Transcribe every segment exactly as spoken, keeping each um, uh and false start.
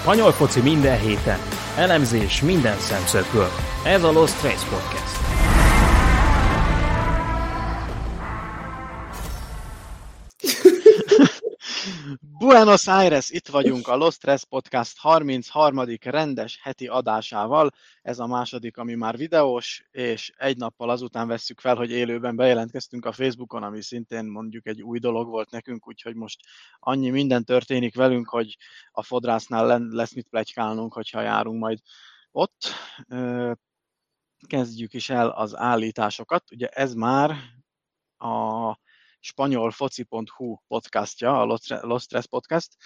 Spanyol foci minden héten, elemzés minden szemszögből. Ez a Los Tres Podcast. Buenos Aires, itt vagyunk a Los Tres Podcast harmincharmadik rendes heti adásával. Ez a második, ami már videós, és egy nappal azután vesszük fel, hogy élőben bejelentkeztünk a Facebookon, ami szintén mondjuk egy új dolog volt nekünk, úgyhogy most annyi minden történik velünk, hogy a fodrásznál lesz mit pletykálnunk, hogyha járunk majd ott. Kezdjük is el az állításokat. Ugye ez már a spanyolfoci pont hu podcastja, a Los Tres Podcast.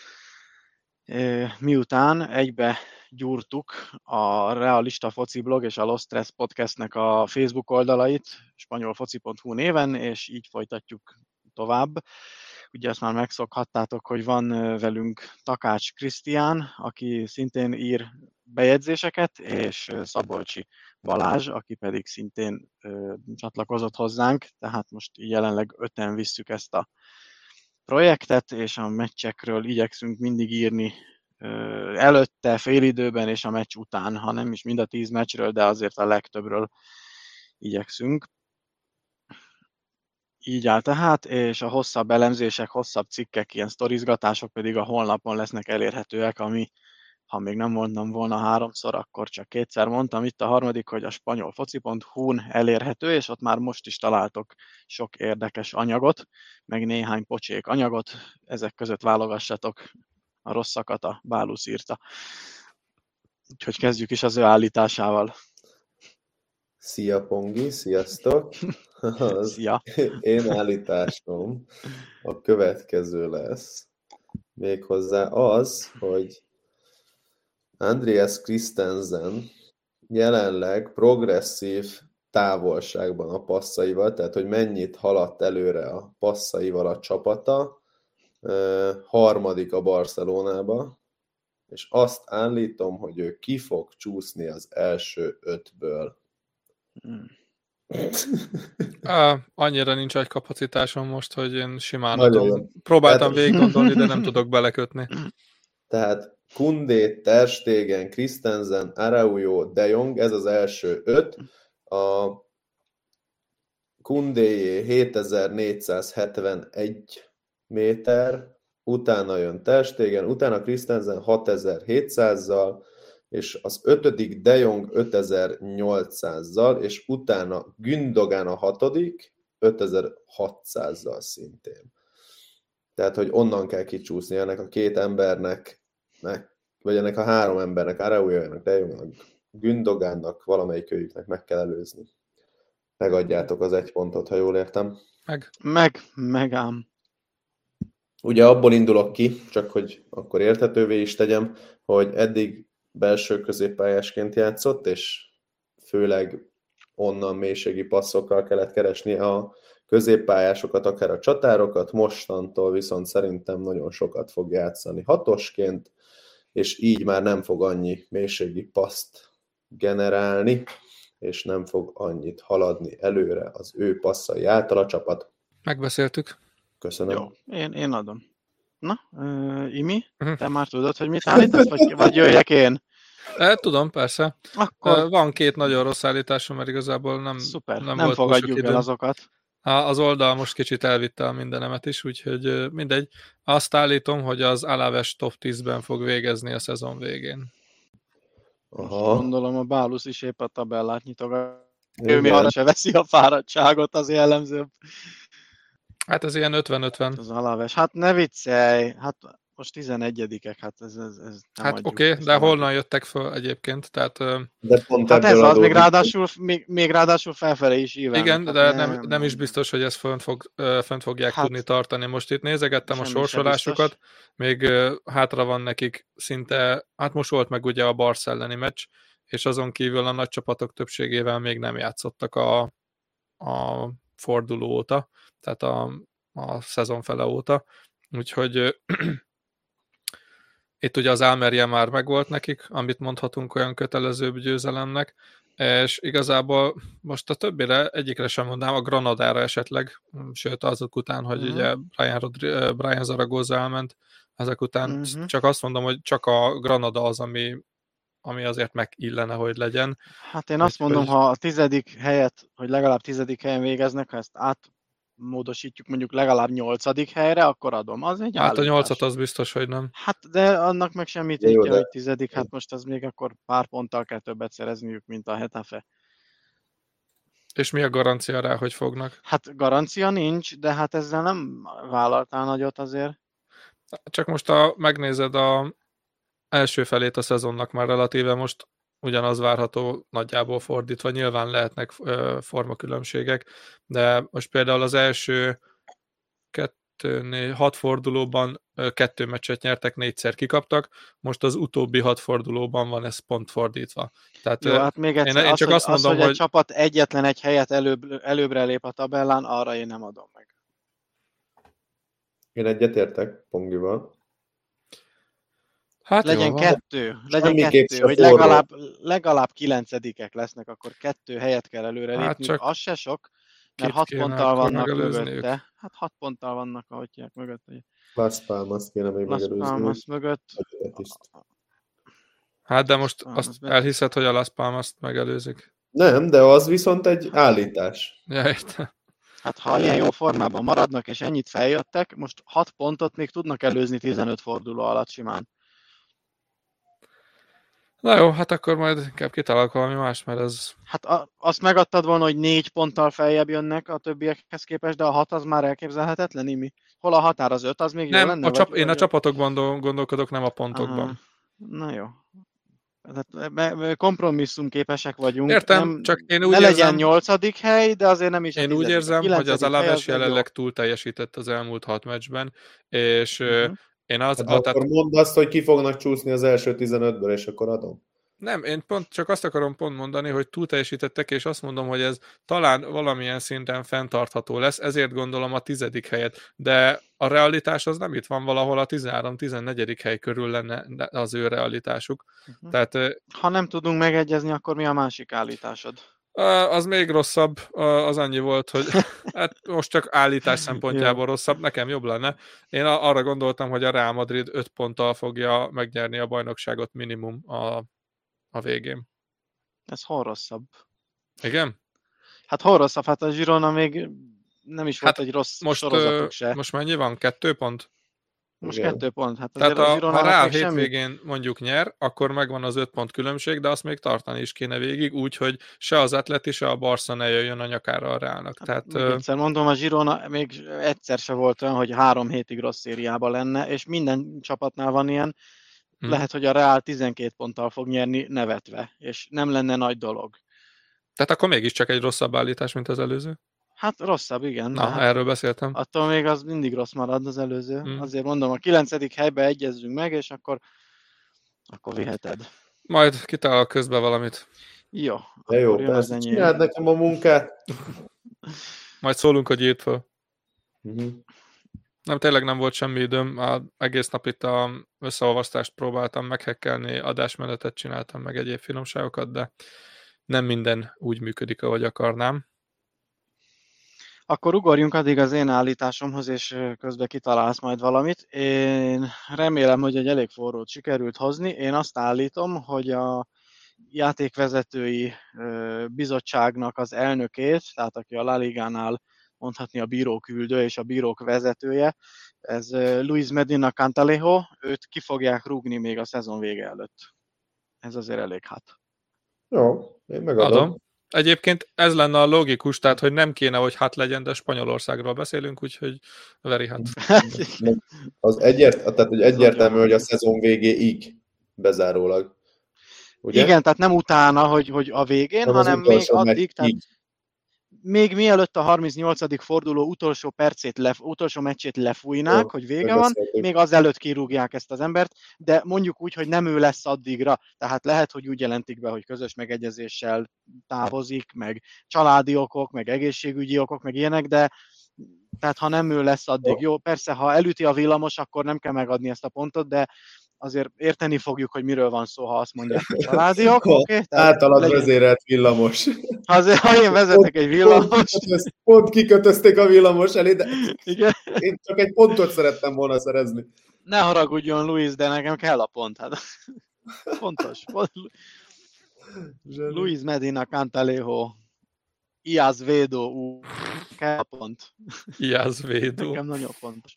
Miután egybe gyúrtuk a Realista Foci blog és a Los Tres Podcastnek a Facebook oldalait spanyolfoci pont hu néven, és így folytatjuk tovább. Ugye ezt már megszokhattátok, hogy van velünk Takács Krisztián, aki szintén ír bejegyzéseket, és Szabolcsi Balázs, aki pedig szintén ö, csatlakozott hozzánk, tehát most jelenleg öten visszük ezt a projektet, és a meccsekről igyekszünk mindig írni ö, előtte, félidőben és a meccs után, ha nem is mind a tíz meccsről, de azért a legtöbbről igyekszünk. Így áll tehát, és a hosszabb elemzések, hosszabb cikkek, ilyen sztorizgatások pedig a honlapon lesznek elérhetőek, ami, ha még nem mondtam volna háromszor, akkor csak kétszer mondtam. Itt a harmadik, hogy a spanyolfoci pont hu-n elérhető, és ott már most is találtok sok érdekes anyagot, meg néhány pocsék anyagot. Ezek között válogassatok, a rosszakat a Bálusz írta. Úgyhogy kezdjük is az ő állításával. Szia Pongi, sziasztok! Szia! Én állításom a következő lesz. Méghozzá az, hogy Andreas Christensen jelenleg progresszív távolságban a passzaival, tehát hogy mennyit haladt előre a passzaival a csapata, harmadik a Barcelonába, és azt állítom, hogy ő ki fog csúszni az első ötből. Hmm. Á, annyira nincs egy kapacitásom most, hogy én simán Nagyon adom. jó. Próbáltam Tehát- végig gondolni, de nem tudok belekötni. Tehát Koundé, Ter Stegen, Christensen, Araujo, De Jong, ez az első öt. A Koundéjé hétezer-négyszázhetvenegy méter, utána jön Ter Stegen, utána Christensen hatezer-hétszázzal, és az ötödik De Jong ötezer-nyolcszázzal, és utána Gündogan a hatodik ötezer-hatszázzal szintén. Tehát, hogy onnan kell kicsúszni ennek a két embernek, vagy ennek a három embernek, Araujonak, De Jongnak, Gündogannak, valamelyik őjüknek meg kell előzni. Megadjátok az egy pontot, ha jól értem. Meg. Meg, meg ám. Ugye abból indulok ki, csak hogy akkor érthetővé is tegyem, hogy eddig belső középpályásként játszott, és főleg onnan mélységi passzokkal kellett keresni a középpályásokat, akár a csatárokat, mostantól viszont szerintem nagyon sokat fog játszani hatosként, és így már nem fog annyi mélységi passzt generálni, és nem fog annyit haladni előre az ő passzai által a csapat. Megbeszéltük. Köszönöm. Jó, én, én adom. Na, uh, Imi, Uh-huh. te már tudod, hogy mit állítasz, vagy, vagy jöjjek én? E, tudom, persze. Akkor E, van két nagyon rossz állításom, mert igazából nem, szuper, nem, nem, volt túl sok fogadjuk el időm. azokat. A- Az oldal most kicsit elvitte a mindenemet is, úgyhogy ö, mindegy. Azt állítom, hogy az Alaves top tízben fog végezni a szezon végén. Aha. Gondolom a Bálusz is épp a tabellát nyitogat. Ő Igen. mi arra se veszi a fáradtságot, az jellemzőbb. Hát ez ilyen ötven-ötven. Az Alaves. Hát ne viccelj, hát most tizenegyedikek, hát ez, ez, ez nem Hát adjuk. oké, Ezt de nem honnan jöttek föl egyébként? Tehát ö, De pont Hát ebből ez az, adódik, még ráadásul, még, még ráadásul felfelé is ívelnek. igen, Hát de nem, nem is biztos, hogy ezt fönt, fog, ö, fönt fogják Hát, tudni tartani. Most itt nézegettem a semmi se sorsolásukat, még ö, hátra van nekik szinte, hát most volt meg ugye a Barsz elleni meccs, és azon kívül a nagy csapatok többségével még nem játszottak a, a forduló óta, tehát a, a szezon fele óta. Úgyhogy ö, itt ugye az Almeria már megvolt nekik, amit mondhatunk olyan kötelezőbb győzelemnek, és igazából most a többire egyikre sem mondanám, a Granadára esetleg, sőt azok után, hogy Mhm. ugye Brian, Rodri- Brian Zaragoza elment, ezek után. Mhm. Csak azt mondom, hogy csak a Granada az, ami, ami azért megillene, hogy legyen. Hát én azt Úgyhogy- mondom, ha a tizedik helyet, hogy legalább tizedik helyen végeznek, ha ezt átmódosítjuk mondjuk legalább nyolcadik helyre, akkor adom. Az egy Hát a állítás. nyolcat az biztos, hogy nem. Hát de annak meg semmit Jó, tétje, de- hogy tizedik, hát most az még akkor pár ponttal kell többet szerezniük, mint a Hetafe. És mi a garancia rá, hogy fognak? Hát garancia nincs, de hát ezzel nem vállaltál nagyot azért. Csak most a, megnézed a első felét a szezonnak már relatíve most ugyanaz várható nagyjából fordítva, nyilván lehetnek ö, formakülönbségek, de most például az első kettő, négy, hat fordulóban ö, kettő meccset nyertek, négyszer kikaptak, most az utóbbi hat fordulóban van ez pont fordítva. Tehát Jó, ö, hát még én, egyszer, én az, csak hogy, azt az, mondom, hogy egy hogy csapat egyetlen egy helyet előbb, előbbre lép a tabellán, arra én nem adom meg. Én egyetértek Pongival. hát Legyen jó van. kettő, legyen Semmiképp kettő, se hogy forró. legalább, legalább kilencedikek lesznek, akkor kettő helyet kell előre Hát lépniük, csak az se sok, mert kit hat kéne ponttal akkor vannak megelőzniük? mögötte. Hát hat ponttal vannak, ahogy hívják mögötte. Las Palmas kéne még Las megelőzni. Palmas mögött. Vagy Betiszt. Hát de most Palmas, azt Betis. elhiszed, hogy a Las Palmas-t megelőzik. Nem, de az viszont egy állítás. Ja, értem. Hát ha ilyen jó formában maradnak, és ennyit feljöttek, most hat pontot még tudnak előzni tizenöt forduló alatt simán. Na jó, hát akkor majd inkább kitalálok valami más, mert ez... Hát a, azt megadtad volna, hogy négy ponttal feljebb jönnek a többiekhez képest, de a hat az már elképzelhetetlen, Imi? Hol a határ, az öt, az még jó Nem, lenne? a csap, vagy, én a vagy csapatokban do- gondolkodok, nem a pontokban. Aha. Na jó. Tehát be- be- kompromisszumképesek vagyunk. Értem, nem, csak én úgy ne érzem- legyen nyolcadik hely, de azért nem is a Én úgy tizedik. érzem, A hogy az kilencedik hely Alaves az meg jó. jelenleg túl teljesített az elmúlt hat meccsben, és uh-huh. Mhm. én az... Hát a, akkor mondd azt, hogy ki fognak csúszni az első tizenötből, és akkor adom. Nem, én pont csak azt akarom pont mondani, hogy túl teljesítettek, és azt mondom, hogy ez talán valamilyen szinten fenntartható lesz, ezért gondolom a tizedik helyet, de a realitás az nem itt van, valahol a tizenhárom-tizennegyedik hely körül lenne az ő realitásuk. Mhm. Tehát Ha nem tudunk megegyezni, akkor mi a másik állításod? az még rosszabb, az annyi volt, hogy hát most csak állítás szempontjából rosszabb, nekem jobb lenne. Én arra gondoltam, hogy a Real Madrid öt ponttal fogja megnyerni a bajnokságot minimum a a végén. Ez hol rosszabb? Igen? Hát hol rosszabb? Hát a Girona még nem is volt Hát egy rossz most, sorozatok se. most mennyi van? Kettő pont? Most Igen. kettő pont. Hát Tehát azért a, a, Girona ha Real még semmi. hétvégén mondjuk nyer, akkor megvan az öt pont különbség, de azt még tartani is kéne végig, úgyhogy se az Atleti, se a Barca ne jöjjön a nyakára a Realnak. Hát, Tehát, még egyszer mondom, a Girona még egyszer se volt olyan, hogy három hétig rossz szériában lenne, és minden csapatnál van ilyen. Hm. Lehet, hogy a Real tizenkét ponttal fog nyerni nevetve, és nem lenne nagy dolog. tehát akkor mégiscsak egy rosszabb állítás, mint az előző. Hát rosszabb, igen. Na, hát erről beszéltem. attól még az mindig rossz marad az előző. Hm. Azért mondom, a kilencedik helybe egyezzünk meg, és akkor, akkor viheted. Majd kitalálok közben valamit. Jó, De jó, akkor jön az persze, enyém. csináld nekem a munkát. Majd szólunk, hogy írt fel. Uh-huh. Nem, tényleg nem volt semmi időm, a egész nap itt a összeolvasztást próbáltam meghekkelni, adásmenetet csináltam, meg egyéb finomságokat, de nem minden úgy működik, ahogy akarnám. Akkor ugorjunk addig az én állításomhoz, és közben kitalálsz majd valamit. Én remélem, hogy egy elég forrót sikerült hozni. Én azt állítom, hogy a játékvezetői bizottságnak az elnökét, tehát aki a La Ligánál mondhatni a bíróküldő és a bírók vezetője, ez Luis Medina Cantalejo, őt ki fogják rúgni még a szezon vége előtt. Ez azért elég hát. Jó, én megadom. Adom. Egyébként ez lenne a logikus, tehát hogy nem kéne, hogy hát legyen, de Spanyolországról beszélünk, úgyhogy very hát. Az egyért, tehát, hogy egyértelmű, hogy a szezon végéig bezárólag. Ugye? Igen, tehát nem utána, hogy, hogy a végén, Nem az hanem még utolsó addig, meccs tehát így. még mielőtt a harmincnyolcadik forduló utolsó percét, lef, utolsó meccsét lefújnák, Jó, hogy vége van, megbeszéltük. még azelőtt kirúgják ezt az embert, de mondjuk úgy, hogy nem ő lesz addigra, tehát lehet, hogy úgy jelentik be, hogy közös megegyezéssel távozik, meg családi okok, meg egészségügyi okok, meg ilyenek, de tehát ha nem ő lesz addig, jó, persze, ha elüti a villamos, akkor nem kell megadni ezt a pontot, de azért érteni fogjuk, hogy miről van szó, ha azt mondják, hogy családi ok, oké? Okay? Általad vezérelt villamos. Azért, ha én vezetek egy villamos... Pont, pont kikötözték a villamos elé, de Igen. én csak egy pontot szerettem volna szerezni. Ne haragudjon, Luis, de nekem kell a pont. Hát. Pontos. Luis Medina Cantalejo. Iazvedo. Ú, kell a pont. Iazvedo. Nekem nagyon fontos.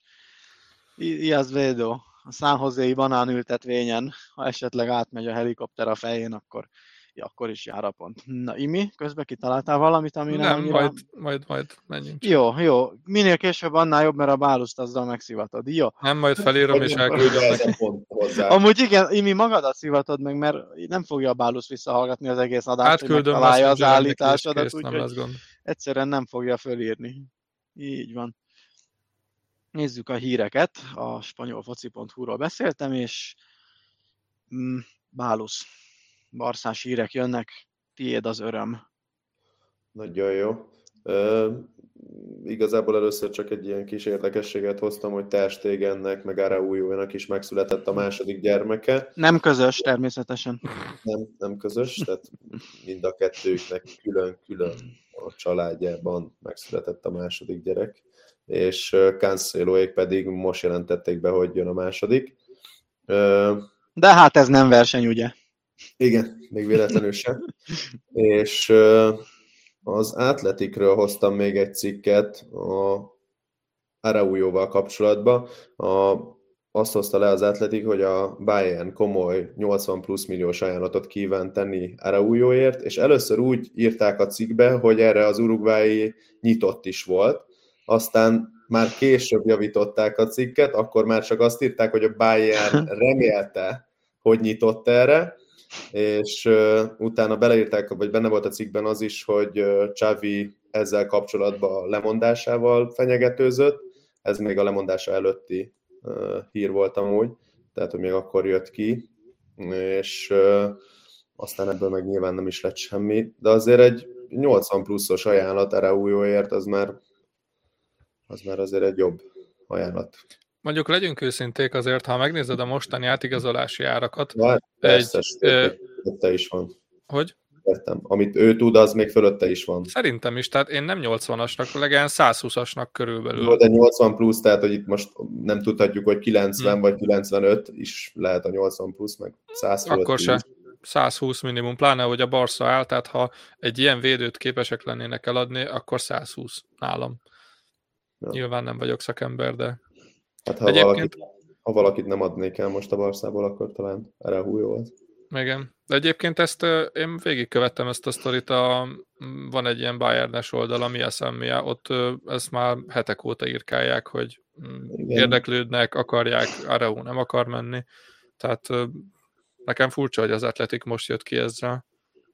Iazvedo. A San Jose-i banánültetvényen, ha esetleg átmegy a helikopter a fején, akkor, ja, akkor is jár a pont. Na, Imi, közben kitaláltál valamit, ami nem, nem annyira... majd, majd, majd menjünk. Jó, jó. Minél később, annál jobb, mert a báluszt azzal megszivatod. Jó. Nem, majd felírom és elküldöm neki. Amúgy igen, Imi, magadat szivatod meg, mert nem fogja a bálusz visszahallgatni az egész adást, átküldöm, hogy megtalálja az állításodat, úgyhogy egyszerűen nem fogja fölírni. Így van. Nézzük a híreket. A spanyolfoci pont hu-ról beszéltem, és mm, bálusz. Barszás hírek jönnek. Tiéd az öröm. Nagyon jó. Uh, igazából először csak egy ilyen kis érdekességet hoztam, hogy Ter Stegennek, meg Araujónak is megszületett a második gyermeke. Nem közös, természetesen. Nem, nem közös, tehát mind a kettőknek külön-külön a családjában megszületett a második gyerek, és Canceloék pedig most jelentették be, hogy jön a második. Uh, De hát ez nem verseny, ugye? Igen, még véletlenül sem. És uh, az Athleticről hoztam még egy cikket a Araujóval kapcsolatban. A, azt hozta le az Athletic, hogy a Bayern komoly nyolcvan plusz milliós ajánlatot kíván tenni Araujóért, és először úgy írták a cikkbe, hogy erre az uruguayi nyitott is volt. Aztán már később javították a cikket, akkor már csak azt írták, hogy a Bayern remélte, hogy nyitott erre, és uh, utána beleírták, vagy benne volt a cikkben az is, hogy uh, Xavi ezzel kapcsolatban lemondásával fenyegetőzött, ez még a lemondása előtti uh, hír volt amúgy, tehát hogy még akkor jött ki, és uh, aztán ebből meg nyilván nem is lett semmi, de azért egy nyolcvan pluszos ajánlat Araujóért, az már, az már azért egy jobb ajánlat. Mondjuk legyünk őszinték azért, ha megnézed a mostani átigazolási árakat. Na, persze, egy, fölötte is van. Hogy? Értem. Amit ő tud, az még fölötte is van. Szerintem is, tehát én nem nyolcvanasnak, legalább százhúszasnak körülbelül. Jó, de nyolcvan plusz, tehát hogy itt most nem tudhatjuk, hogy kilencven hmm. vagy kilencvenöt is lehet a nyolcvan plusz, meg száz fölött. Akkor se. százhúsz minimum, pláne, hogy a Barca áll, tehát ha egy ilyen védőt képesek lennének eladni, akkor százhúsz nálam. Ja. Nyilván nem vagyok szakember, de... Hát ha, Egyébként... valakit, ha valakit nem adnék el most a Barszából, akkor talán Araujo volt. Igen. De egyébként ezt én végigkövettem ezt a sztorit, a, van egy ilyen Bayernes oldal, ami eszemmia, ott ezt már hetek óta írkálják, hogy igen. Érdeklődnek, akarják, Araujo nem akar menni. Tehát nekem furcsa, hogy az Athletic most jött ki ezzel.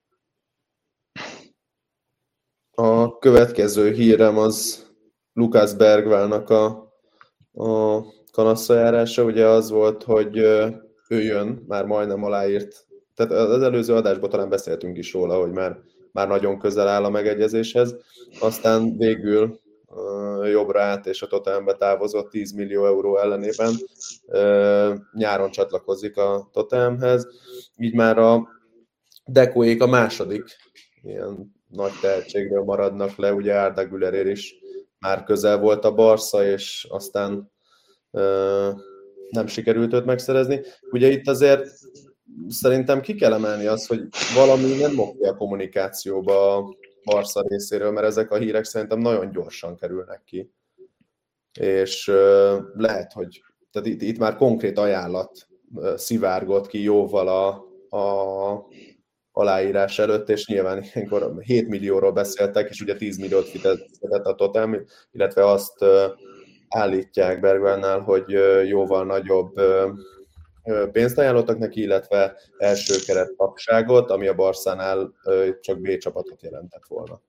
A következő hírem az Lucas Bergvallnak a, a kanasszajárása. Ugye az volt, hogy ő jön, már majdnem aláírt. Tehát az előző adásban talán beszéltünk is róla, hogy már, már nagyon közel áll a megegyezéshez. Aztán végül uh, jobbra át és a Tottenhambe távozott tíz millió euró ellenében. Uh, nyáron csatlakozik a Tottenhamhez. Így már a Decoék a második ilyen nagy tehetségről maradnak le. Ugye Arda Güler is már közel volt a Barca, és aztán uh, nem sikerült őt megszerezni. Ugye itt azért szerintem ki kell emelni azt, hogy valami nem oké a kommunikációba a Barca részéről, mert ezek a hírek szerintem nagyon gyorsan kerülnek ki. És uh, lehet, hogy tehát itt, itt már konkrét ajánlat uh, szivárgott ki jóval a, a aláírás előtt, és nyilván ilyenkor hét millióról beszéltek, és ugye tíz milliót fizetett a Tottenham, illetve azt uh, állítják Bergvallnál, hogy uh, jóval nagyobb uh, pénzt ajánlottak neki, illetve első keret tagságot, ami a Barszánál csak B csapatot jelentett volna.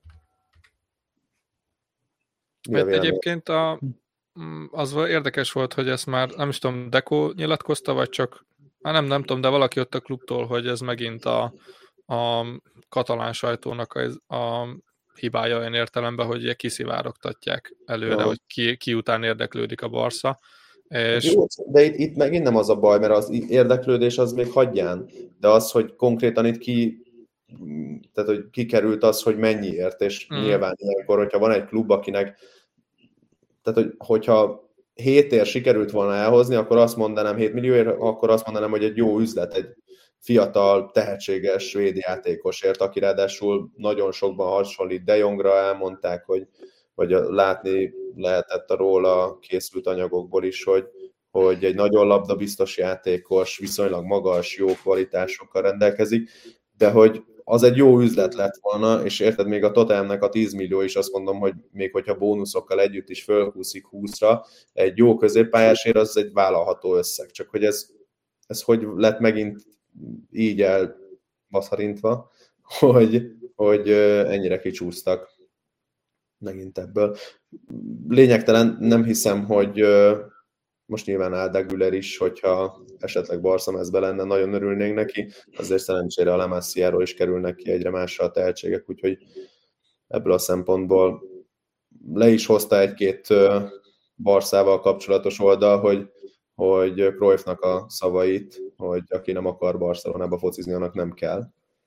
Mert egyébként a, az érdekes volt, hogy ezt már, nem is tudom, Deco nyilatkozta, vagy csak, már nem, nem tudom, de valaki ott a klubtól, hogy ez megint a, a katalán sajtónak a, a hibája olyan értelemben, hogy kiszivárogtatják előre, ja. hogy ki, ki után érdeklődik a Barca. És... Jó, de itt, itt megint nem az a baj, mert az érdeklődés az még hagyján, de az, hogy konkrétan itt ki tehát hogy kikerült az, hogy mennyiért, és mm. nyilván ilyenkor, hogyha van egy klub, akinek, tehát hogy, hogyha hétért sikerült volna elhozni, akkor azt mondanám, hét millióért, akkor azt mondanám, hogy egy jó üzlet, egy fiatal, tehetséges svéd játékosért, aki ráadásul nagyon sokban hasonlít De Jongra, elmondták, hogy, hogy látni lehetett a róla készült anyagokból is, hogy, hogy egy nagyon labdabiztos játékos, viszonylag magas, jó kvalitásokkal rendelkezik, de hogy az egy jó üzlet lett volna, és érted, még a Tottenhamnek a tíz millió is azt mondom, hogy még hogyha bónuszokkal együtt is fölhúszik húszra, egy jó középpályásért az egy vállalható összeg. Csak hogy ez, ez hogy lett megint így elbaszarintva, hogy, hogy ennyire kicsúsztak megint ebből. Lényegtelen, nem hiszem, hogy most nyilván Arda Güler is, hogyha esetleg Barca mezbe lenne, nagyon örülnénk neki, azért szerencsére a La Masia-ról is kerülnek ki egyre másra a tehetségek, úgyhogy ebből a szempontból le is hozta egy-két Barcával kapcsolatos oldal, hogy, hogy Cruyffnak a szavait, hogy aki nem akar Barcelonába focizni, annak nem kell.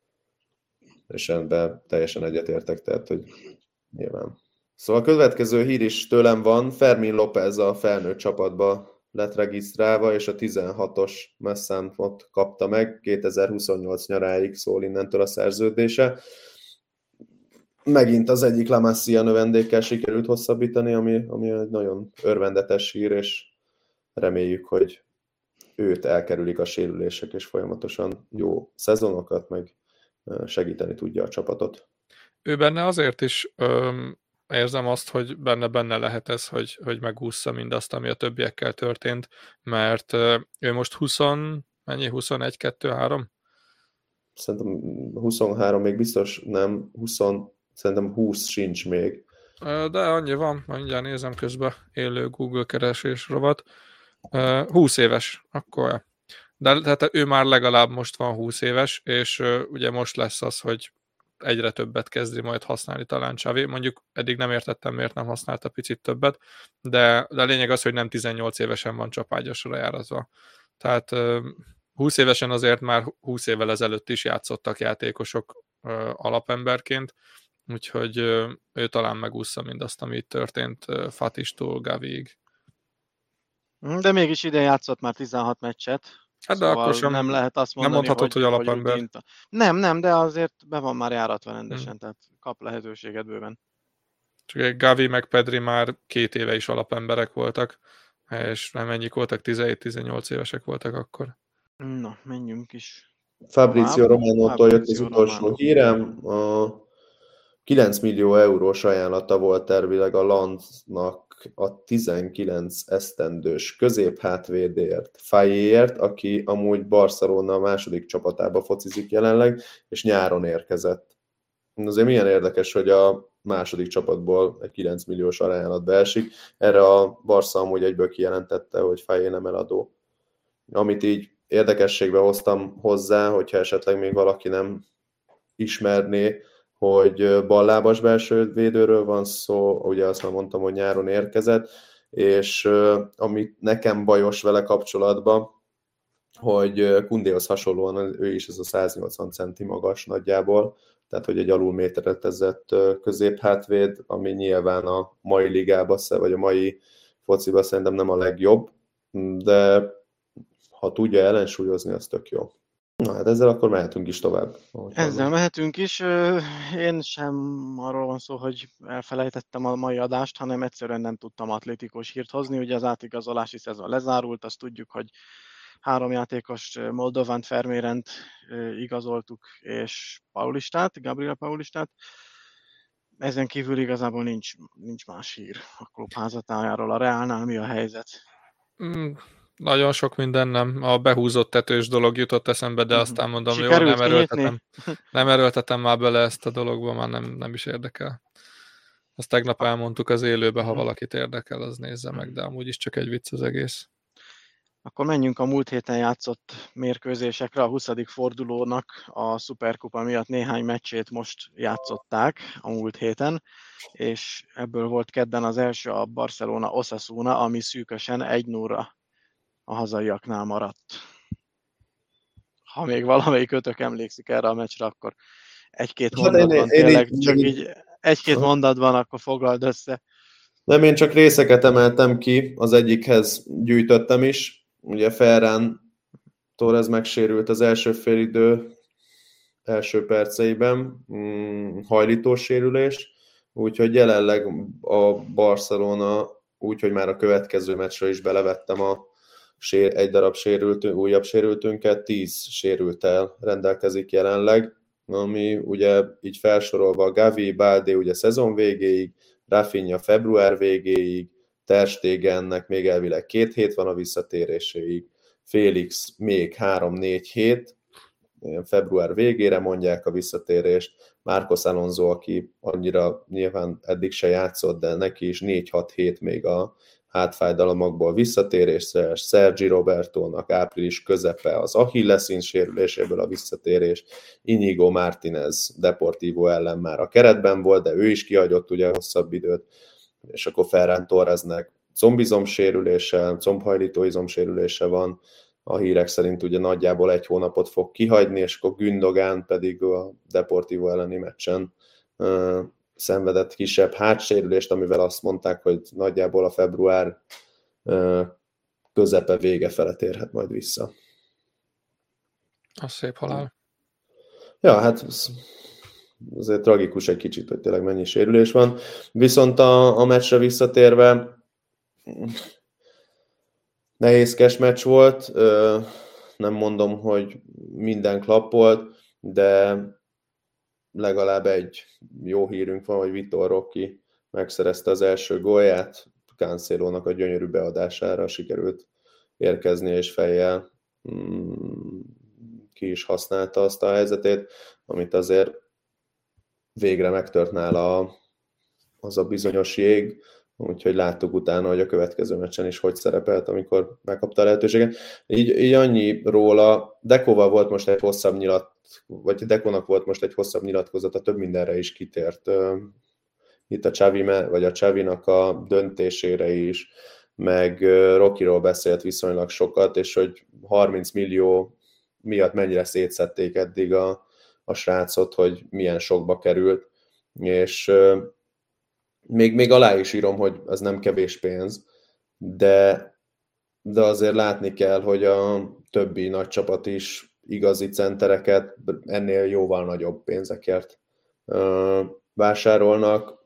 És ebben teljesen egyetértek, tehát hogy nyilván. Szóval a következő hír is tőlem van, Fermin López a felnőtt csapatba lett regisztrálva, és a tizenhatos messzámot kapta meg, kétezer-huszonnyolc nyaráig szól innentől a szerződése. Megint az egyik La Masia növendékkel sikerült hosszabbítani, ami, ami egy nagyon örvendetes hír, és reméljük, hogy őt elkerülik a sérülések, és folyamatosan jó szezonokat, meg segíteni tudja a csapatot. Ő benne azért is öm, érzem azt, hogy benne-benne lehet ez, hogy, hogy megúszza mindazt, ami a többiekkel történt, mert ő most húsz, mennyi, huszonegy, kettő, három? Szerintem huszonhárom még biztos nem, húsz, szerintem húsz sincs még. De annyi van, mindjárt nézem közben, élő Google keresés rovat. húsz éves, akkor. De tehát ő már legalább most van húsz éves, és ugye most lesz az, hogy egyre többet kezdi majd használni talán Xavi. Mondjuk eddig nem értettem, miért nem használta picit többet, de, de a lényeg az, hogy nem tizennyolc évesen van csapágyasra járatva. Tehát húsz évesen azért már húsz évvel ezelőtt is játszottak játékosok alapemberként, úgyhogy ő talán megúszza mindazt, ami itt történt Fatistól Gaviig. De mégis ide játszott már tizenhat meccset. Hát de szóval akkor sem nem lehet azt mondani, nem mondhatod, hogy, hogy alapember. Hogy nem, nem, de azért be van már járatva rendesen, hmm. tehát kap lehetőséget bőven. Csak egy Gavi meg Pedri már két éve is alapemberek voltak, és nem mennyik voltak, tizenhét-tizennyolc évesek voltak akkor. Na, menjünk is. Fabrizio Romano-tól jött az utolsó Romano. hírem. A kilenc millió eurós ajánlata volt tervileg a Lensnak a tizenkilenc esztendős középhátvédért, Fayéért, aki amúgy Barcelona második csapatába focizik jelenleg, és nyáron érkezett. Azért milyen érdekes, hogy a második csapatból egy kilenc milliós ajánlat beesik. Erre a Barca amúgy egyből kijelentette, hogy Fayé nem eladó. Amit így érdekességbe hoztam hozzá, hogyha esetleg még valaki nem ismerné, hogy ballábas belső védőről van szó, ugye azt már mondtam, hogy nyáron érkezett, és ami nekem bajos vele kapcsolatban, hogy Kundéhoz hasonlóan ő is ez a száznyolcvan centi magas nagyjából, tehát hogy egy alul méretezett középhátvéd, ami nyilván a mai ligában, vagy a mai fociban szerintem nem a legjobb, de ha tudja ellensúlyozni, az tök jó. Na hát ezzel akkor mehetünk is tovább. Ezzel van. mehetünk is. Én sem arról van szó, hogy elfelejtettem a mai adást, hanem egyszerűen nem tudtam atlétikus hírt hozni. Ugye az átigazolási szezon lezárult, azt tudjuk, hogy három játékos, Moldovánt, Vermeerent igazoltuk, és Paulistát, Gabriel Paulistát. Ezen kívül igazából nincs, nincs más hír a klub házatájáról. A Reálnál mi a helyzet? Mm. Nagyon sok minden nem. A behúzott tetős dolog jutott eszembe, de aztán mondom, jó, nem erőltetem, nem erőltetem már bele ezt a dologba, már nem, nem is érdekel. Azt tegnap elmondtuk az élőbe, ha valakit érdekel, az nézze meg, de amúgy is csak egy vicc az egész. Akkor menjünk a múlt héten játszott mérkőzésekre. A huszadik fordulónak a Szuperkupa miatt néhány meccsét most játszották a múlt héten, és ebből volt kedden az első, a Barcelona Osasuna, ami szűkösen egy nulla a hazaiaknál maradt. Ha még valamelyik ötök emlékszik erre a meccsre, akkor egy-két Hát én- mondatban én tényleg, így- csak így- így egy-két mondatban, akkor foglald össze. Nem, én csak részeket emeltem ki, az egyikhez gyűjtöttem is. Ugye Ferran Torres megsérült az első félidő első perceiben, mm, hajlítós sérülés, úgyhogy jelenleg a Barcelona, úgyhogy már a következő meccsre is belevettem a sér, egy darab sérültünk, újabb sérültünket, tíz sérülttel rendelkezik jelenleg, ami ugye így felsorolva Gavi, Balde ugye szezon végéig, Rafinha február végéig, Ter Stegennek még elvileg két hét van a visszatéréséig, Félix még három-négy hét, február végére mondják a visszatérést, Marcos Alonso, aki annyira nyilván eddig se játszott, de neki is négy-hat hét még a hátfájdalomokból visszatérés, Sergi Robertónak április közepe az Achilleszín sérüléséből a visszatérés, Inigo Martínez Deportivo ellen már a keretben volt, de ő is kihagyott ugye hosszabb időt, és akkor Ferran Torresnek combizom sérülése, combhajlító izom sérülése van, a hírek szerint ugye nagyjából egy hónapot fog kihagyni, és akkor Gündogan pedig a Deportivo elleni meccsen uh, szenvedett kisebb hátsérülést, amivel azt mondták, hogy nagyjából a február uh, közepe vége fele térhet majd vissza. A szép halál. Ja, hát azért tragikus egy kicsit, hogy tényleg mennyi sérülés van. Viszont a, a meccsre visszatérve nehézkes meccs volt, nem mondom, hogy minden klappolt, de legalább egy jó hírünk van, hogy Vitor Roque megszerezte az első gólját, Cancelónak a gyönyörű beadására sikerült érkezni, és fejjel ki is használta azt a helyzetét, amit azért végre megtört nála az a bizonyos jég, úgyhogy láttuk utána, hogy a következő meccsen is hogy szerepelt, amikor megkapta a lehetőséget. Így, így annyi róla, Dekóval volt most egy hosszabb nyilat, vagy Dekónak volt most egy hosszabb nyilatkozata, több mindenre is kitért. Itt a Xavi, vagy a Xavinak a döntésére is, meg Rokiról beszélt viszonylag sokat, és hogy harminc millió miatt mennyire szétszedték eddig a, a srácot, hogy milyen sokba került, és Még, még alá is írom, hogy ez nem kevés pénz, de, de azért látni kell, hogy a többi nagy csapat is igazi centereket ennél jóval nagyobb pénzekért uh, vásárolnak.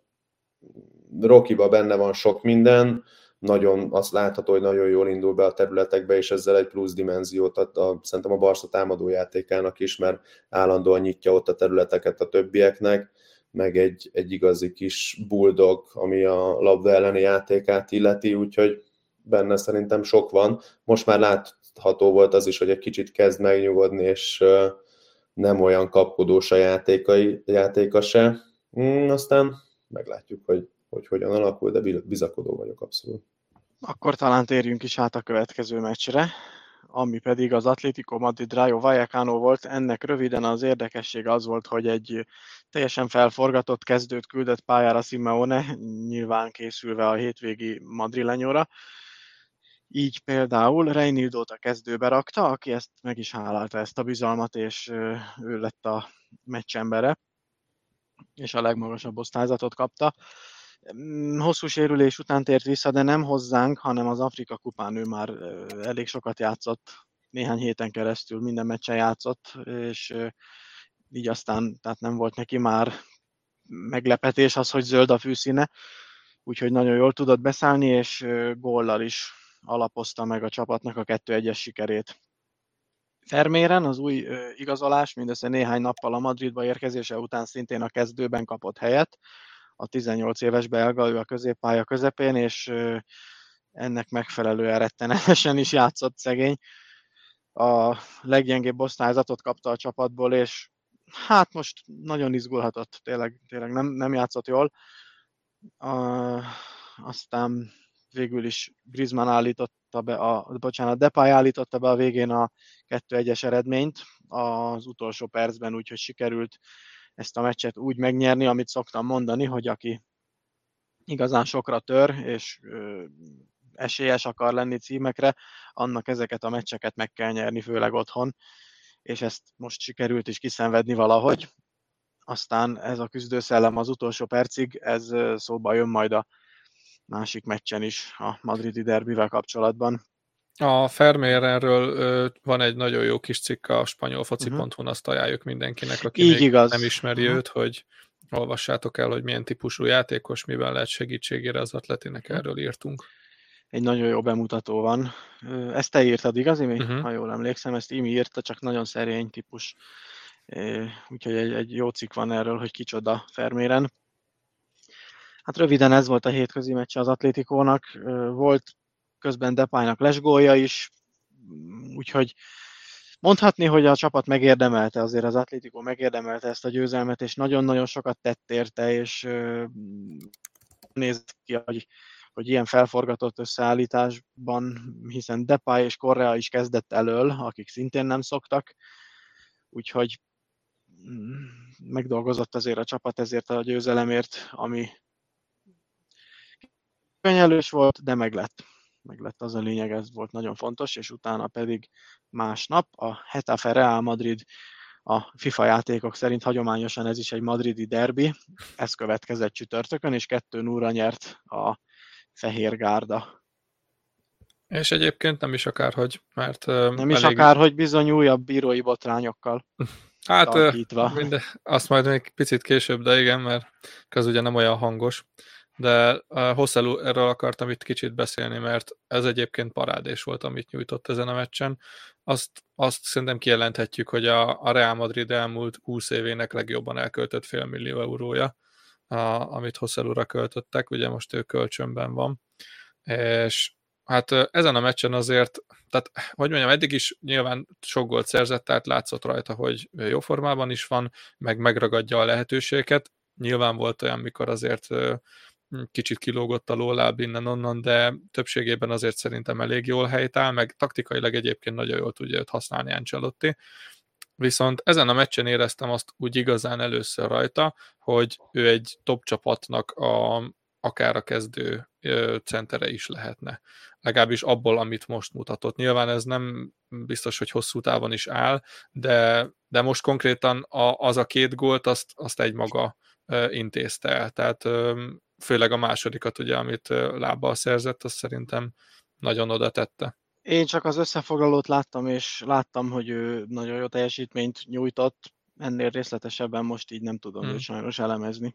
Rokiba benne van sok minden, nagyon azt látható, hogy nagyon jól indul be a területekbe, és ezzel egy plusz dimenziót ad a, szerintem a Barca támadójátékának is, mert állandóan nyitja ott a területeket a többieknek, meg egy, egy igazi kis bulldog, ami a labda elleni játékát illeti, úgyhogy benne szerintem sok van. Most már látható volt az is, hogy egy kicsit kezd megnyugodni, és nem olyan kapkodós a játékai, játéka se. Hmm, aztán meglátjuk, hogy, hogy hogyan alakul, de bizakodó vagyok abszolút. Akkor talán térjünk is át a következő meccsre, ami pedig az Atlético Madrid Rayo Vallecano volt. Ennek röviden az érdekessége az volt, hogy egy teljesen felforgatott kezdőt küldött pályára Simeone, nyilván készülve a hétvégi madrilenyóra. Így például Reinildót a kezdőbe rakta, aki ezt meg is hálálta ezt a bizalmat, és ő lett a meccsembere, és a legmagasabb osztályzatot kapta. Hosszú sérülés után tért vissza, de nem hozzánk, hanem az Afrika kupán ő már elég sokat játszott, néhány héten keresztül minden meccsen játszott, és így aztán tehát nem volt neki már meglepetés az, hogy zöld a fűszíne, úgyhogy nagyon jól tudott beszállni, és góllal is alapozta meg a csapatnak a kettő egyes sikerét. Vermeeren az új igazolás mindössze néhány nappal a Madridba érkezése után szintén a kezdőben kapott helyet, a tizennyolc éves belga, ő a középpálya közepén, és ennek megfelelően rettenetesen is játszott szegény. A leggyengébb osztályzatot kapta a csapatból, és hát most nagyon izgulhatott, tényleg, tényleg nem, nem játszott jól. Uh, aztán végül is Griezmann állította be, a, bocsánat, Depay állította be a végén a kettő egyes eredményt az utolsó percben, úgyhogy sikerült ezt a meccset úgy megnyerni, amit szoktam mondani, hogy aki igazán sokra tör, és ö, esélyes akar lenni címekre, annak ezeket a meccseket meg kell nyerni, főleg otthon, és ezt most sikerült is kiszenvedni valahogy. aztán ez a küzdőszellem az utolsó percig, ez szóba jön majd a másik meccsen is a madridi derbivel kapcsolatban. A Vermeerenről van egy nagyon jó kis cikk a spanyol foci pont hu-n, azt ajánljuk mindenkinek, aki Így még igaz. nem ismeri uh-huh. őt, hogy olvassátok el, hogy milyen típusú játékos, miben lehet segítségére az Atletinek, uh-huh. erről írtunk. Egy nagyon jó bemutató van. Ezt te írtad, igaz, Imi? Uh-huh. Ha jól emlékszem, ezt Imi írta, csak nagyon szerény típus. Úgyhogy egy, egy jó cikk van erről, hogy kicsoda Vermeeren. Hát röviden ez volt a hétközi meccse az Atlétikónak. Volt közben Depaynak lesgólja is, úgyhogy mondhatni, hogy a csapat megérdemelte, azért az Atlético megérdemelte ezt a győzelmet, és nagyon-nagyon sokat tett érte, és néz ki, hogy, hogy ilyen felforgatott összeállításban, hiszen Depay és Correa is kezdett elől, akik szintén nem szoktak, úgyhogy megdolgozott azért a csapat ezért a győzelemért, ami könyelős volt, de meglett. Meglett az a lényeg, ez volt nagyon fontos, és utána pedig másnap a Getafe Real Madrid, a FIFA játékok szerint hagyományosan ez is egy madridi derbi, ez következett csütörtökön, és kettő nulla nyert a Fehér Gárda. És egyébként nem is akárhogy, mert... Nem elég... is akárhogy, bizony újabb bírói botrányokkal hát tarkítva. Minden, azt majd még picit később, de igen, mert az ugye nem olyan hangos. De Joselu, erről akartam itt kicsit beszélni, mert ez egyébként parádés volt, amit nyújtott ezen a meccsen. Azt, azt szerintem kijelenthetjük, hogy a, a Real Madrid elmúlt húsz évének legjobban elköltött félmillió eurója, a, amit Joselura költöttek, ugye most ő kölcsönben van. És hát ezen a meccsen azért, tehát hogy mondjam, eddig is nyilván sok gólt szerzett, tehát látszott rajta, hogy jó formában is van, meg megragadja a lehetőségeket. Nyilván volt olyan, mikor azért kicsit kilógott a lóláb innen-onnan, de többségében azért szerintem elég jól helytáll, meg taktikailag egyébként nagyon jól tudja őt használni Ancelotti. Viszont ezen a meccsen éreztem azt úgy igazán először rajta, hogy ő egy top csapatnak a, akár a kezdő centere is lehetne. Legalábbis abból, amit most mutatott. Nyilván ez nem biztos, hogy hosszú távon is áll, de, de most konkrétan a, az a két gólt, azt, azt egy maga intézte el. Tehát főleg a másodikat, ugye, amit lábbal szerzett, azt szerintem nagyon oda tette. Én csak az összefoglalót láttam, és láttam, hogy ő nagyon jó teljesítményt nyújtott. Ennél részletesebben most így nem tudom hmm. őt sajnos elemezni.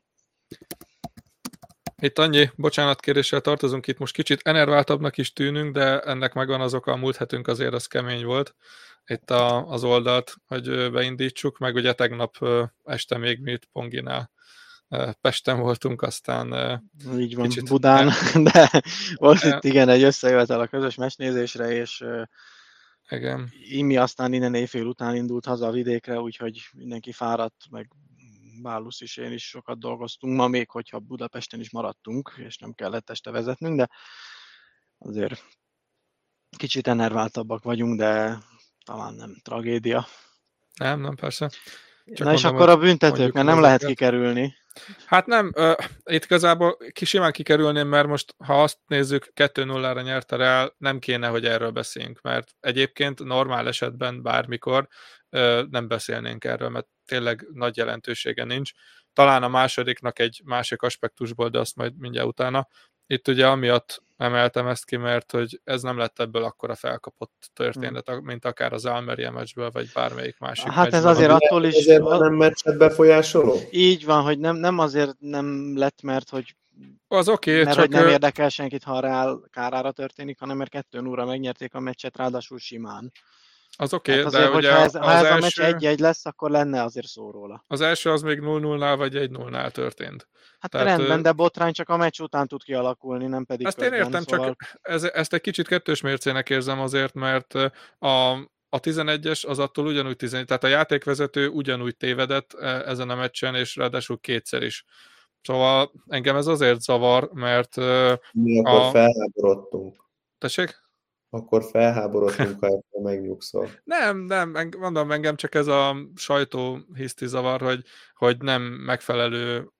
Itt annyi bocsánatkéréssel tartozunk, itt most kicsit enerváltabbnak is tűnünk, de ennek megvan az oka, a múlt hetünk azért az kemény volt. Itt a, az oldalt, hogy beindítsuk, meg ugye tegnap este még mi itt Ponginál Pesten voltunk, aztán így van, kicsit Budán, de volt itt igen egy összejövetel a közös meccsnézésre, és igen. Imi aztán innen éjfél után indult haza a vidékre, úgyhogy mindenki fáradt, meg Bálusz is, én is sokat dolgoztunk ma, még hogyha Budapesten is maradtunk, és nem kellett este vezetnünk, de azért kicsit enerváltabbak vagyunk, de talán nem tragédia. Nem, nem, persze. Csak Na és akkor a büntetők, mert nem lehet kikerülni. Hát nem, uh, itt igazából simán kikerülném, mert most, ha azt nézzük, kettő nullára nyert a Real, nem kéne, hogy erről beszéljünk, mert egyébként normál esetben bármikor uh, nem beszélnénk erről, mert tényleg nagy jelentősége nincs. Talán a másodiknak egy másik aspektusból, de azt majd mindjárt utána. Itt ugye amiatt emeltem ezt ki, mert hogy ez nem lett ebből akkora felkapott történet, hmm. mint akár az Almeria meccsből, vagy bármelyik másik Hát meccsből. ez azért attól is... Ezért nem meccset befolyásoló? Így van, hogy nem, nem azért nem lett, mert hogy, az okay, mert csak hogy nem ő... érdekel senkit, ha a Real kárára történik, hanem mert kettő nulla megnyerték a meccset, ráadásul simán. Az oké, okay, hát de ugye ha ez, ha ez első... a meccs egy-egy lesz, akkor lenne azért szó róla. Az első az még nulla nullnál vagy egy nullnál történt. Hát tehát, rendben, de botrány csak a meccs után tud kialakulni, nem pedig ezt közben. Én értem, szóval... csak ez, ezt egy kicsit kettős mércének érzem azért, mert a, a tizenegyes az attól ugyanúgy tizenegy, tehát a játékvezető ugyanúgy tévedett ezen a meccsen, és ráadásul kétszer is. Szóval engem ez azért zavar, mert... Mi akkor a... felháborodtunk. Tessék? Akkor felháborodtunk, ha ezt megnyugszol. Nem, nem, mondom, engem csak ez a sajtó hiszti zavar, hogy, hogy nem megfelelő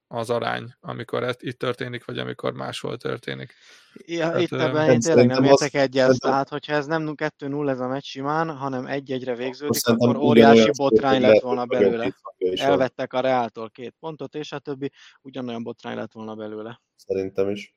az arány, amikor ez itt történik, vagy amikor máshol történik. Ja, Hát, itt ö, ebben hát én tényleg nem szerintem értek azt- egyet, szerintem- tehát hogyha ez nem kettő null ez a meccs simán, hanem egy-egyre végződik, Szerintem akkor ugyanolyan óriási szép, botrány hogy lett lehet, volna hogy nagyon belőle. két napja is van. Elvettek a Reáltól két pontot, és a többi ugyanolyan botrány lett volna belőle. Szerintem is.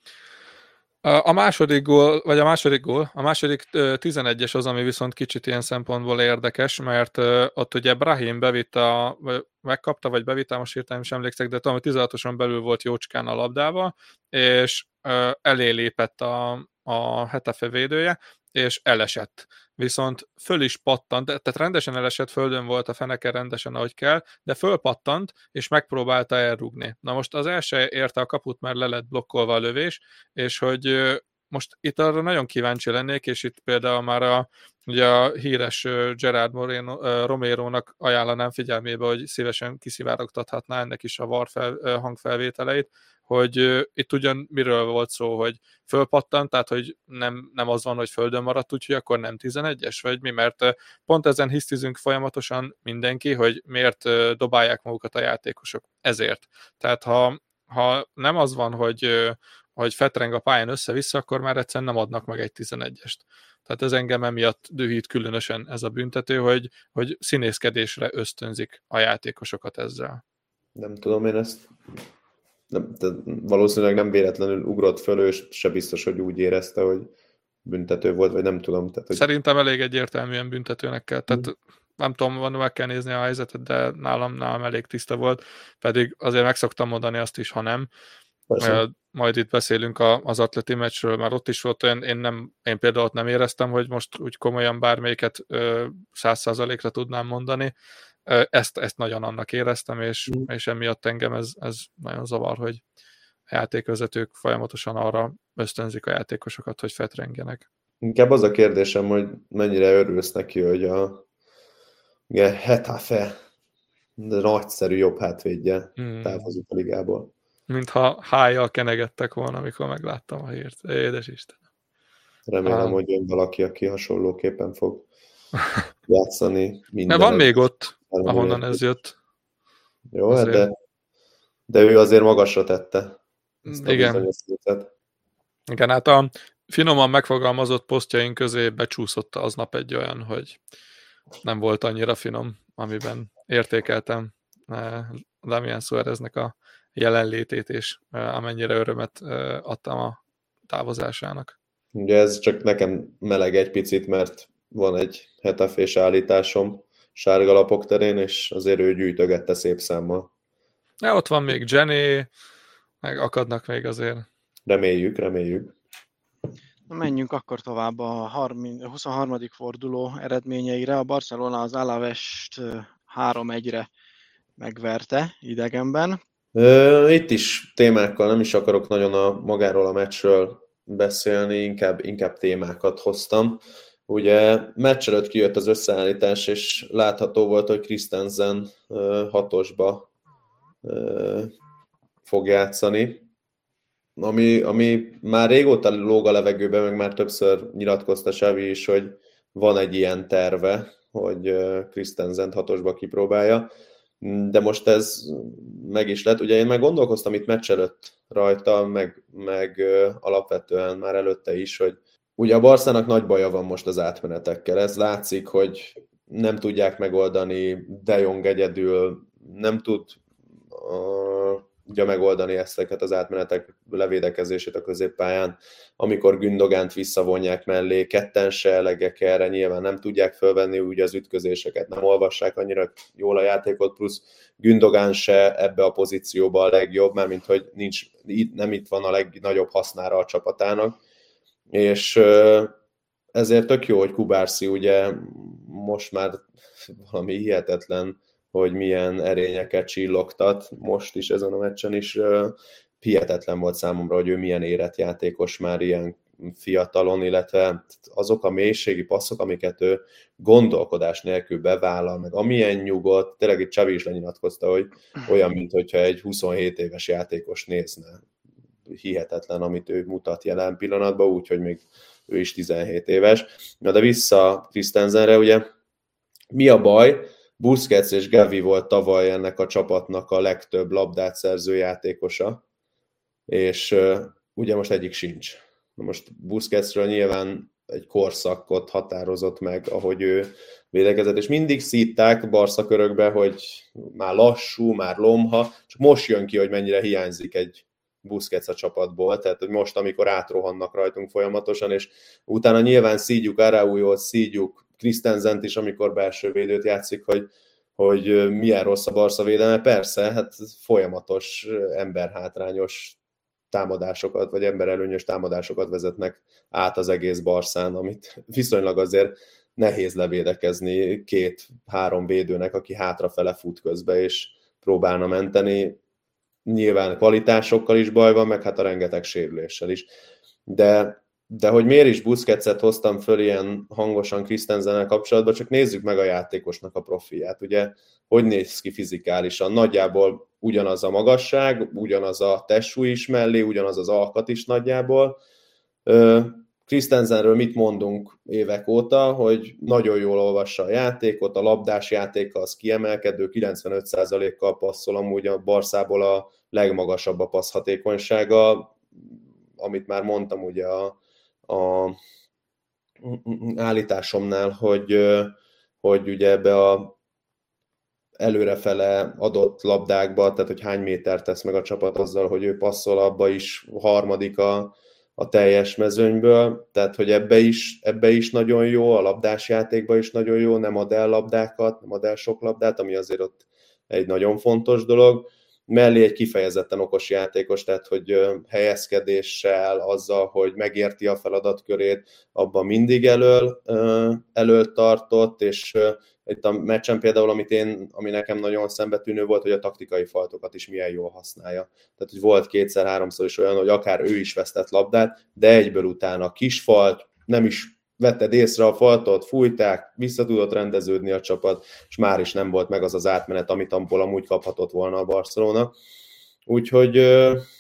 A a második gól, vagy a második gól, a második ö, tizenegyes az, ami viszont kicsit ilyen szempontból érdekes, mert ö, ott ugye Brahim bevitte, a, vagy megkapta, vagy bevitte, most hirtelen is emlékszek, de tudom, hogy tizenhatoson belül volt jócskán a labdával, és ö, elé lépett a, a Hetafe védője, és elesett. Viszont föl is pattant, tehát rendesen elesett, földön volt a feneke rendesen, ahogy kell, de fölpattant, és megpróbálta elrúgni. Na most az első érte a kaput, mert le lett blokkolva a lövés, és hogy ö, most itt arra nagyon kíváncsi lennék, és itt például már a, ugye a híres ö, Gerard Moreno, ö, Romero-nak ajánlanám figyelmébe, hogy szívesen kiszivárogtathatná ennek is a var fel, ö, hangfelvételeit, hogy uh, itt ugyan miről volt szó, hogy fölpattant, tehát hogy nem, nem az van, hogy földön maradt, úgyhogy akkor nem tizenegyes, vagy mi, mert uh, pont ezen hisztizünk folyamatosan mindenki, hogy miért uh, dobálják magukat a játékosok. Ezért. Tehát ha, ha nem az van, hogy, uh, hogy fetreng a pályán össze-vissza, akkor már egyszerűen nem adnak meg egy tizenegyest. Tehát ez engem emiatt dühít különösen ez a büntető, hogy, hogy színészkedésre ösztönzik a játékosokat ezzel. Nem tudom, én ezt nem, valószínűleg nem véletlenül ugrott föl, és se biztos, hogy úgy érezte, hogy büntető volt, vagy nem tudom. Tehát, hogy... Szerintem elég egyértelműen büntetőnek kell. Tehát mm. nem tudom, van, meg kell nézni a helyzetet, de nálam, nálam elég tiszta volt, pedig azért meg szoktam mondani azt is, ha nem. Persze. Majd itt beszélünk az atleti meccsről, már ott is volt olyan, én, nem, én például ott nem éreztem, hogy most úgy komolyan bármelyiket száz százalékra tudnám mondani. Ezt, ezt nagyon annak éreztem, és, mm. és emiatt engem ez, ez nagyon zavar, hogy a játékvezetők folyamatosan arra ösztönzik a játékosokat, hogy fetrengjenek. Inkább az a kérdésem, hogy mennyire örülsz neki, hogy a igen, Hetafe nagyszerű jobb hátvédje mm. távozik a ligából. Mintha hájjal kenegettek volna, amikor megláttam a hírt. Édes Istenem. Remélem, ah. hogy jön valaki, aki hasonlóképpen fog játszani minden. Mert van még ott, ahonnan ez jött. Jó, azért. de, de ő azért magasra tette. Igen. Igen, hát a finoman megfogalmazott posztjaink közé becsúszott aznap egy olyan, hogy nem volt annyira finom, amiben értékeltem Damian Suáreznek a jelenlétét, és amennyire örömet adtam a távozásának. Ugye ez csak nekem meleg egy picit, mert van egy hetafés állításom sárga lapok terén, és azért ő gyűjtögette szép számmal. Ja, ott van még Jenny, meg akadnak még azért. Reméljük, reméljük. Na menjünk akkor tovább a harminc, huszonharmadik forduló eredményeire. A Barcelona az Alavest három egyre megverte idegenben. Itt is témákkal nem is akarok nagyon a magáról a meccsről beszélni, inkább, inkább témákat hoztam. Ugye meccs előtt kijött az összeállítás, és látható volt, hogy Christensen hatosba fog játszani, ami, ami már régóta lóg a levegőben, meg már többször nyilatkozta Xavi is, hogy van egy ilyen terve, hogy Christensent hatosba kipróbálja, de most ez meg is lett. Ugye én meg gondolkoztam itt meccs előtt rajta, meg, meg alapvetően már előtte is, hogy ugye a Barszának nagy baja van most az átmenetekkel. Ez látszik, hogy nem tudják megoldani, De Jong egyedül nem tud uh, ugye megoldani ezeket az átmenetek levédekezését a középpályán. Amikor Gündogánt visszavonják mellé, ketten se elegek erre, nyilván nem tudják fölvenni ugye az ütközéseket, nem olvassák annyira jól a játékot, plusz Gündogán se ebbe a pozícióba a legjobb, mert mint hogy nincs, nem itt van a legnagyobb hasznára a csapatának. És ezért tök jó, hogy Kubarsi ugye most már valami hihetetlen, hogy milyen erényeket csillogtat, most is ezen a meccsen is hihetetlen volt számomra, hogy ő milyen érett játékos már ilyen fiatalon, illetve azok a mélységi passzok, amiket ő gondolkodás nélkül bevállal, meg amilyen nyugodt, tényleg itt Xavi is lenyilatkozta, hogy olyan, mintha egy huszonhét éves játékos nézne. Hihetetlen, amit ő mutat jelen pillanatban, úgyhogy még ő is tizenhét éves. Na de vissza Christensenre, ugye mi a baj? Busquets és Gavi volt tavaly ennek a csapatnak a legtöbb labdát szerző játékosa, és ugye most egyik sincs. Most Busquetsről nyilván egy korszakot határozott meg, ahogy ő védekezett, és mindig szítták Barca körökbe, hogy már lassú, már lomha, csak most jön ki, hogy mennyire hiányzik egy Busquets a csapatból, tehát hogy most, amikor átrohannak rajtunk folyamatosan, és utána nyilván szídjuk Araújot, szídjuk Christensent is, amikor belső védőt játszik, hogy, hogy milyen rossz a Barca védelme. Persze, hát folyamatos emberhátrányos támadásokat, vagy emberelőnyös támadásokat vezetnek át az egész Barszán, amit viszonylag azért nehéz levédekezni két-három védőnek, aki hátrafele fut közbe, és próbálna menteni. Nyilván kvalitásokkal is baj van, meg hát a rengeteg sérüléssel is. De, de hogy miért is Busquetset hoztam föl ilyen hangosan Christensennel kapcsolatban, csak nézzük meg a játékosnak a profilját. Ugye, hogy néz ki fizikálisan? Nagyjából ugyanaz a magasság, ugyanaz a testsúly is mellé, ugyanaz az alkat is nagyjából. Christensenről mit mondunk évek óta, hogy nagyon jól olvassa a játékot, a labdás játéka az kiemelkedő, kilencvenöt százalékkal passzol, amúgy a Barszából a legmagasabb a passzhatékonysága, amit már mondtam ugye a, a állításomnál, hogy, hogy ugye ebbe a előrefele adott labdákba, tehát hogy hány métert tesz meg a csapat azzal, hogy ő passzol, abba is harmadik a, a teljes mezőnyből, tehát hogy ebbe is, ebbe is nagyon jó, a labdás játékban is nagyon jó, nem ad el labdákat, nem ad el sok labdát, ami azért ott egy nagyon fontos dolog. Mellé egy kifejezetten okos játékos, tehát hogy helyezkedéssel, azzal, hogy megérti a feladatkörét, abban mindig elől, elől tartott, és itt a meccsen például, amit én, ami nekem nagyon szembetűnő volt, hogy a taktikai faltokat is milyen jól használja. Tehát, hogy volt kétszer-háromszor is olyan, hogy akár ő is vesztett labdát, de egyből utána kis falt, nem is vetted észre a faltot, fújták, vissza tudott rendeződni a csapat, és már is nem volt meg az az átmenet, amit abból amúgy kaphatott volna a Barcelona. Úgyhogy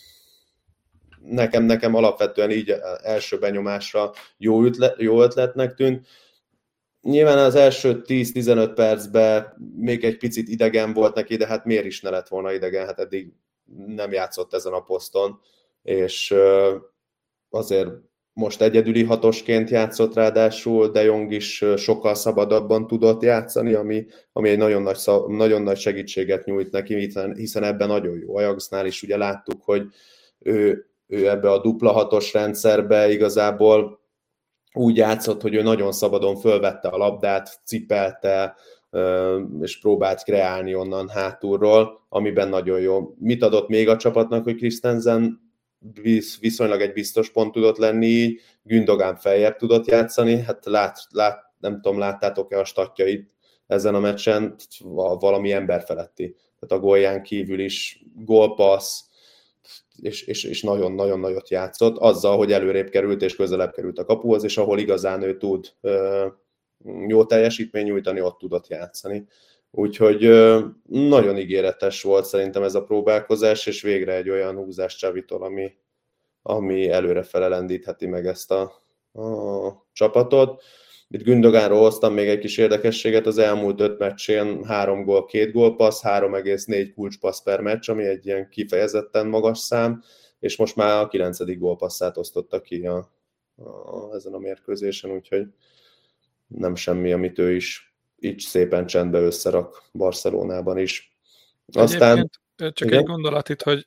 nekem, nekem alapvetően így első benyomásra jó, ötlet, jó ötletnek tűnt. Nyilván az első tíz-tizenöt percben még egy picit idegen volt neki, de hát miért is ne lett volna idegen, hát eddig nem játszott ezen a poszton, és azért most egyedüli hatosként játszott ráadásul, De Jong is sokkal szabadabban tudott játszani, ami, ami egy nagyon nagy, nagyon nagy segítséget nyújt neki, hiszen, hiszen ebben nagyon jó. Ajaxnál is ugye láttuk, hogy ő, ő ebbe a dupla hatos rendszerbe igazából úgy játszott, hogy ő nagyon szabadon fölvette a labdát, cipelte, és próbált kreálni onnan hátulról, amiben nagyon jó. Mit adott még a csapatnak, hogy Christensen viszonylag egy biztos pont tudott lenni így, Gündogan feljebb tudott játszani, hát lát, lát, nem tudom, láttátok-e a statjait ezen a meccsen, valami ember feletti. Tehát a gólján kívül is gólpassz, és, és, és nagyon-nagyon nagyot játszott, azzal, hogy előrébb került és közelebb került a kapuhoz, és ahol igazán ő tud ö, jó teljesítmény nyújtani, ott tudott játszani. Úgyhogy ö, nagyon ígéretes volt szerintem ez a próbálkozás, és végre egy olyan húzás Xavitól, ami, ami előre felelendítheti meg ezt a, a csapatot. Itt Gündoganról hoztam még egy kis érdekességet, az elmúlt öt meccsén három gól, két gólpassz, három egész négy kulcspassz per meccs, ami egy ilyen kifejezetten magas szám, és most már a kilencedik gólpasszát osztotta ki a, a, ezen a mérkőzésen, úgyhogy nem semmi, amit ő is így szépen csendbe összerak Barcelonában is. Aztán... Egyébként csak igen? Egy gondolat itt, hogy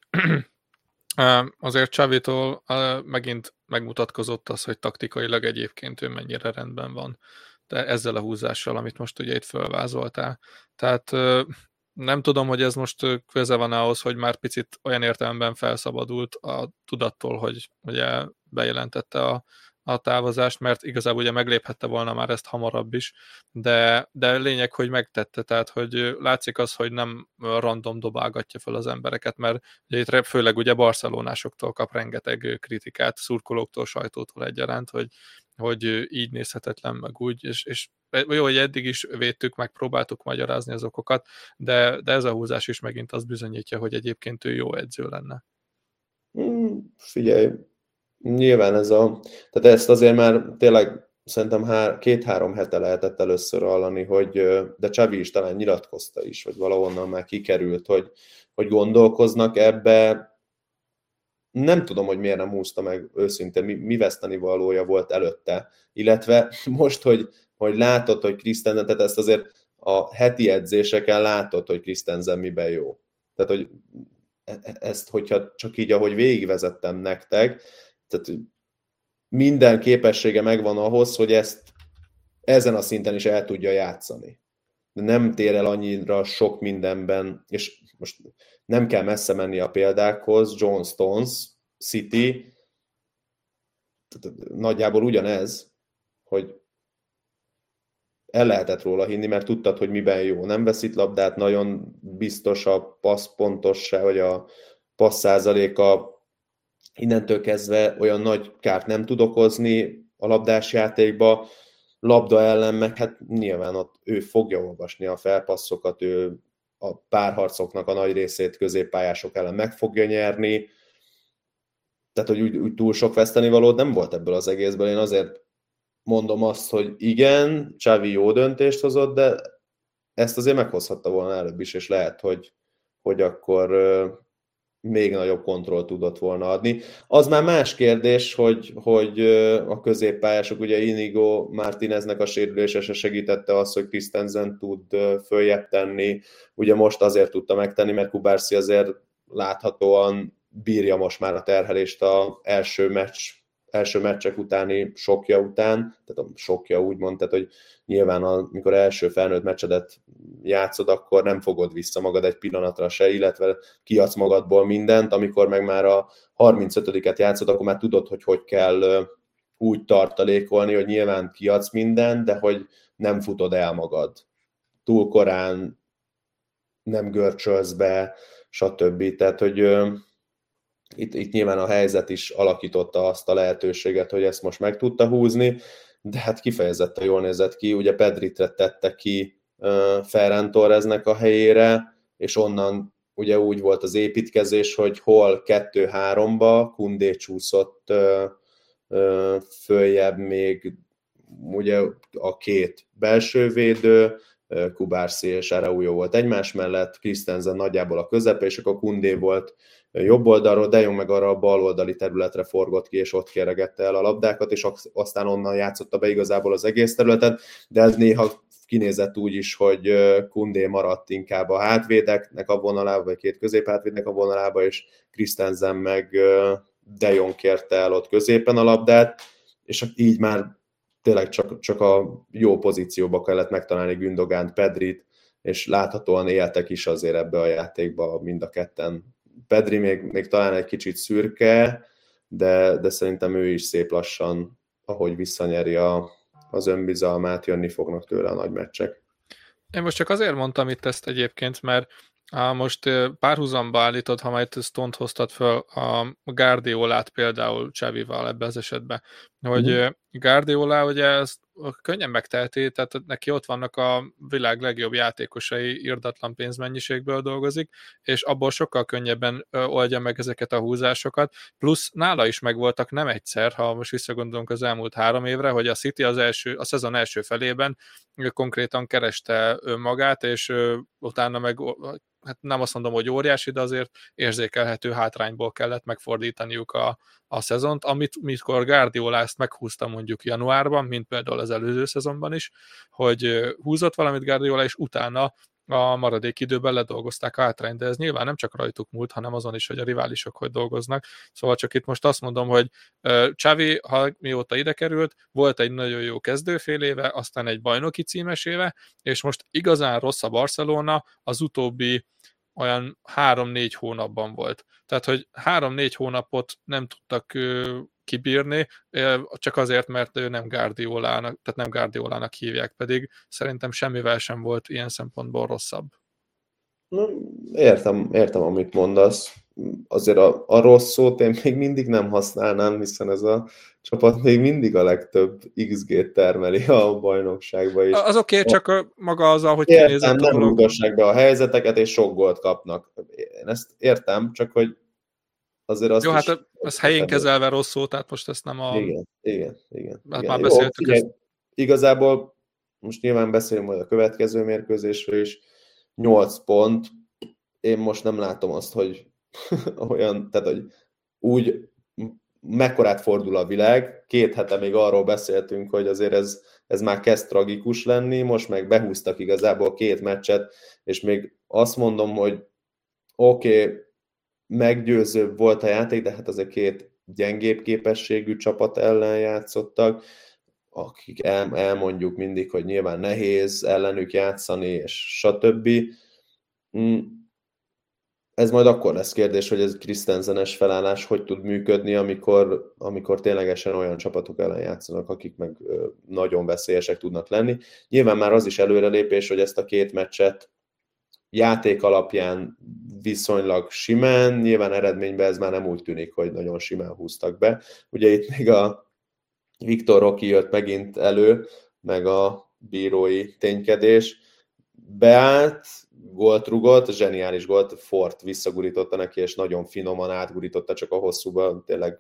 azért Xavitól megint megmutatkozott az, hogy taktikailag egyébként ő mennyire rendben van. De ezzel a húzással, amit most ugye itt fölvázoltál. Tehát nem tudom, hogy ez most köze van ahhoz, hogy már picit olyan értelemben felszabadult a tudattól, hogy ugye bejelentette a, a távozást, mert igazából ugye megléphette volna már ezt hamarabb is, de, de lényeg, hogy megtette, tehát hogy látszik az, hogy nem random dobálgatja fel az embereket, mert ugye itt főleg ugye barcelonásoktól kap rengeteg kritikát, szurkolóktól, sajtótól egyaránt, hogy, hogy így nézhetetlen, meg úgy, és, és jó, hogy eddig is védtük, meg próbáltuk magyarázni az okokat, de, de ez a húzás is megint azt bizonyítja, hogy egyébként ő jó edző lenne. Hmm, figyelj, nyilván ez a, tehát ezt azért már tényleg szerintem há- két-három hete lehetett először hallani, hogy, de Xavi is talán nyilatkozta is, hogy valahonnan már kikerült, hogy, hogy gondolkoznak ebbe. Nem tudom, hogy miért nem húzta meg őszintén, mi, mi veszteni valója volt előtte, illetve most, hogy, hogy látod, hogy Christensen, tehát ezt azért a heti edzéseken látod, hogy Christensen miben jó. Tehát, hogy ezt, hogyha csak így, ahogy végigvezettem nektek, tehát minden képessége megvan ahhoz, hogy ezt ezen a szinten is el tudja játszani. De nem tér el annyira sok mindenben, és most nem kell messze menni a példákhoz, John Stones, City, nagyjából ugyanez, hogy el lehetett róla hinni, mert tudtad, hogy miben jó. Nem vesz itt labdát, nagyon biztos a passzpontosság, vagy a passz százaléka, innentől kezdve olyan nagy kárt nem tud okozni a labdás játékba, labda ellen meg hát nyilván ott ő fogja olvasni a felpasszokat, ő a párharcoknak a nagy részét középpályások ellen meg fogja nyerni, tehát hogy úgy, úgy túl sok vesztenivalód nem volt ebből az egészből. Én azért mondom azt, hogy igen, Xavi jó döntést hozott, de ezt azért meghozhatta volna előbb is, és lehet, hogy, hogy akkor még nagyobb kontrollt tudott volna adni. Az már más kérdés, hogy, hogy a középpályások, ugye Inigo Martineznek a sérülése se segítette azt, hogy Christensen tud följebb tenni. Ugye most azért tudta megtenni, mert Kubarsi azért láthatóan bírja most már a terhelést az első meccs, első meccsek utáni sokja után, tehát a sokja úgymond, tehát hogy nyilván amikor első felnőtt meccsedet játszod, akkor nem fogod vissza magad egy pillanatra se, illetve kiadsz magadból mindent, amikor meg már a harmincötödiket játszod, akkor már tudod, hogy hogy kell úgy tartalékolni, hogy nyilván kiadsz mindent, de hogy nem futod el magad. Túl korán nem görcsölsz be, stb. Tehát, hogy Itt, itt nyilván a helyzet is alakította azt a lehetőséget, hogy ezt most meg tudta húzni, de hát kifejezetten jól nézett ki, ugye Pedritre tette ki uh, Ferran Torresnek a helyére, és onnan ugye úgy volt az építkezés, hogy hol kettő-háromba Koundé csúszott uh, uh, följebb még ugye a két belső védő, uh, Kubarsi és Araujo volt egymás mellett, Christensen nagyjából a közepe, és akkor Koundé volt jobb oldalról, De Jong meg arra a bal oldali területre forgott ki, és ott kéregette el a labdákat, és aztán onnan játszotta be igazából az egész területet, de ez néha kinézett úgy is, hogy Koundé maradt inkább a hátvédeknek a vonalába, vagy két középhátvédnek a vonalába, és Christensen meg De Jong kérte el ott középen a labdát, és így már tényleg csak, csak a jó pozícióba kellett megtalálni Gündogánt, Pedrit, és láthatóan éltek is azért ebbe a játékba mind a ketten. Pedri még, még talán egy kicsit szürke, de, de szerintem ő is szép lassan, ahogy visszanyeri a, az önbizalmát, jönni fognak tőle a nagy meccsek. Én most csak azért mondtam itt ezt egyébként, mert á, most párhuzamba állítod, ha majd Stone-t hoztad föl a Guardiolát például Xavival ebben az esetben, hogy mm. Guardiola ugye ezt könnyen megteheti, tehát neki ott vannak a világ legjobb játékosai, irdatlan pénzmennyiségből dolgozik, és abból sokkal könnyebben oldja meg ezeket a húzásokat, plusz nála is megvoltak nem egyszer, ha most visszagondolunk az elmúlt három évre, hogy a City az első, a szezon első felében konkrétan kereste önmagát, és utána meg, hát nem azt mondom, hogy óriási, de azért érzékelhető hátrányból kellett megfordítaniuk a, a szezont, amit mikor Guardiola ezt meghúzta mondjuk januárban, mint például az előző szezonban is, hogy húzott valamit Guardiola, és utána a maradék időben ledolgozták a hátrányt, de ez nyilván nem csak rajtuk múlt, hanem azon is, hogy a riválisok hogy dolgoznak. Szóval csak itt most azt mondom, hogy Xavi, ha mióta ide került, volt egy nagyon jó kezdőfél éve, aztán egy bajnoki címes éve, és most igazán rossz a Barcelona az utóbbi olyan három-négy hónapban volt. Tehát, hogy három-négy hónapot nem tudtak kibírni, csak azért, mert ő nem Guardiolának, tehát nem Guardiolának hívják, pedig szerintem semmivel sem volt ilyen szempontból rosszabb. Értem, értem, amit mondasz. Azért a, a rossz szót én még mindig nem használnám, hiszen ez a csapat még mindig a legtöbb iksz gét termeli a bajnokságba is. Az oké, okay, csak a, maga az, ahogy értem, kinézett nem rúgassák be a helyzeteket, és sok gólt kapnak. Én ezt értem, csak hogy azért azt jó, is hát ez helyén kezelve rossz szó, tehát most ezt nem a... Igen, igen, igen. Hát igen. már Jó, beszéltük figyelj, ezt. Igazából most nyilván beszélünk majd a következő mérkőzésről is. nyolc pont. Én most nem látom azt, hogy olyan, tehát hogy úgy mekkorát fordul a világ. Két hete még arról beszéltünk, hogy azért ez, ez már kezd tragikus lenni, most meg behúztak igazából két meccset, és még azt mondom, hogy oké, okay, meggyőzőbb volt a játék, de hát azért két gyengébb képességű csapat ellen játszottak, akik el, elmondjuk mindig, hogy nyilván nehéz ellenük játszani, és stb. Ez majd akkor lesz kérdés, hogy ez Christensenes felállás hogy tud működni, amikor, amikor ténylegesen olyan csapatok ellen játszanak, akik meg nagyon veszélyesek tudnak lenni. Nyilván már az is előrelépés, hogy ezt a két meccset játék alapján viszonylag simán, nyilván eredményben ez már nem úgy tűnik, hogy nagyon simán húztak be. Ugye itt még a Viktor Rocky jött megint elő, meg a bírói ténykedés. Beállt, gólt rugott, zseniális gólt, Fort visszagurította neki, és nagyon finoman átgurította csak a hosszúba, tényleg,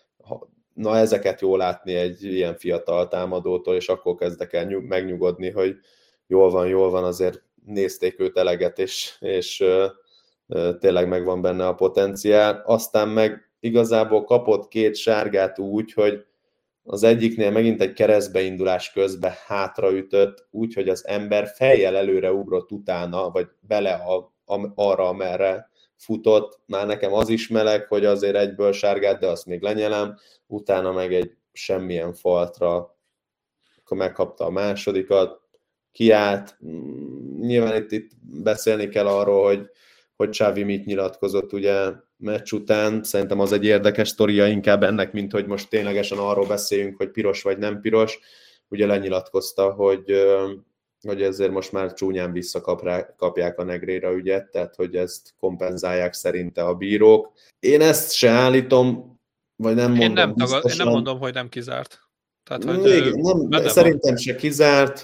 na ezeket jól látni egy ilyen fiatal támadótól, és akkor kezdek el nyug, megnyugodni, hogy jól van, jól van, azért nézték őt eleget, és, és uh, uh, tényleg megvan benne a potenciál. Aztán meg igazából kapott két sárgát úgy, hogy az egyiknél megint egy keresztbeindulás közben hátraütött, úgy, hogy az ember fejjel előre ugrott utána, vagy bele a, a, arra, amerre futott. Már nekem az is meleg, hogy azért egyből sárgát, de azt még lenyelem. Utána meg egy semmilyen faltra, akkor megkapta a másodikat, kiállt. Nyilván itt, itt beszélni kell arról, hogy, hogy Xavi mit nyilatkozott ugye meccs után. Szerintem az egy érdekes sztoria inkább ennek, mint hogy most ténylegesen arról beszéljünk, hogy piros vagy nem piros. Ugye lenyilatkozta, hogy, hogy ezért most már csúnyán visszakapják a Negreira ügyet, tehát hogy ezt kompenzálják szerinte a bírók. Én ezt se állítom, vagy nem mondom én nem, biztosan. tagad, én nem mondom, hogy nem kizárt. Tehát, hogy igen, nem, szerintem van. se kizárt.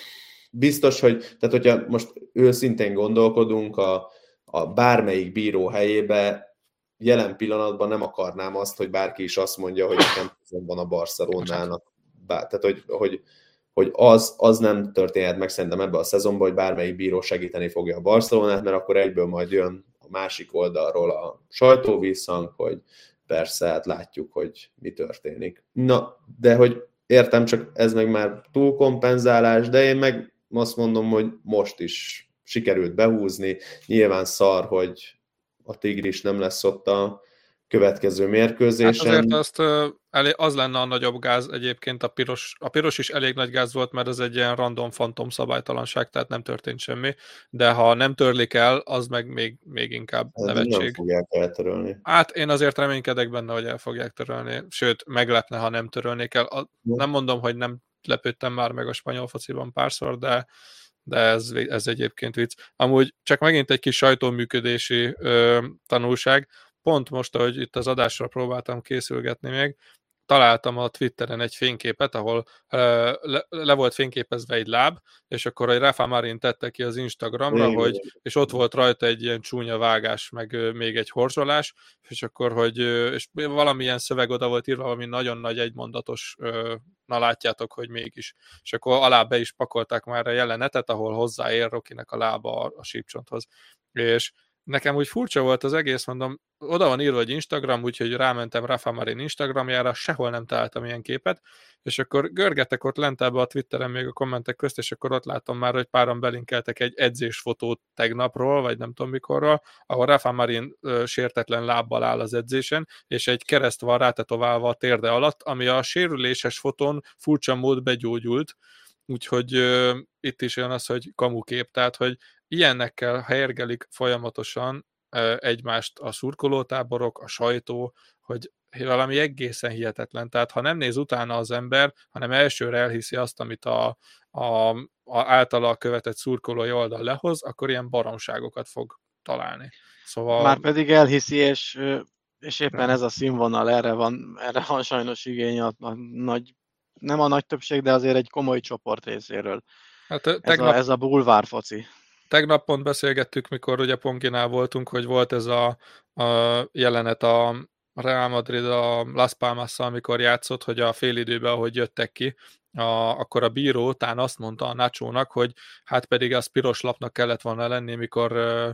Biztos, hogy, tehát hogyha most őszintén gondolkodunk a, a bármelyik bíró helyébe, jelen pillanatban nem akarnám azt, hogy bárki is azt mondja, hogy nekem van a Barcelonának. Tehát, hogy, hogy, hogy az, az nem történhet meg szerintem ebben a szezonban, hogy bármelyik bíró segíteni fogja a Barcelonát, mert akkor egyből majd jön a másik oldalról a sajtóvízhang, hogy persze, hát látjuk, hogy mi történik. Na, de hogy értem, csak ez meg már túlkompenzálás, de én meg azt mondom, hogy most is sikerült behúzni. Nyilván szar, hogy a Tigris nem lesz ott a következő mérkőzésen. Hát azért azt, az lenne a nagyobb gáz egyébként, a piros, a piros is elég nagy gáz volt, mert ez egy ilyen random fantom szabálytalanság, tehát nem történt semmi, de ha nem törlik el, az meg még, még inkább ez nevetség. Nem fogják eltörölni. Hát én azért reménykedek benne, hogy el fogják törölni, sőt, meglepne, ha nem törölnék el. A, nem mondom, hogy nem lepődtem már meg a spanyol fociban párszor, de de ez, ez egyébként vicc. Amúgy csak megint egy kis sajtóműködési ö, tanulság. Pont most, ahogy itt az adásra próbáltam készülgetni még, találtam a Twitteren egy fényképet, ahol ö, le, le volt fényképezve egy láb, és akkor egy Rafa Marin tette ki az Instagramra, Igen. hogy, és ott volt rajta egy ilyen csúnya vágás, meg ö, még egy horzsolás, és akkor, hogy ö, és valamilyen szöveg oda volt írva, valami nagyon nagy egymondatos, ö, na látjátok, hogy mégis. És akkor alá be is pakolták már a jelenetet, ahol hozzáér Rokinek a lába a, a sípcsonthoz. És nekem úgy furcsa volt az egész, mondom, oda van írva, hogy Instagram, úgyhogy rámentem Rafa Marin Instagramjára, sehol nem találtam ilyen képet, és akkor görgetek ott lent ebbe a Twitteren még a kommentek közt, és akkor ott látom már, hogy páran belinkeltek egy edzésfotót tegnapról, vagy nem tudom mikorról, ahol Rafa Marin ö, sértetlen lábbal áll az edzésen, és egy kereszt van rátetoválva a térde alatt, ami a sérüléses fotón furcsa mód begyógyult, úgyhogy ö, itt is olyan az, hogy kamukép, tehát, hogy ilyennekkel hergelik folyamatosan ö, egymást a szurkolótáborok, a sajtó, hogy valami egészen hihetetlen. Tehát ha nem néz utána az ember, hanem elsőre elhiszi azt, amit a, a, a általa követett szurkolói oldal lehoz, akkor ilyen baromságokat fog találni. Szóval... Már pedig elhiszi, és, és éppen ez a színvonal, erre van, erre van sajnos igény a, a nagy, nem a nagy többség, de azért egy komoly csoport részéről. Hát, tegnap... ez, a, ez a bulvár foci. Tegnap pont beszélgettük, mikor ugye Ponkinál voltunk, hogy volt ez a, a jelenet a Real Madrid a Las Palmasszal, amikor játszott, hogy a félidőben, ahogy jöttek ki, a, akkor a bíró után azt mondta a Nachónak, hogy hát pedig az piros lapnak kellett volna lenni, mikor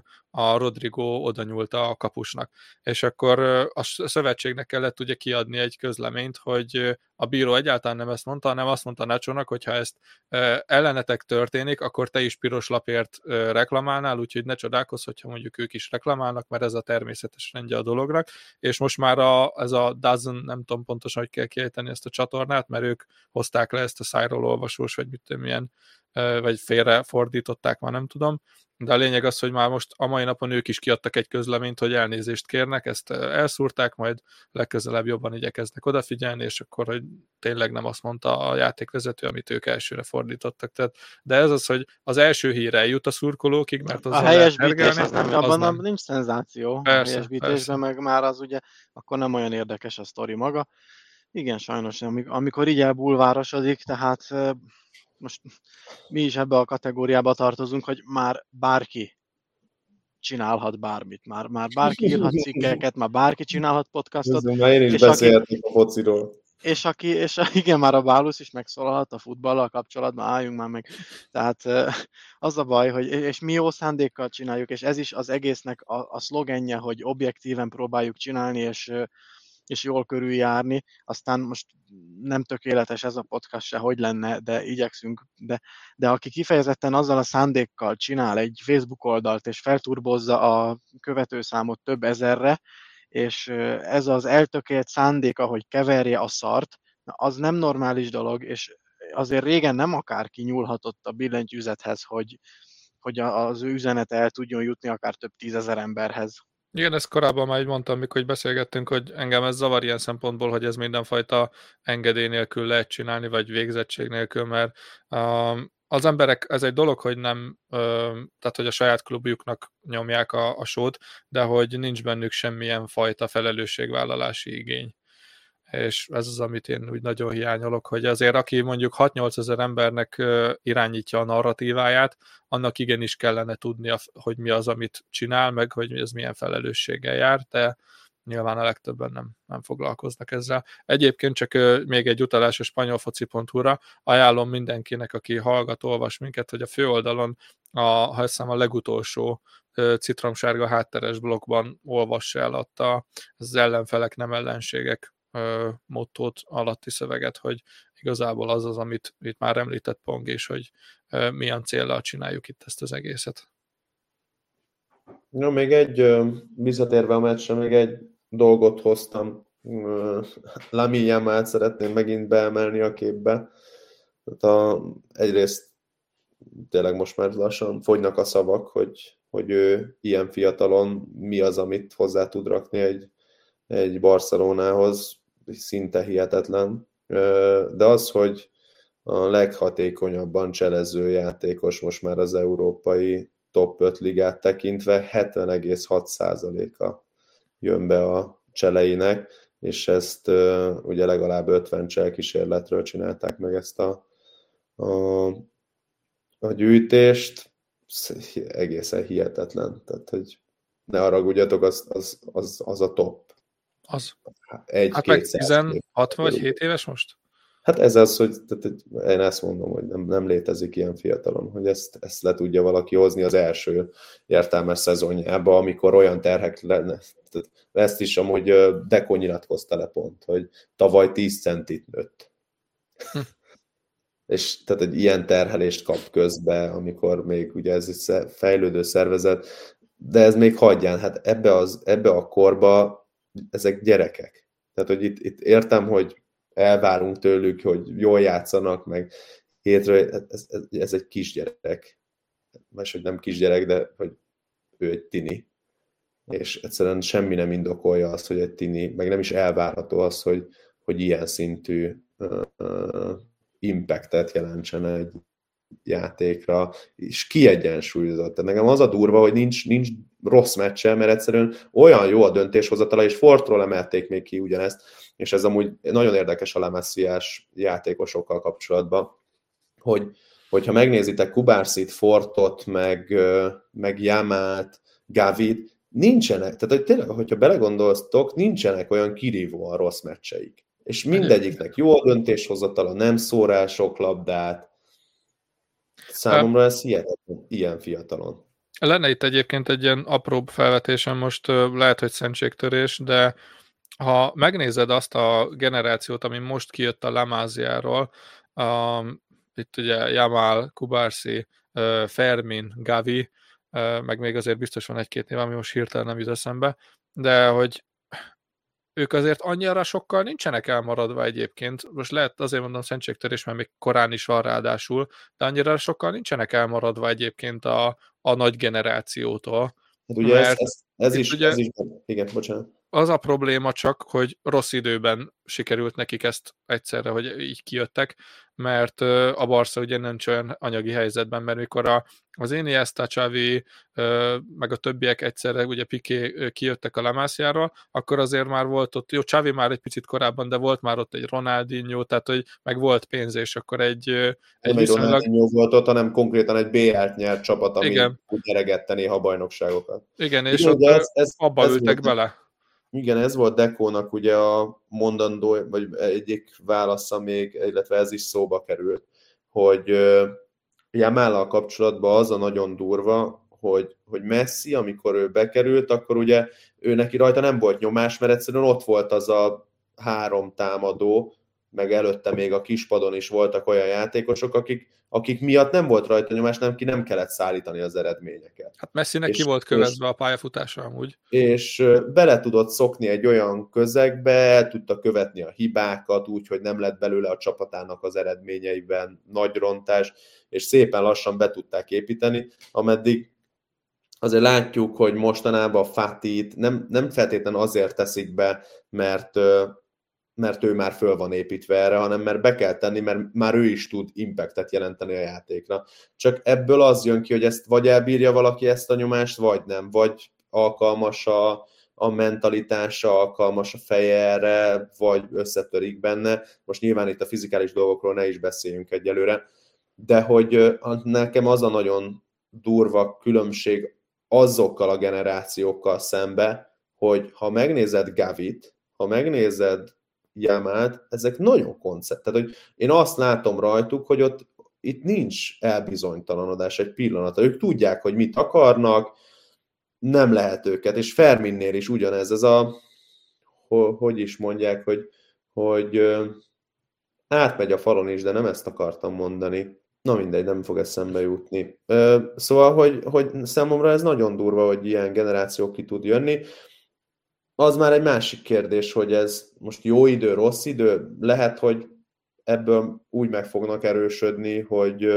a Rodrigo oda nyúlt a kapusnak. És akkor a szövetségnek kellett ugye kiadni egy közleményt, hogy a bíró egyáltalán nem ezt mondta, hanem azt mondta Nachónak, hogy ha ezt ellenetek történik, akkor te is piros lapért reklamálnál, úgyhogy ne csodálkozz, hogyha mondjuk ők is reklamálnak, mert ez a természetes rendje a dolognak. És most már a, ez a Dozen, nem tudom pontosan, hogy kell kiejteni ezt a csatornát, mert ők hozták le ezt a szájról olvasós, vagy mit tudom, milyen, vagy félre fordították, már nem tudom. De a lényeg az, hogy már most a mai napon ők is kiadtak egy közleményt, hogy elnézést kérnek, ezt elszúrták, majd legközelebb jobban igyekeznek odafigyelni, és akkor, hogy tényleg nem azt mondta a játékvezető, amit ők elsőre fordítottak. Tehát, de ez az, hogy az első hír eljut a szurkolókig, mert az a helyesbítés, az nem, abban nem. nincs szenzáció. Persze, a helyesbítésben meg már az ugye, akkor nem olyan érdekes a sztori maga. Igen, sajnos, amikor így elbulvárosodik, tehát most mi is ebbe a kategóriába tartozunk, hogy már bárki csinálhat bármit, már, már bárki írhat cikkeket, már bárki csinálhat podcastot. Ez, már én is beszélhetek a fociról. És aki, és igen, már a Bálusz is megszólalhat a futballal kapcsolatban, álljunk már meg. Tehát az a baj, hogy és mi jó szándékkal csináljuk, és ez is az egésznek a, a szlogenje, hogy objektíven próbáljuk csinálni, és és jól körüljárni, aztán most nem tökéletes ez a podcast se, hogy lenne, de igyekszünk, de, de aki kifejezetten azzal a szándékkal csinál egy Facebook oldalt, és felturbozza a követőszámot több ezerre, és ez az eltökélt szándéka, hogy keverje a szart, az nem normális dolog, és azért régen nem akárki nyúlhatott a billentyűzethez, hogy, hogy az ő üzenete el tudjon jutni akár több tízezer emberhez. Igen, ezt korábban már így mondtam, mikor beszélgettünk, hogy engem ez zavar ilyen szempontból, hogy ez mindenfajta engedély nélkül lehet csinálni, vagy végzettség nélkül, mert um, az emberek, ez egy dolog, hogy nem, um, tehát hogy a saját klubjuknak nyomják a, a sót, de hogy nincs bennük semmilyen fajta felelősségvállalási igény. És ez az, amit én úgy nagyon hiányolok, hogy azért aki mondjuk hat-nyolc ezer embernek irányítja a narratíváját, annak igenis kellene tudnia, hogy mi az, amit csinál, meg hogy ez milyen felelősséggel jár, de nyilván a legtöbben nem, nem foglalkoznak ezzel. Egyébként csak még egy utalás a spanyolfoci pont hu-ra, ajánlom mindenkinek, aki hallgat, olvas minket, hogy a főoldalon, a, ha hiszem a legutolsó citromsárga hátteres blokkban olvass el ott a, az ellenfelek, nem ellenségek mottót alatti szöveget, hogy igazából az az, amit itt már említett Pong, és hogy milyen céllal csináljuk itt ezt az egészet. No, még egy, visszatérve a meccsre, még egy dolgot hoztam. Lamine Yamalt szeretném megint beemelni a képbe. Tehát a, egyrészt tényleg most már lassan fogynak a szavak, hogy, hogy ő ilyen fiatalon mi az, amit hozzá tud rakni egy, egy Barcelonához, szinte hihetetlen. De az, hogy a leghatékonyabban cselező játékos most már az európai top öt ligát tekintve, hetven egész hat százaléka jön be a cseleinek, és ezt ugye legalább ötven cselkísérletről csinálták meg ezt a, a, a gyűjtést. Egészen hihetetlen. Tehát, hogy ne haragudjatok, az, az, az, az a top. Az. Egy, hát meg tizenhat vagy hét éves most? Hát ez az, hogy tehát én ezt mondom, hogy nem, nem létezik ilyen fiatalon, hogy ezt, ezt le tudja valaki hozni az első értelmes szezonjába, amikor olyan terhek lenne. Ezt is amúgy Deco nyilatkozta le pont, hogy tavaly tíz centit nőtt. Hm. És tehát egy ilyen terhelést kap közbe, amikor még ugye ez egy fejlődő szervezet, de ez még hagyján, hát ebbe, az, ebbe a korba ezek gyerekek. Tehát, hogy itt, itt értem, hogy elvárunk tőlük, hogy jól játszanak, meg hétről, ez, ez, ez egy kisgyerek. Máshogy nem kisgyerek, de hogy ő egy tini. És egyszerűen semmi nem indokolja azt, hogy egy tini, meg nem is elvárható az, hogy, hogy ilyen szintű uh, impactet jelentsen egy játékra, és kiegyensúlyozott. Tehát nekem az a durva, hogy nincs, nincs rossz meccse, mert egyszerűen olyan jó a döntéshozatala, és Fortról emelték még ki ugyanezt, és ez amúgy nagyon érdekes a La Masiás játékosokkal kapcsolatban, hogy, hogyha megnézitek Kubárszit, Fortot, meg, meg Yamalt, Gavid, nincsenek, tehát hogy tényleg, hogyha belegondoltok, nincsenek olyan kirívóan rossz meccseik. És mindegyiknek jó a döntéshozatala, nem szórál sok labdát. Számomra ez hihetetlen, ilyen fiatalon. Lenne itt egyébként egy ilyen apróbb felvetésem, most lehet, hogy szentségtörés, de ha megnézed azt a generációt, ami most kijött a La Masia-ról, um, itt ugye Yamal, Kubarsi, uh, Fermin, Gavi, uh, meg még azért biztos van egy-két név, ami most hirtelen nem jut eszembe, de hogy ők azért annyira sokkal nincsenek elmaradva egyébként. Most lehet azért mondom szentségtörés, mert még korán is van ráadásul, de annyira sokkal nincsenek elmaradva egyébként a, a nagy generációtól. Hát ugye ez, ez, ez, is, ugye, ez is, igen, bocsánat. Az a probléma csak, hogy rossz időben sikerült nekik ezt egyszerre, hogy így kijöttek, mert a Barca ugye nincs olyan anyagi helyzetben, mert mikor a, az Iniesta, Xavi, meg a többiek egyszerre, ugye Piqué kijöttek a La Masia-ról, akkor azért már volt ott, jó, Xavi már egy picit korábban, de volt már ott egy Ronaldinho, tehát hogy meg volt pénz, és akkor egy, egy nem viszonylag... egy Ronaldinho volt ott, hanem konkrétan egy bé el-t nyert csapat, ami igen. úgy nyeregette néha a bajnokságokat. Igen, és igen, ott ez, ez, abba ez ültek volt, bele. Igen, ez volt Dekónak ugye a mondandó, vagy egyik válasza még, illetve ez is szóba került, hogy uh, Yamállal kapcsolatban az a nagyon durva, hogy, hogy Messi, amikor ő bekerült, akkor ugye ő neki rajta nem volt nyomás, mert egyszerűen ott volt az a három támadó, meg előtte még a kispadon is voltak olyan játékosok, akik, akik miatt nem volt rajta nyomás, nem ki nem kellett szállítani az eredményeket. Hát Messinek ki volt követve a pályafutása amúgy. És bele tudott szokni egy olyan közegbe, el tudta követni a hibákat, úgy, hogy nem lett belőle a csapatának az eredményeiben nagy rontás, és szépen lassan be tudták építeni, ameddig azért látjuk, hogy mostanában a Fatit nem, nem feltétlenül azért teszik be, mert mert ő már föl van építve erre, hanem mert be kell tenni, mert már ő is tud impactet jelenteni a játékra. Csak ebből az jön ki, hogy ezt vagy elbírja valaki ezt a nyomást, vagy nem, vagy alkalmas a, a mentalitása, alkalmas a feje erre, vagy összetörik benne. Most nyilván itt a fizikális dolgokról ne is beszéljünk egyelőre, de hogy nekem az a nagyon durva különbség azokkal a generációkkal szembe, hogy ha megnézed Gavit, ha megnézed Yamalt, ezek nagyon koncept. Tehát, hogy én azt látom rajtuk, hogy ott itt nincs elbizonytalanodás egy pillanatra. Ők tudják, hogy mit akarnak, nem lehet őket, és Ferminnél is ugyanez, ez a, hogy is mondják, hogy, hogy átmegy a falon is, de nem ezt akartam mondani. Na mindegy, nem fog eszembe jutni. Szóval, hogy, hogy számomra ez nagyon durva, hogy ilyen generáció ki tud jönni. Az már egy másik kérdés, hogy ez most jó idő, rossz idő. Lehet, hogy ebből úgy meg fognak erősödni, hogy,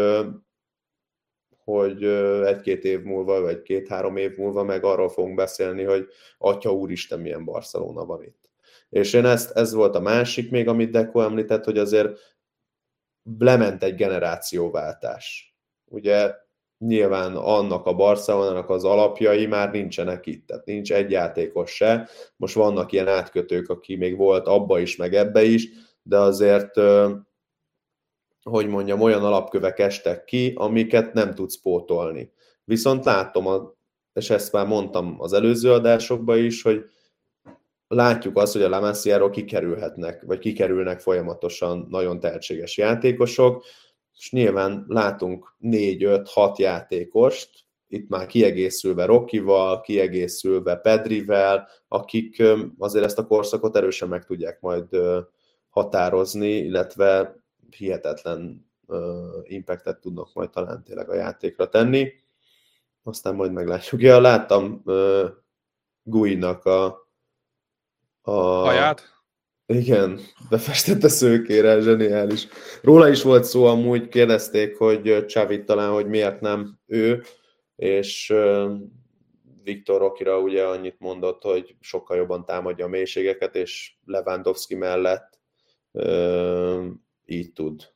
hogy egy-két év múlva, vagy két-három év múlva meg arról fogunk beszélni, hogy atya úristen, milyen Barcelona van itt. És én ezt, ez volt a másik még, amit Deco említett, hogy azért lement egy generációváltás. Ugye nyilván annak a Barcelonának az alapjai már nincsenek itt, tehát nincs egy játékos se. Most vannak ilyen átkötők, aki még volt abba is, meg ebbe is, de azért, hogy mondjam, olyan alapkövek estek ki, amiket nem tudsz pótolni. Viszont látom, és ezt már mondtam az előző adásokban is, hogy látjuk azt, hogy a La Masia-ról kikerülhetnek, vagy kikerülnek folyamatosan nagyon tehetséges játékosok, és nyilván látunk négy öt hat játékost, itt már kiegészülve Rockyval, kiegészülve Pedrivel, akik azért ezt a korszakot erősen meg tudják majd határozni, illetve hihetetlen impactet tudnak majd talán tényleg a játékra tenni. Aztán majd meglátjuk. Ja, láttam Gui-nak a, a haját. Igen, befestette szőkére, zseniális. Róla is volt szó amúgy, kérdezték, hogy Xavi talán, hogy miért nem ő, és uh, Viktor Rockira ugye annyit mondott, hogy sokkal jobban támadja a mélységeket, és Lewandowski mellett uh, így tud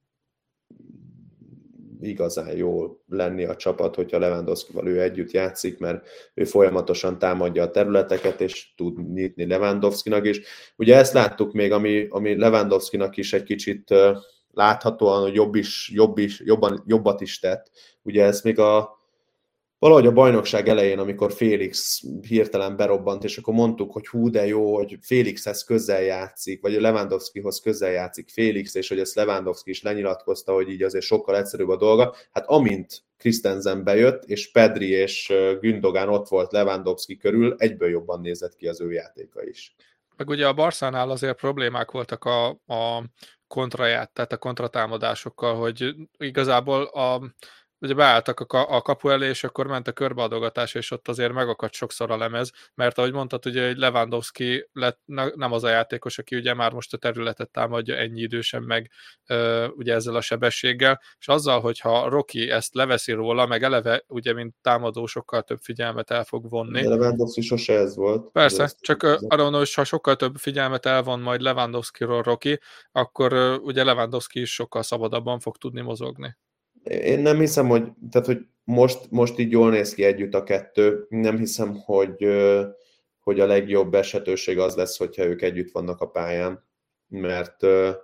igazán jól lenni a csapat, hogyha Lewandowskival ő együtt játszik, mert ő folyamatosan támadja a területeket, és tud nyitni Lewandowskinak is. Ugye ezt láttuk még, ami, ami Lewandowskinak is egy kicsit uh, láthatóan, hogy jobb is, jobb is, jobban, jobbat is tett. Ugye ezt még a valahogy a bajnokság elején, amikor Félix hirtelen berobbant, és akkor mondtuk, hogy hú, de jó, hogy Félixhez közel játszik, vagy a Lewandowskihoz közel játszik Félix, és hogy ezt Lewandowski is lenyilatkozta, hogy így azért sokkal egyszerűbb a dolga. Hát amint Christensen bejött, és Pedri és Gündogan ott volt Lewandowski körül, egyből jobban nézett ki az ő játéka is. Meg ugye a Barszánál azért problémák voltak a, a kontraját, tehát a kontratámadásokkal, hogy igazából a ugye beálltak a, a kapu elé, és akkor ment a körbeadogatás, és ott azért megakadt sokszor a lemez, mert ahogy mondtad, ugye hogy Lewandowski lett, nem az a játékos, aki ugye már most a területet támadja ennyi idősen meg ugye ezzel a sebességgel, és azzal, hogyha Rocky ezt leveszi róla, meg eleve ugye mint támadó sokkal több figyelmet el fog vonni. De Lewandowski sose ez volt. Persze, csak arra mondom, hogy ha sokkal több figyelmet elvon majd Lewandowskiról Rocky, akkor ugye Lewandowski is sokkal szabadabban fog tudni mozogni. Én nem hiszem, hogy, tehát, hogy most, most így jól néz ki együtt a kettő. Nem hiszem, hogy, hogy a legjobb esetőség az lesz, hogyha ők együtt vannak a pályán, mert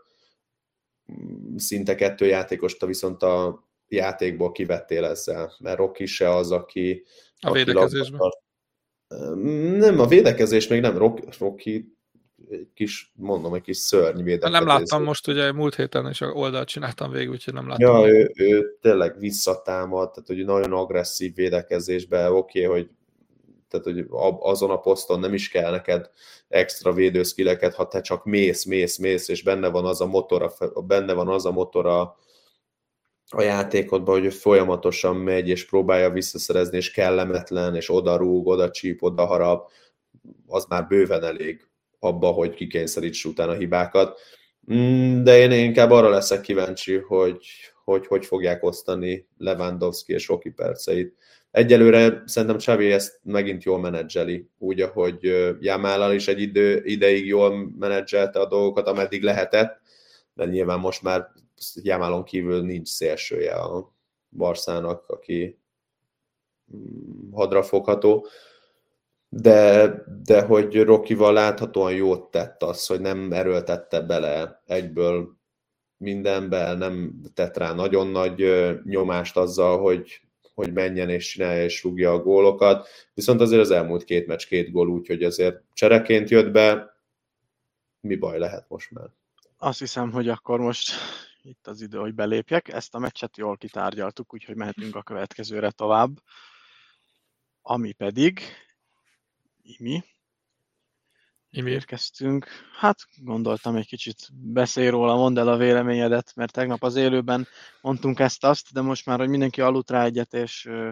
szinte kettő játékost viszont a játékból kivettél ezzel, mert Rocky se az, aki... A védekezésben? Nem, a védekezés még nem. Rocky egy kis, mondom, egy kis szörny védekezés. Nem láttam most, ugye múlt héten is oldalt csináltam végig, úgyhogy nem láttam. Ja, ő, ő tényleg visszatámad, tehát hogy nagyon agresszív védekezésben, oké, okay, hogy, tehát, hogy azon a poszton nem is kell neked extra védőszkileket, ha te csak mész, mész, mész, és benne van az a motor, a, benne van az a motor a, a játékodban, hogy folyamatosan megy, és próbálja visszaszerezni, és kellemetlen, és oda rúg, oda csíp, oda harap, az már bőven elég abba, hogy kikényszeríts utána a hibákat. De én inkább arra leszek kíváncsi, hogy hogy, hogy fogják osztani Lewandowski és Rocky perceit. Egyelőre szerintem Xavi ezt megint jól menedzseli, úgy, ahogy Yamállal is egy idő, ideig jól menedzselte a dolgokat, ameddig lehetett, de nyilván most már Yamálon kívül nincs szélsője a Barszának, aki hadrafogható. De, de hogy Rockyval láthatóan jót tett az, hogy nem erőltette bele egyből mindenbe, nem tett rá nagyon nagy nyomást azzal, hogy, hogy menjen és csinálja és rúgja a gólokat. Viszont azért az elmúlt két meccs, két gól, úgyhogy azért csereként jött be. Mi baj lehet most már? Azt hiszem, hogy akkor most itt az idő, hogy belépjek. Ezt a meccset jól kitárgyaltuk, úgyhogy mehetünk a következőre tovább. Ami pedig... Imi. Imi. Érkeztünk. Hát gondoltam egy kicsit beszélj róla, mondd el a véleményedet, mert tegnap az élőben mondtunk ezt-azt, de most már, hogy mindenki aludt rá egyet, és ö,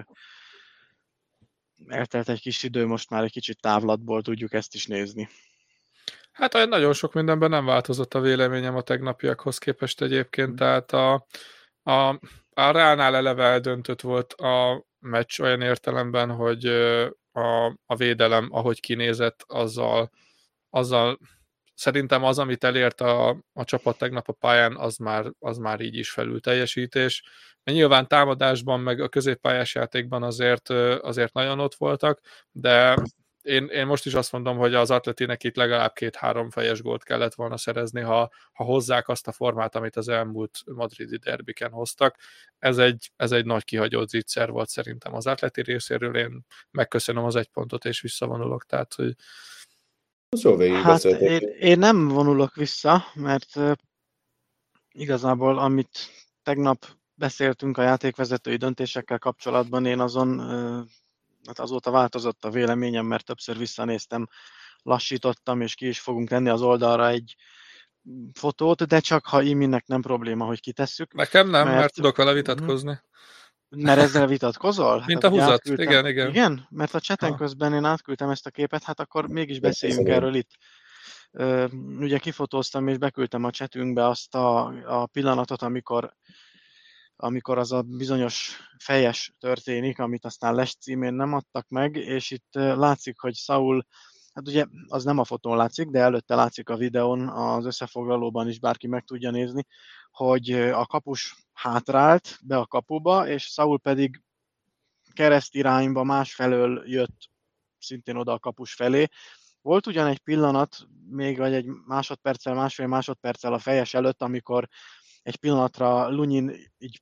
eltelt egy kis idő, most már egy kicsit távlatból tudjuk ezt is nézni. Hát olyan nagyon sok mindenben nem változott a véleményem a tegnapiakhoz képest egyébként, tehát a, a, a Reálnál eleve eldöntött volt a meccs olyan értelemben, hogy a, a védelem, ahogy kinézett, azzal, azzal szerintem az, amit elért a, a csapat tegnap a pályán, az már, az már így is felül teljesítés. Mert nyilván támadásban, meg a középpályás játékban azért, azért nagyon ott voltak, de én, én most is azt mondom, hogy az Atletinek itt legalább két-három fejes gólt kellett volna szerezni, ha, ha hozzák azt a formát, amit az elmúlt madridi derbiken hoztak. Ez egy, ez egy nagy kihagyott zicser volt szerintem az Atleti részéről. Én megköszönöm az egy pontot, és visszavonulok. Tehát, hogy... Hát én, én nem vonulok vissza, mert uh, igazából, amit tegnap beszéltünk a játékvezetői döntésekkel kapcsolatban, én azon... Uh, hát azóta változott a véleményem, mert többször visszanéztem, lassítottam, és ki is fogunk tenni az oldalra egy fotót, de csak ha Iminek nem probléma, hogy kitesszük. Nekem nem, mert, mert tudok vele vitatkozni. Mert ezzel vitatkozol? Mint hát, a húzat, igen, igen. Igen? Mert a chaten közben én átküldtem ezt a képet, hát akkor mégis beszéljünk erről itt. Ugye kifotóztam és beküldtem a chatünkbe azt a, a pillanatot, amikor amikor az a bizonyos fejes történik, amit aztán Les címén nem adtak meg, és itt látszik, hogy Saul, hát ugye az nem a fotón látszik, de előtte látszik a videón, az összefoglalóban is bárki meg tudja nézni, hogy a kapus hátrált be a kapuba, és Saul pedig kereszt irányba másfelől jött szintén oda a kapus felé. Volt ugyan egy pillanat, még vagy egy másodperccel, másfél másodperccel a fejes előtt, amikor egy pillanatra Lunyin így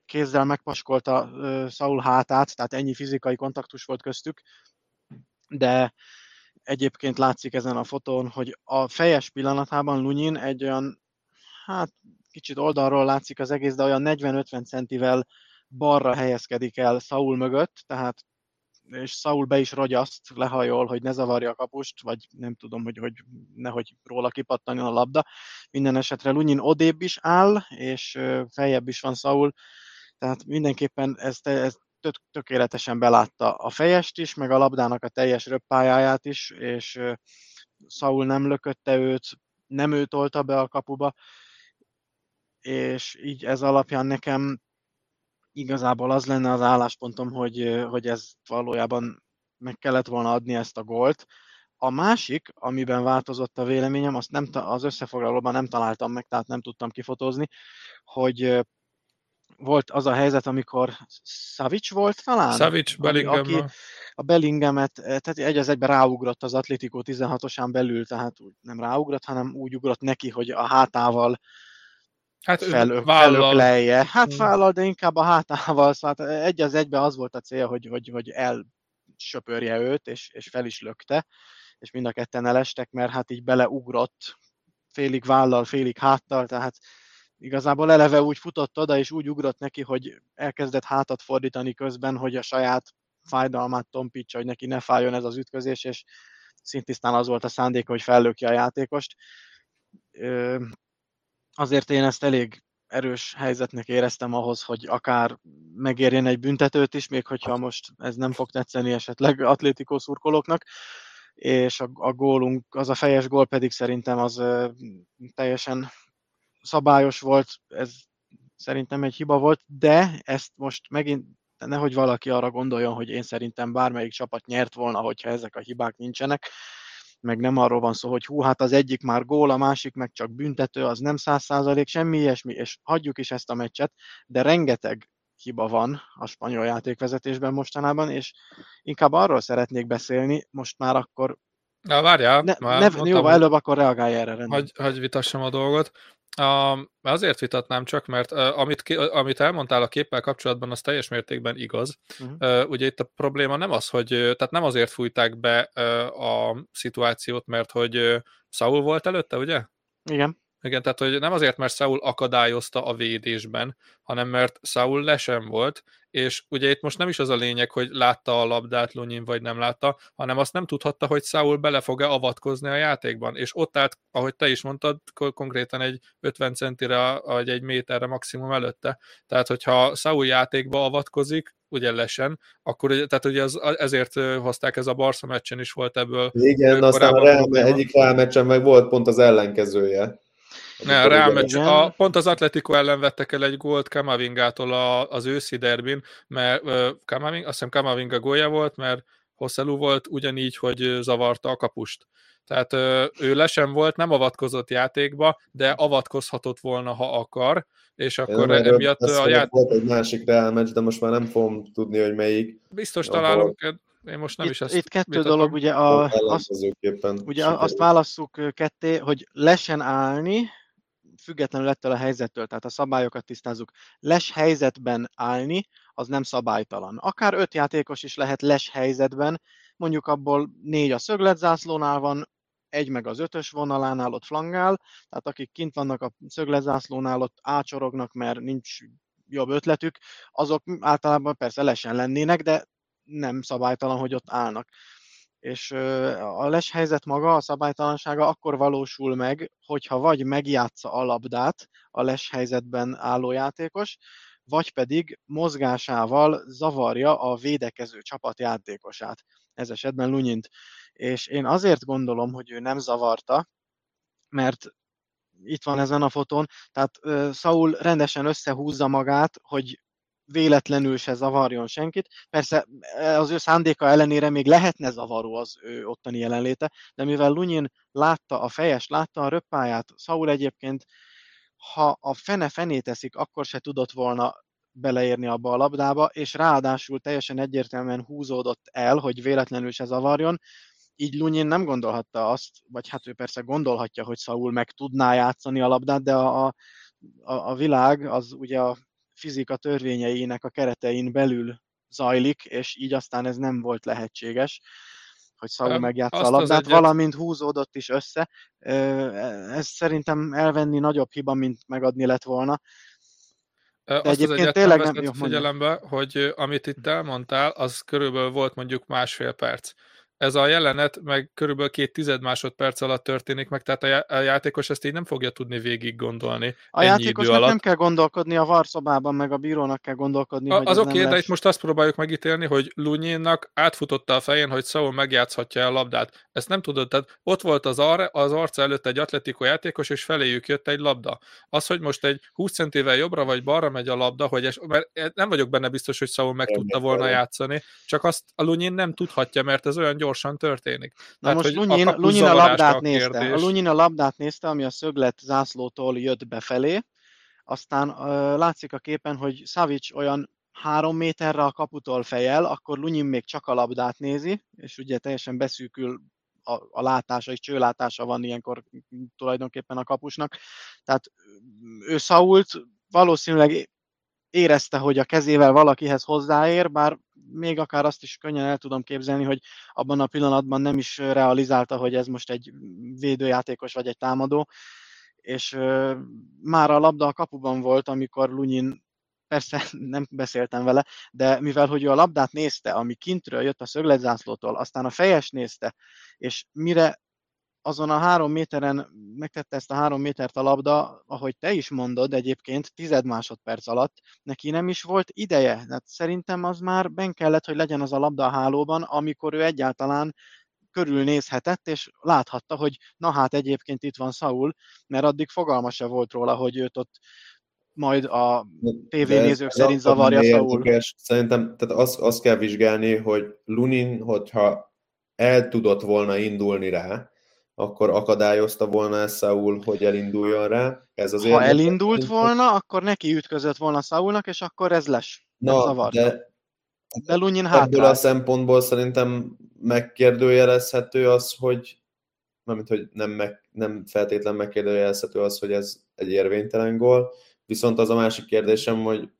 kézzel megpaskolta Saul hátát, tehát ennyi fizikai kontaktus volt köztük, de egyébként látszik ezen a fotón, hogy a fejes pillanatában Lunyin egy olyan, hát kicsit oldalról látszik az egész, de olyan negyven-ötven centivel balra helyezkedik el Saul mögött, tehát és Saul be is ragyaszt, lehajol, hogy ne zavarja a kapust, vagy nem tudom, hogy, hogy nehogy róla kipattanjon a labda. Minden esetre Lunyin odébb is áll, és feljebb is van Saul, tehát mindenképpen ez, ez tök, tökéletesen belátta a fejest is, meg a labdának a teljes röppályáját is, és Saul nem lökötte őt, nem ő tolta be a kapuba, és így ez alapján nekem igazából az lenne az álláspontom, hogy, hogy ez valójában meg kellett volna adni ezt a gólt. A másik, amiben változott a véleményem, azt nem, az összefoglalóban nem találtam meg, tehát nem tudtam kifotózni, hogy volt az a helyzet, amikor Savic volt talán? Savic, Bellingham. Aki a Bellinghamet, tehát egy az egyben ráugrott az Atlético tizenhatosán belül, tehát úgy nem ráugrott, hanem úgy ugrott neki, hogy a hátával hát felök, felöklelje. Hát vállal, de inkább a hátával, szóval egy az egyben az volt a cél, hogy, hogy, hogy elsöpörje őt, és, és fel is lökte, és mind a ketten elestek, mert hát így beleugrott, félig vállal, félig háttal, tehát igazából eleve úgy futott oda, és úgy ugrott neki, hogy elkezdett hátat fordítani közben, hogy a saját fájdalmát tompítsa, hogy neki ne fájjon ez az ütközés, és szintisztán az volt a szándéka, hogy fellökje a játékost. Azért én ezt elég erős helyzetnek éreztem ahhoz, hogy akár megérjen egy büntetőt is, még hogyha most ez nem fog tetszeni esetleg Atlético szurkolóknak, és a, a gólunk, az a fejes gól pedig szerintem az ö, teljesen szabályos volt, ez szerintem egy hiba volt, de ezt most megint nehogy valaki arra gondoljon, hogy én szerintem bármelyik csapat nyert volna, hogyha ezek a hibák nincsenek, meg nem arról van szó, hogy hú, hát az egyik már gól, a másik meg csak büntető, az nem száz százalék, semmi ilyesmi, és hagyjuk is ezt a meccset, de rengeteg hiba van a spanyol játékvezetésben mostanában, és inkább arról szeretnék beszélni, most már akkor... Na, várjál, ne, már ne, mondtam, jó, előbb akkor reagálj erre. Rendben. Hagy, hagy vitassam a dolgot. Uh, azért vitatnám csak, mert uh, amit, ki, amit elmondtál a képpel kapcsolatban, az teljes mértékben igaz. Uh-huh. Uh, ugye itt a probléma nem az, hogy, tehát nem azért fújták be uh, a szituációt, mert hogy uh, Saul volt előtte, ugye? Igen. Igen, tehát hogy nem azért, mert Saul akadályozta a védésben, hanem mert Saul lesen volt, és ugye itt most nem is az a lényeg, hogy látta a labdát Lunyin, vagy nem látta, hanem azt nem tudhatta, hogy Saul bele fog-e avatkozni a játékban, és ott állt, ahogy te is mondtad, konkrétan egy ötven centire, vagy egy méterre maximum előtte. Tehát, hogyha Saul játékba avatkozik, ugye lesen, akkor tehát ugye az, ezért hozták, ez a Barca meccsen is volt ebből. Igen, aztán a Real, egyik Real meccsen meg volt pont az ellenkezője. Ne, a Real meccs, a, pont az Atletico ellen vettek el egy gólt Kamavingától a, az őszi derbin, mert uh, Kamaving, azt hiszem Kamavinga gólja volt, mert Hosszelú volt ugyanígy, hogy zavarta a kapust. Tehát uh, ő lesen volt, nem avatkozott játékba, de avatkozhatott volna, ha akar, és akkor nem, emiatt a játék... Volt egy másik Real meccs, de most már nem fogom tudni, hogy melyik. Biztos találunk, én most nem itt, is ezt Itt kettő vitatom. dolog, ugye, a, azt, ugye azt válasszuk ketté, hogy lesen állni, függetlenül ettől a helyzettől, tehát a szabályokat tisztázzuk. Les helyzetben állni, az nem szabálytalan. Akár öt játékos is lehet les helyzetben, mondjuk abból négy a szögletzászlónál van, egy meg az ötös vonalánál ott flangál, tehát akik kint vannak a szögletzászlónál, ott ácsorognak, mert nincs jobb ötletük, azok általában persze lesen lennének, de nem szabálytalan, hogy ott állnak. És a les helyzet maga, a szabálytalansága akkor valósul meg, hogyha vagy megjátsza a labdát a les helyzetben álló játékos, vagy pedig mozgásával zavarja a védekező csapat játékosát. Ez esetben Lunyint. És én azért gondolom, hogy ő nem zavarta, mert itt van ezen a fotón, tehát uh, Saul rendesen összehúzza magát, hogy véletlenül se zavarjon senkit. Persze az ő szándéka ellenére még lehetne zavaró az ő ottani jelenléte, de mivel Lunyin látta a fejes, látta a röppáját, Saul egyébként, ha a fene fené teszik, akkor se tudott volna beleérni abba a labdába, és ráadásul teljesen egyértelműen húzódott el, hogy véletlenül se zavarjon. Így Lunyin nem gondolhatta azt, vagy hát ő persze gondolhatja, hogy Saul meg tudná játszani a labdát, de a, a, a világ az ugye a fizika törvényeinek a keretein belül zajlik, és így aztán ez nem volt lehetséges, hogy Saul megjátsza a labdát, egyet... valamint húzódott is össze. Ez szerintem elvenni nagyobb hiba, mint megadni lett volna. De azt egyébként az tényleg nem veszett figyelembe, hogy amit itt elmondtál, az körülbelül volt mondjuk másfél perc. Ez a jelenet meg körülbelül két tized másodperc alatt történik meg, tehát a játékos ezt így nem fogja tudni végig gondolni. A játékosnak nem kell gondolkodni, a varszobában meg a bírónak kell gondolkodni. A, hogy az oké, okay, lesz... de itt most azt próbáljuk megítélni, hogy Lunyinnak átfutotta a fején, hogy Saul megjátszhatja a labdát. Ezt nem tudod, tehát ott volt az, ar- az arca előtt egy Atletico játékos, és feléjük jött egy labda. Az, hogy most egy húsz centivel jobbra vagy balra megy a labda, hogy es- mert nem vagyok benne biztos, hogy Saul meg tudta volna játszani, csak azt a Lunyin nem tudhatja, mert ez olyan gyorsan történik. Na most Lunyin a, Lunyin a labdát a nézte. A Lunyin a labdát nézte, ami a szöglet zászlótól jött befelé. Aztán uh, látszik a képen, hogy Savic olyan három méterre a kaputól fejel, akkor Lunyin még csak a labdát nézi, és ugye teljesen beszűkül a, a látása, és csőlátása van ilyenkor tulajdonképpen a kapusnak. Tehát ő Sault valószínűleg érezte, hogy a kezével valakihez hozzáér, bár még akár azt is könnyen el tudom képzelni, hogy abban a pillanatban nem is realizálta, hogy ez most egy védőjátékos vagy egy támadó, és uh, már a labda a kapuban volt, amikor Lunyin, persze nem beszéltem vele, de mivel hogy ő a labdát nézte, ami kintről jött a szögletzászlótól, aztán a fejes nézte, és mire azon a három méteren megtette ezt a három métert a labda, ahogy te is mondod egyébként, tized másodperc alatt, neki nem is volt ideje. Hát szerintem az már benn kellett, hogy legyen az a labda a hálóban, amikor ő egyáltalán körülnézhetett, és láthatta, hogy na hát egyébként itt van Saul, mert addig fogalma se volt róla, hogy őt ott majd a tévénézők szerint zavarja Saul. Szerintem tehát azt, azt kell vizsgálni, hogy Lunin, hogyha el tudott volna indulni rá, akkor akadályozta volna Saul, hogy elinduljon rá. Ez az ha elindult szerint, volna, akkor neki ütközött volna Saulnak, és akkor ez lesz. Na, de, de Lunyin ebből hátrált. a szempontból szerintem megkérdőjelezhető az, hogy mármint, hogy nem, meg, nem feltétlen megkérdőjelezhető az, hogy ez egy érvénytelen gól. Viszont az a másik kérdésem, hogy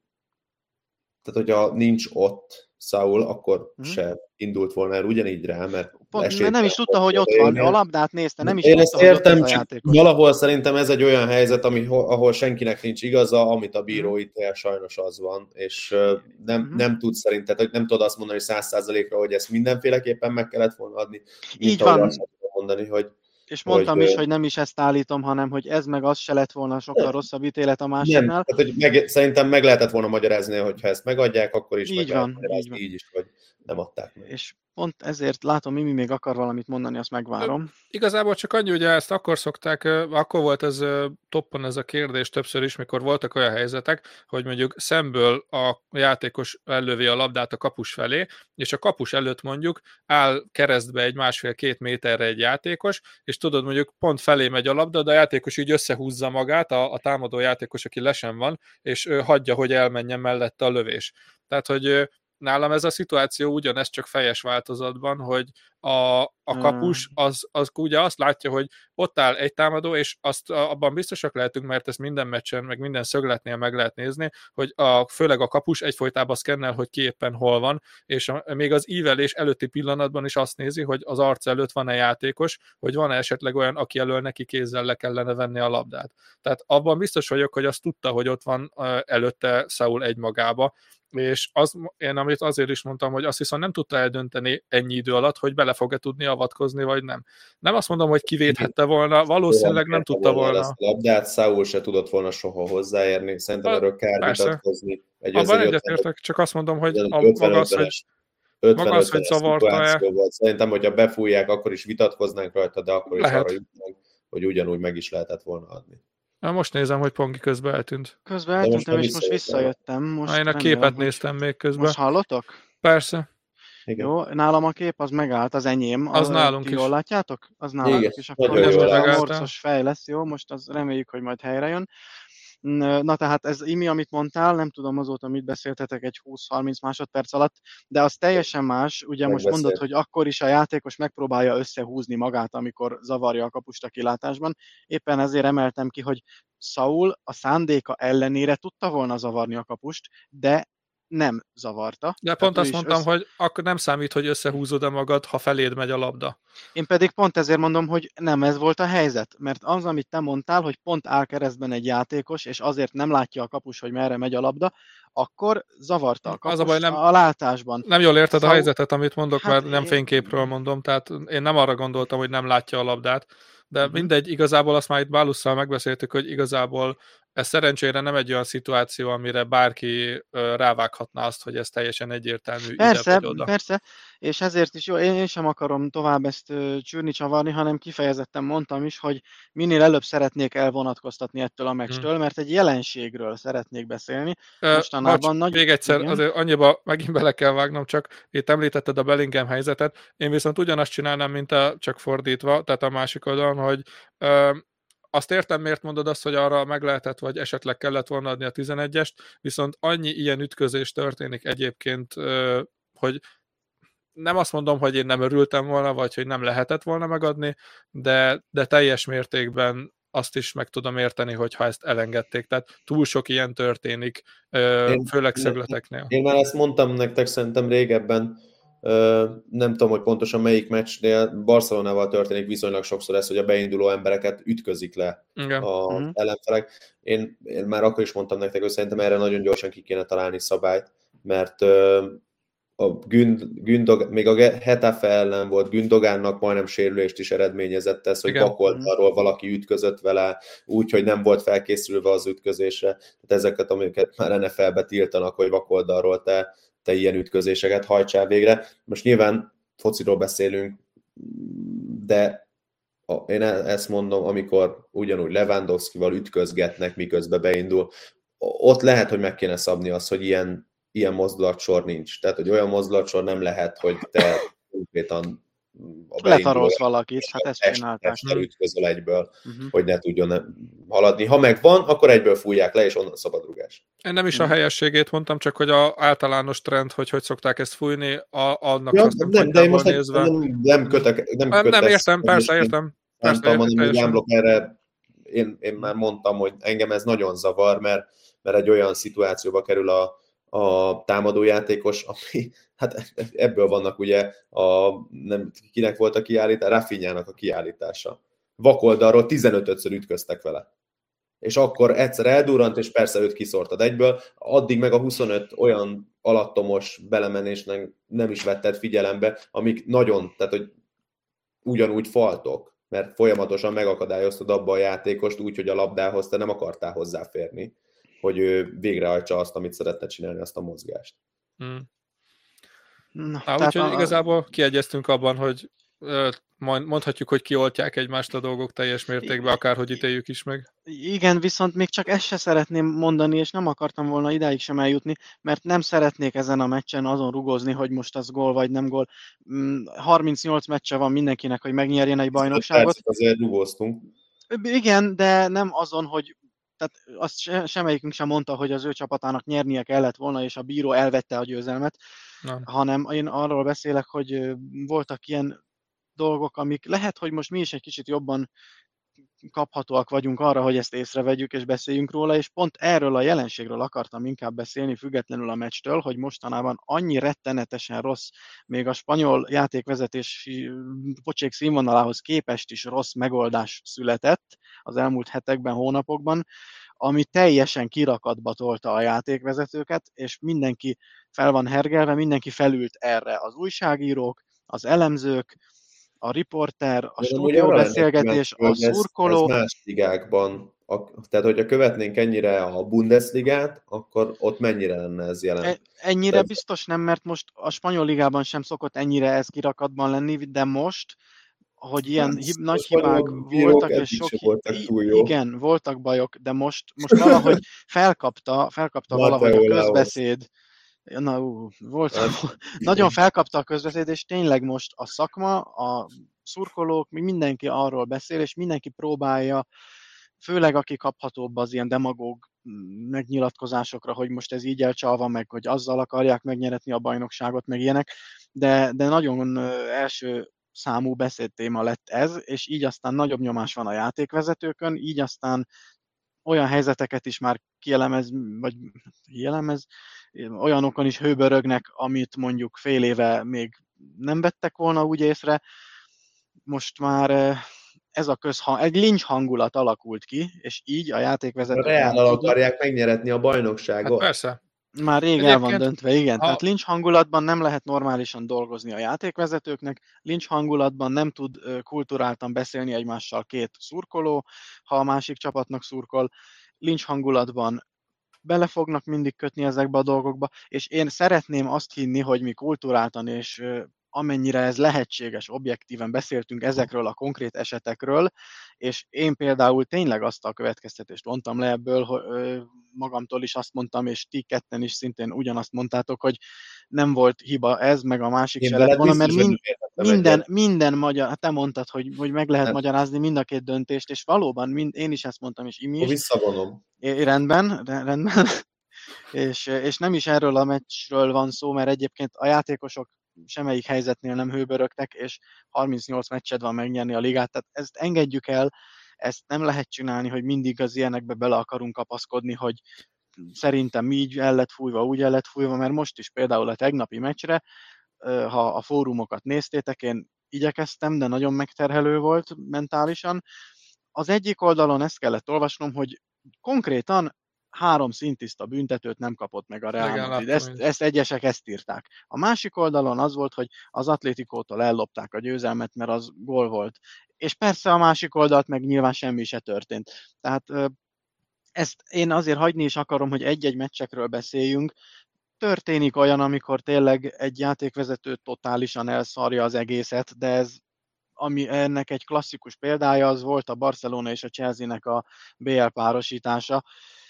tehát, hogyha nincs ott Saul, akkor hmm. se indult volna el ugyanígy rá, mert... Pont, mert nem is tudta, hogy ott van, a labdát nézte, nem is én tudta, értem, hogy ott van a játékos. Valahol szerintem ez egy olyan helyzet, ami, ahol senkinek nincs igaza, amit a bíró ítél, sajnos az van, és nem, hmm. nem tud szerinted, nem tudod azt mondani száz százalékra, hogy ezt mindenféleképpen meg kellett volna adni. Így van. Azt mondani, hogy és mondtam hogy, is, hogy nem is ezt állítom, hanem hogy ez meg az se lett volna sokkal nem. rosszabb ítélet a másiknál. Nem, tehát, hogy meg, szerintem meg lehetett volna magyarázni, hogyha ezt megadják, akkor is így meg van, lehet így, van. így is, hogy nem adták meg. És pont ezért látom, Mimi még akar valamit mondani, azt megvárom. Igazából csak annyi, ugye ezt akkor szokták, akkor volt ez toppon ez a kérdés többször is, mikor voltak olyan helyzetek, hogy mondjuk szemből a játékos ellövi a labdát a kapus felé, és a kapus előtt mondjuk áll keresztbe egy másfél-két méterre egy játékos, és tudod, mondjuk pont felé megy a labda, de a játékos így összehúzza magát, a, a támadó játékos, aki lesen van, és ő hagyja, hogy elmenjen mellette a lövés. Tehát, hogy nálam ez a szituáció ugyanez, csak fejes változatban, hogy a, a kapus az, az ugye azt látja, hogy ott áll egy támadó, és azt abban biztosak lehetünk, mert ezt minden meccsen, meg minden szögletnél meg lehet nézni, hogy a, főleg a kapus egyfolytában szkennel, hogy ki éppen hol van, és a, még az ívelés előtti pillanatban is azt nézi, hogy az arc előtt van-e játékos, hogy van-e esetleg olyan, aki elől neki kézzel le kellene venni a labdát. Tehát abban biztos vagyok, hogy azt tudta, hogy ott van előtte Saul egymagába, és az, én amit azért is mondtam, hogy azt viszont nem tudta eldönteni ennyi idő alatt, hogy bele fog-e tudni avatkozni, vagy nem. Nem azt mondom, hogy kivéthette volna, valószínűleg nem tudta volna. A labdát Saul se tudott volna soha hozzáérni, szerintem erről kár vitatkozni. Abban egyetértek, csak azt mondom, hogy a maga az, hogy maga az, hogy zavarta-e. Szerintem, hogyha befújják, akkor is vitatkoznánk rajta, de akkor is lehet. Arra jutnánk, hogy ugyanúgy meg is lehetett volna adni. Na, most nézem, hogy Pongi közben eltűnt. Közben eltűntem, most és most visszajöttem. Most Na, én a képet jön, néztem még közben. Most hallotok? Persze. Igen. Jó, nálam a kép az megállt, az enyém. Az a, nálunk is. Jól látjátok? Az nálunk igen, is. Akkor ez a morcos fej lesz, jó? Most az reméljük, hogy majd helyre jön. Na tehát ez Imi, amit mondtál, nem tudom azóta mit beszéltetek egy húsz-harminc másodperc alatt, de az teljesen más. Ugye most mondod, hogy akkor is a játékos megpróbálja összehúzni magát, amikor zavarja a kapust a kilátásban. Éppen ezért emeltem ki, hogy Saul a szándéka ellenére tudta volna zavarni a kapust, de nem zavarta. De pont azt mondtam, össze... hogy akkor nem számít, hogy összehúzod-e magad, ha feléd megy a labda. Én pedig pont ezért mondom, hogy nem ez volt a helyzet, mert az, amit te mondtál, hogy pont áll keresztben egy játékos, és azért nem látja a kapus, hogy merre megy a labda, akkor zavarta a kapus az a, baj, nem, a látásban. Nem jól érted szóval... a helyzetet, amit mondok, hát mert nem én... fényképről mondom, tehát én nem arra gondoltam, hogy nem látja a labdát, de uh-huh. mindegy, igazából azt már itt Bálusszal megbeszéltük, hogy igazából ez szerencsére nem egy olyan szituáció, amire bárki rávághatná azt, hogy ez teljesen egyértelmű. Persze, ide vagy oda. persze, és ezért is jó, én, én sem akarom tovább ezt csűrni, csavarni, hanem kifejezetten mondtam is, hogy minél előbb szeretnék elvonatkoztatni ettől a meccstől, hmm. mert egy jelenségről szeretnék beszélni. Mostanában uh, nagy... Még egyszer, igen? Azért annyiba megint bele kell vágnom, csak itt említetted a Bellingham helyzetet, én viszont ugyanazt csinálnám, mint a, csak fordítva, tehát a másik oldalon, hogy uh, azt értem, miért mondod azt, hogy arra meg lehetett, vagy esetleg kellett volna adni a tizenegyest, viszont annyi ilyen ütközés történik egyébként, hogy nem azt mondom, hogy én nem örültem volna, vagy hogy nem lehetett volna megadni, de, de teljes mértékben azt is meg tudom érteni, hogyha ezt elengedték. Tehát túl sok ilyen történik, én, főleg szögleteknél. Én már ezt mondtam nektek szerintem régebben, Uh, nem tudom, hogy pontosan melyik meccsnél, Barcelonával történik viszonylag sokszor ez, hogy a beinduló embereket ütközik le igen. a uh-huh. ellenfelek. Én, én már akkor is mondtam nektek, hogy szerintem erre nagyon gyorsan ki kéne találni szabályt, mert uh, a Günd, Gündog, még a Hetafe ellen volt, Gündogánnak majdnem sérülést is eredményezett ez, hogy bakoldalról valaki ütközött vele, úgy, hogy nem volt felkészülve az ütközésre. Tehát ezeket, amiket már en ef el-be tiltanak, hogy bakoldalról te te ilyen ütközéseket hajtsál végre. Most nyilván fociról beszélünk, de én ezt mondom, amikor ugyanúgy Lewandowskival ütközgetnek, miközben beindul, ott lehet, hogy meg kéne szabni azt, hogy ilyen, ilyen mozdulatsor nincs. Tehát, hogy olyan mozdulatsor nem lehet, hogy te konkrétan letarolsz valakit, hát ezt csinálták. Testel ütközöl egyből, uh-huh. hogy ne tudjon haladni. Ha megvan, akkor egyből fújják le, és onnan szabadrugás. Én nem is a helyességét mondtam, csak hogy az általános trend, hogy hogy szokták ezt fújni, a, annak ja, azt nem, nem de én most nézve. nem, nem kötek. Nem, nem, nem értem, persze, értem. Nem tudom mondani, hogy Jámblok erre, én, én már mondtam, hogy engem ez nagyon zavar, mert, mert egy olyan szituációba kerül a a támadójátékos, ami, hát ebből vannak ugye, a, nem, kinek volt a kiállítás? Rafinhának a kiállítása. Vakoldalról tizenötödször ütköztek vele. És akkor egyszer eldurrant, és persze őt kiszórtad egyből, addig meg a huszonöt olyan alattomos belemenésnek nem is vetted figyelembe, amik nagyon, tehát hogy ugyanúgy faltok, mert folyamatosan megakadályoztad abba a játékost úgy, hogy a labdához te nem akartál hozzáférni, hogy ő végrehajtsa azt, amit szeretne csinálni, azt a mozgást. Hmm. Úgyhogy a... igazából kiegyeztünk abban, hogy mondhatjuk, hogy kioltják egymást a dolgok teljes mértékben, akárhogy ítéljük is meg. Igen, viszont még csak ezt se szeretném mondani, és nem akartam volna idáig sem eljutni, mert nem szeretnék ezen a meccsen azon rugozni, hogy most az gól vagy nem gól. harmincnyolc meccse van mindenkinek, hogy megnyerjen egy bajnokságot. Persze, azért rugoztunk. Igen, de nem azon, hogy tehát azt se, semmelyikünk sem mondta, hogy az ő csapatának nyernie kellett volna, és a bíró elvette a győzelmet, nem. hanem én arról beszélek, hogy voltak ilyen dolgok, amik lehet, hogy most mi is egy kicsit jobban kaphatóak vagyunk arra, hogy ezt észrevegyük és beszéljünk róla, és pont erről a jelenségről akartam inkább beszélni, függetlenül a meccstől, hogy mostanában annyi rettenetesen rossz, még a spanyol játékvezetés pocsék színvonalához képest is rossz megoldás született az elmúlt hetekben, hónapokban, ami teljesen kirakatba tolta a játékvezetőket, és mindenki fel van hergelve, mindenki felült erre. Az újságírók, az elemzők, a riporter, a stúdióbeszélgetés, a szurkoló. Ez, ez más ligákban, a, tehát hogyha követnénk ennyire a Bundesligát, akkor ott mennyire lenne ez jelen? E, ennyire tehát... biztos nem, mert most a spanyol ligában sem szokott ennyire ez kirakatban lenni, de most, hogy ilyen hát, hib, nagy hibák voltak, és sok voltak túl jó. Igen, voltak bajok, de most, most valahogy felkapta, felkapta valahogy a közbeszéd. Na, ú, volt, nagyon felkapta a közbeszéd, és tényleg most a szakma, a szurkolók, mindenki arról beszél, és mindenki próbálja főleg aki kaphatóbb az ilyen demagóg megnyilatkozásokra, hogy most ez így elcsalva, meg hogy azzal akarják megnyeretni a bajnokságot, meg ilyenek, de, de nagyon első számú beszédtéma lett ez, és így aztán nagyobb nyomás van a játékvezetőkön, így aztán olyan helyzeteket is már kielemez, vagy kielemez, olyanokon is hőbörögnek, amit mondjuk fél éve még nem vettek volna úgy észre. Most már ez a közhang, egy lincs hangulat alakult ki, és így a játékvezetők... A Reállal akarják megnyeretni a bajnokságot. Hát persze. Már rég el van döntve, igen. Ha... Tehát lincs hangulatban nem lehet normálisan dolgozni a játékvezetőknek, lincs hangulatban nem tud kulturáltan beszélni egymással két szurkoló, ha a másik csapatnak szurkol, lincs hangulatban bele fognak mindig kötni ezekbe a dolgokba, és én szeretném azt hinni, hogy mi kulturáltan és amennyire ez lehetséges, objektíven beszéltünk ezekről a konkrét esetekről, és én például tényleg azt a következtetést vontam le ebből, hogy magamtól is azt mondtam, és ti ketten is szintén ugyanazt mondtátok, hogy nem volt hiba ez, meg a másik se lett volna, mert mind, minden, minden magyar, hát te mondtad, hogy, hogy meg lehet nem. magyarázni mind a két döntést, és valóban mind, én is ezt mondtam, és Imi is. Visszavonom. É, rendben, rendben. és, és nem is erről a meccsről van szó, mert egyébként a játékosok semmelyik helyzetnél nem hőbörögtek, és harmincnyolc meccsed van megnyerni a ligát, tehát ezt engedjük el, ezt nem lehet csinálni, hogy mindig az ilyenekbe bele akarunk kapaszkodni, hogy szerintem így el lett fújva, úgy el lett fújva, mert most is például a tegnapi meccsre, ha a fórumokat néztétek, én igyekeztem, de nagyon megterhelő volt mentálisan. Az egyik oldalon ezt kellett olvasnom, hogy konkrétan három szintiszta büntetőt nem kapott meg a Real Madrid. Ezt, ezt egyesek ezt írták. A másik oldalon az volt, hogy az Atlétikótól ellopták a győzelmet, mert az gól volt. És persze a másik oldalt meg nyilván semmi se történt. Tehát ezt én azért hagyni is akarom, hogy egy-egy meccsekről beszéljünk. Történik olyan, amikor tényleg egy játékvezető totálisan elszarja az egészet, de ez ami ennek egy klasszikus példája, az volt a Barcelona és a Chelsea-nek a bé el párosítása.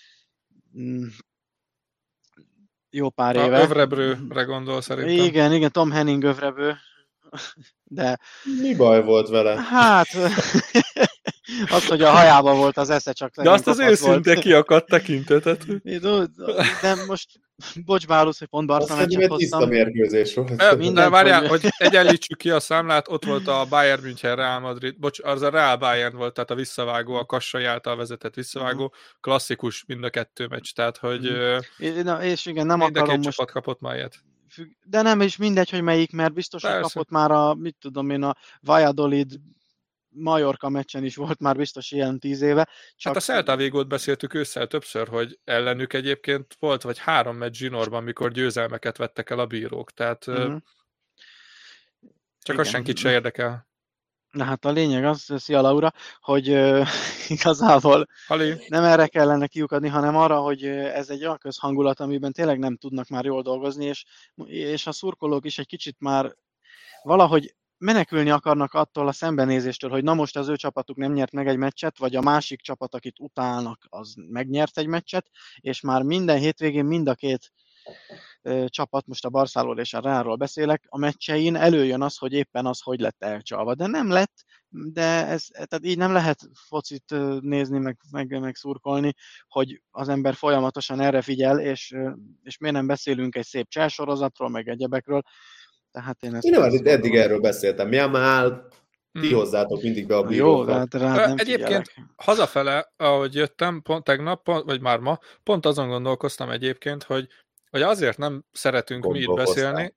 Jó pár a éve. Övrebrőre gondol szerintem. Igen, igen, Tom Henning Övrebrő. De... Mi baj volt vele? Hát... az, hogy a hajában volt az esze, csak... De azt az őszinte kiakadt tekintetet. De most... Bocs, Bálusz, hogy pont Barca meccset hoztam. Tiszta mérkőzés volt. Mindent, de várjál, hogy... hogy egyenlítsük ki a számlát, ott volt a Bayern München Real Madrid, bocs, az a Real Bayern volt, tehát a visszavágó, a Kassai által vezetett visszavágó, uh-huh. klasszikus mind a kettő meccs, tehát hogy uh-huh. Na, és igen, nem mind akarom a két most... csapat kapott már ilyet. De nem is mindegy, hogy melyik, mert biztos, hogy kapott már a, mit tudom én, a Valladolid Mallorca meccsen is volt már biztos ilyen tíz éve. Csak... Hát a Celta Vigót beszéltük ősszel többször, hogy ellenük egyébként volt vagy három meccs zsinórban, mikor győzelmeket vettek el a bírók, tehát uh-huh. csak igen. Az senkit se érdekel. Na hát a lényeg az, szia Laura, hogy uh, igazából Hali. Nem erre kellene kiukadni, hanem arra, hogy ez egy olyan közhangulat, amiben tényleg nem tudnak már jól dolgozni, és, és a szurkolók is egy kicsit már valahogy menekülni akarnak attól a szembenézéstől, hogy na most az ő csapatuk nem nyert meg egy meccset, vagy a másik csapat, akit utálnak, az megnyert egy meccset, és már minden hétvégén mind a két ö, csapat, most a Barszáról és a Realról beszélek, a meccsein előjön az, hogy éppen az hogy lett elcsalva. De nem lett, de ez, tehát így nem lehet focit nézni, meg, meg, meg szurkolni, hogy az ember folyamatosan erre figyel, és, és miért nem beszélünk egy szép cselsorozatról, meg egyebekről. Tehát én ezt én nem, eddig erről beszéltem. Mi már ti hozzátok mindig be a bírókat. Jó, hát rád nem Egyébként figyelek. Hazafele, ahogy jöttem, pont tegnap, pont, vagy már ma, pont azon gondolkoztam egyébként, hogy, hogy azért nem szeretünk mi itt beszélni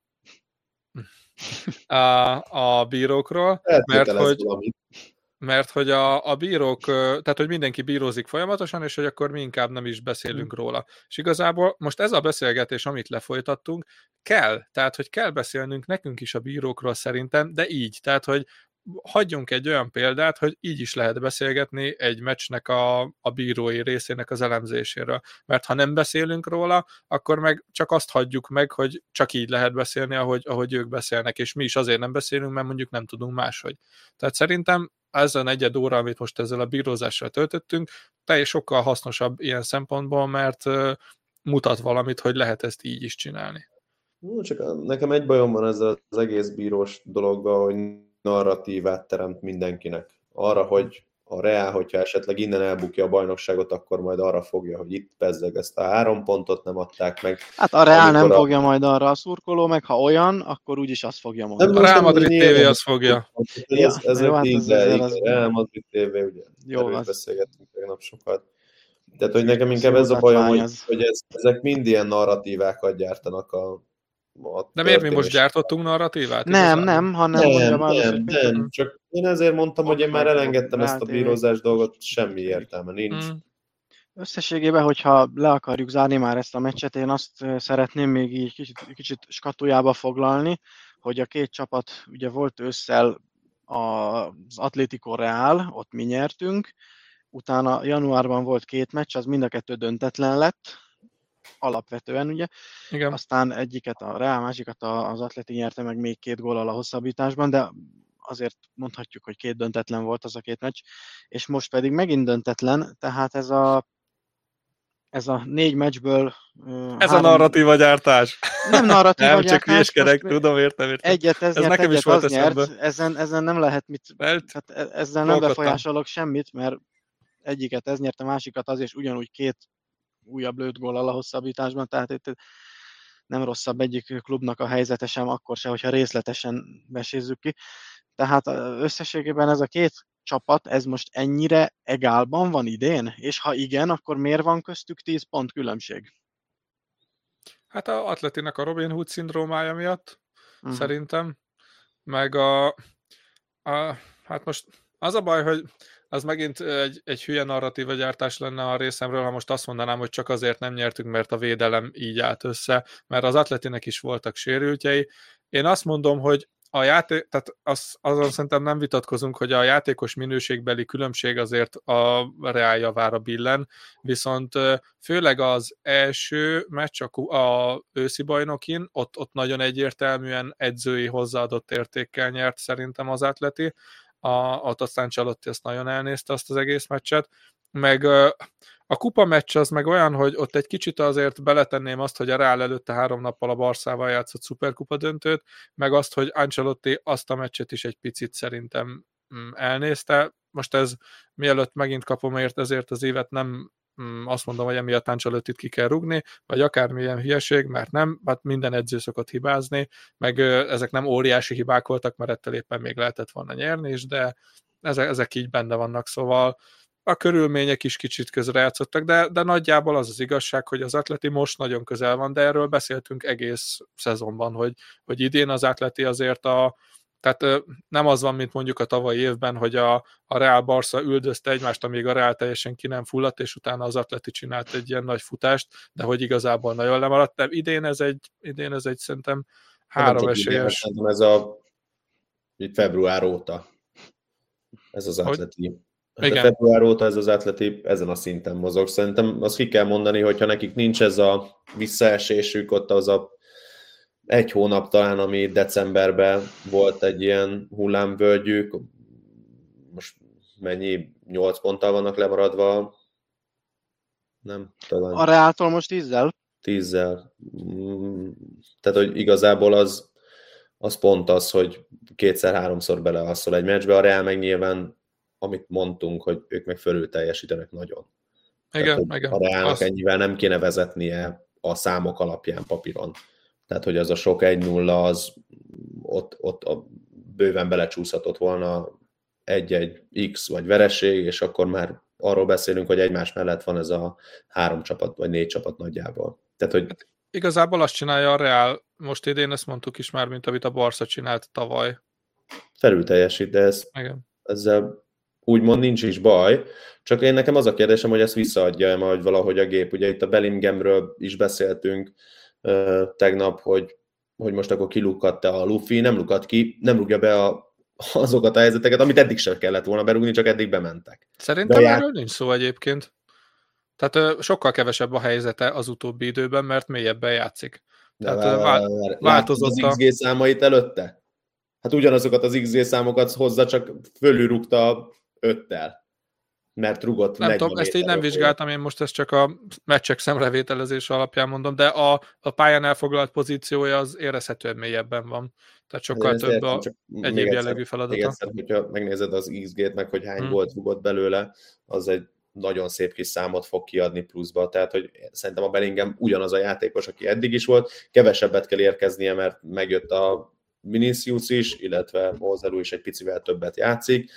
a, a bírókról, mert hogy, mert hogy a, a bírók, tehát hogy mindenki bírózik folyamatosan, és hogy akkor mi inkább nem is beszélünk róla. És igazából most ez a beszélgetés, amit lefolytattunk, kell, tehát hogy kell beszélnünk nekünk is a bírókról szerintem, de így, tehát hogy hagyjunk egy olyan példát, hogy így is lehet beszélgetni egy meccsnek a, a bírói részének az elemzéséről. Mert ha nem beszélünk róla, akkor meg csak azt hagyjuk meg, hogy csak így lehet beszélni, ahogy, ahogy ők beszélnek, és mi is azért nem beszélünk, mert mondjuk nem tudunk máshogy. Tehát szerintem ezen egyed óra, amit most ezzel a bírózással töltöttünk, teljes sokkal hasznosabb ilyen szempontból, mert uh, mutat valamit, hogy lehet ezt így is csinálni. Csak nekem egy bajom van ezzel az egész bírós dologgal, hogy narratívát teremt mindenkinek. Arra, hogy a Real, hogyha esetleg innen elbukja a bajnokságot, akkor majd arra fogja, hogy itt bezzeg ezt a három pontot nem adták meg. Hát a Real nem a... fogja majd arra a szurkoló, meg ha olyan, akkor úgyis azt fogja mondani. A Real Madrid té vé azt fogja. Ez, ez ja, egy hát ide, az Real Madrid té vé, ugye jó, erről az... beszélgettünk tegnap sokat. Tehát, hogy nekem inkább ez a bajom, hogy, az... hogy ez, ezek mind ilyen narratívákat gyártanak a De miért mi most gyártottunk narratívát? Nem, igazából? nem, hanem nem, mondja nem, nem, nem, nem, csak én ezért mondtam, hogy én már elengedtem ezt a bírozás dolgot, semmi értelme nincs. Mm. Összességében, hogyha le akarjuk zárni már ezt a meccset, én azt szeretném még így kicsit, kicsit skatujába foglalni, hogy a két csapat, ugye volt ősszel az Atlético Real, ott mi nyertünk, utána januárban volt két meccs, az mind a kettő döntetlen lett, alapvetően ugye. Igen. Aztán egyiket a Real, másikat az Atleti nyerte meg még két góllal a hosszabbításban, de azért mondhatjuk, hogy két döntetlen volt az a két meccs, és most pedig megint döntetlen, tehát ez a ez a négy meccsből... Ez három... a narratíva gyártás. Nem narratíva nem, gyártás. csak hülyeskedek, tudom, értem, értem. Egyet ez, ez nyert, nekem egyet is volt az eszembe. nyert, ezen, ezen nem lehet mit... Mert tehát ezzel nem befolyásolok semmit, mert egyiket ez nyert, a másikat az, és ugyanúgy két újabb lőtt góllal a hosszabbításban, tehát itt nem rosszabb egyik klubnak a helyzete sem, akkor se, hogyha részletesen besézzük ki. Tehát összességében ez a két csapat, ez most ennyire egálban van idén? És ha igen, akkor miért van köztük tíz pont különbség? Hát a Atletinek a Robin Hood szindrómája miatt, uh-huh. szerintem. Meg a, a... Hát most az a baj, hogy az megint egy, egy hülye narratíva gyártás lenne a részemről, ha most azt mondanám, hogy csak azért nem nyertünk, mert a védelem így állt össze, mert az Atletinek is voltak sérültjei. Én azt mondom, hogy a játék, tehát az, azon szerintem nem vitatkozunk, hogy a játékos minőségbeli különbség azért a Real javára billen, viszont főleg az első meccs a, a őszi bajnokin, ott, ott nagyon egyértelműen edzői hozzáadott értékkel nyert szerintem az Atleti, a, ott aztán Ancelotti ezt nagyon elnézte azt az egész meccset, meg a kupa meccs az meg olyan, hogy ott egy kicsit azért beletenném azt, hogy a Real előtte három nappal a Barszával játszott szuperkupa döntőt, meg azt, hogy Ancelotti azt a meccset is egy picit szerintem elnézte. Most ez mielőtt megint kapom ért ezért az évet, nem azt mondom, hogy emiatt Ancelottit ki kell rúgni, vagy akármilyen hülyeség, mert nem, hát minden edző szokott hibázni, meg ezek nem óriási hibák voltak, mert ettől éppen még lehetett volna nyerni is, de ezek, ezek így benne vannak, szóval a körülmények is kicsit közrejátszottak, de, de nagyjából az az igazság, hogy az Atleti most nagyon közel van, de erről beszéltünk egész szezonban, hogy, hogy idén az Atleti azért a tehát nem az van, mint mondjuk a tavalyi évben, hogy a, a Real Barca üldözte egymást, amíg a Real teljesen ki nem fulladt, és utána az Atleti csinált egy ilyen nagy futást, de hogy igazából nagyon lemaradt. De idén ez egy, idén ez egy szerintem három esélyes. Idén, ez a február óta. Ez az Atleti. Hát a február óta ez az Atleti ezen a szinten mozog. Szerintem azt ki kell mondani, hogyha nekik nincs ez a visszaesésük, ott az a egy hónap talán, ami decemberben volt egy ilyen hullámvölgyük, most mennyi, nyolc ponttal vannak lemaradva? Nem, talán. A Reáltól most tízzel? Tízzel. Tehát, hogy igazából az, az pont az, hogy kétszer-háromszor beleasszol egy meccsbe, a Real meg nyilván, amit mondtunk, hogy ők meg fölül teljesítenek nagyon. Igen, Tehát, igen. A Realnak Azt... ennyivel nem kéne vezetnie a számok alapján papíron. Tehát, hogy az a sok egy nulla, az ott, ott a bőven belecsúszhatott volna egy-egy X vagy vereség, és akkor már arról beszélünk, hogy egymás mellett van ez a három csapat, vagy négy csapat nagyjából. Tehát, hogy... hát igazából azt csinálja a Real, most idén ezt mondtuk is már, mint amit a Barca csinált tavaly. Felül teljesít, de ez, ezzel úgymond nincs is baj, csak én nekem az a kérdésem, hogy ezt visszaadja-e majd valahogy a gép. Ugye itt a Bellinghamről is beszéltünk, tegnap, hogy, hogy most akkor kilukkadt-e a Luffy, nem lukadt ki, nem rúgja be a, azokat a helyzeteket, amit eddig sem kellett volna berúgni, csak eddig bementek. Szerintem erről ját... nincs szó egyébként. Tehát sokkal kevesebb a helyzete az utóbbi időben, mert mélyebben játszik. De Tehát vá- változott az iksz gé számait előtte? Hát ugyanazokat az iksz gé számokat hozza, csak fölülrúgta öttel. mert rugott Nem tudom, ezt így nem vizsgáltam, én most ezt csak a meccsek szemrevételezése alapján mondom, de a, a pályán elfoglalt pozíciója az érezhetően mélyebben van. Tehát sokkal több értem, a egyéb jellegű feladata. Még egyszer, hogyha megnézed az iksz gét, meg hogy hány hmm. gólt rugott belőle, az egy nagyon szép kis számot fog kiadni pluszba. Tehát, hogy szerintem a Bellingham ugyanaz a játékos, aki eddig is volt, kevesebbet kell érkeznie, mert megjött a Vinicius is, illetve Ozelu is egy picivel többet játszik,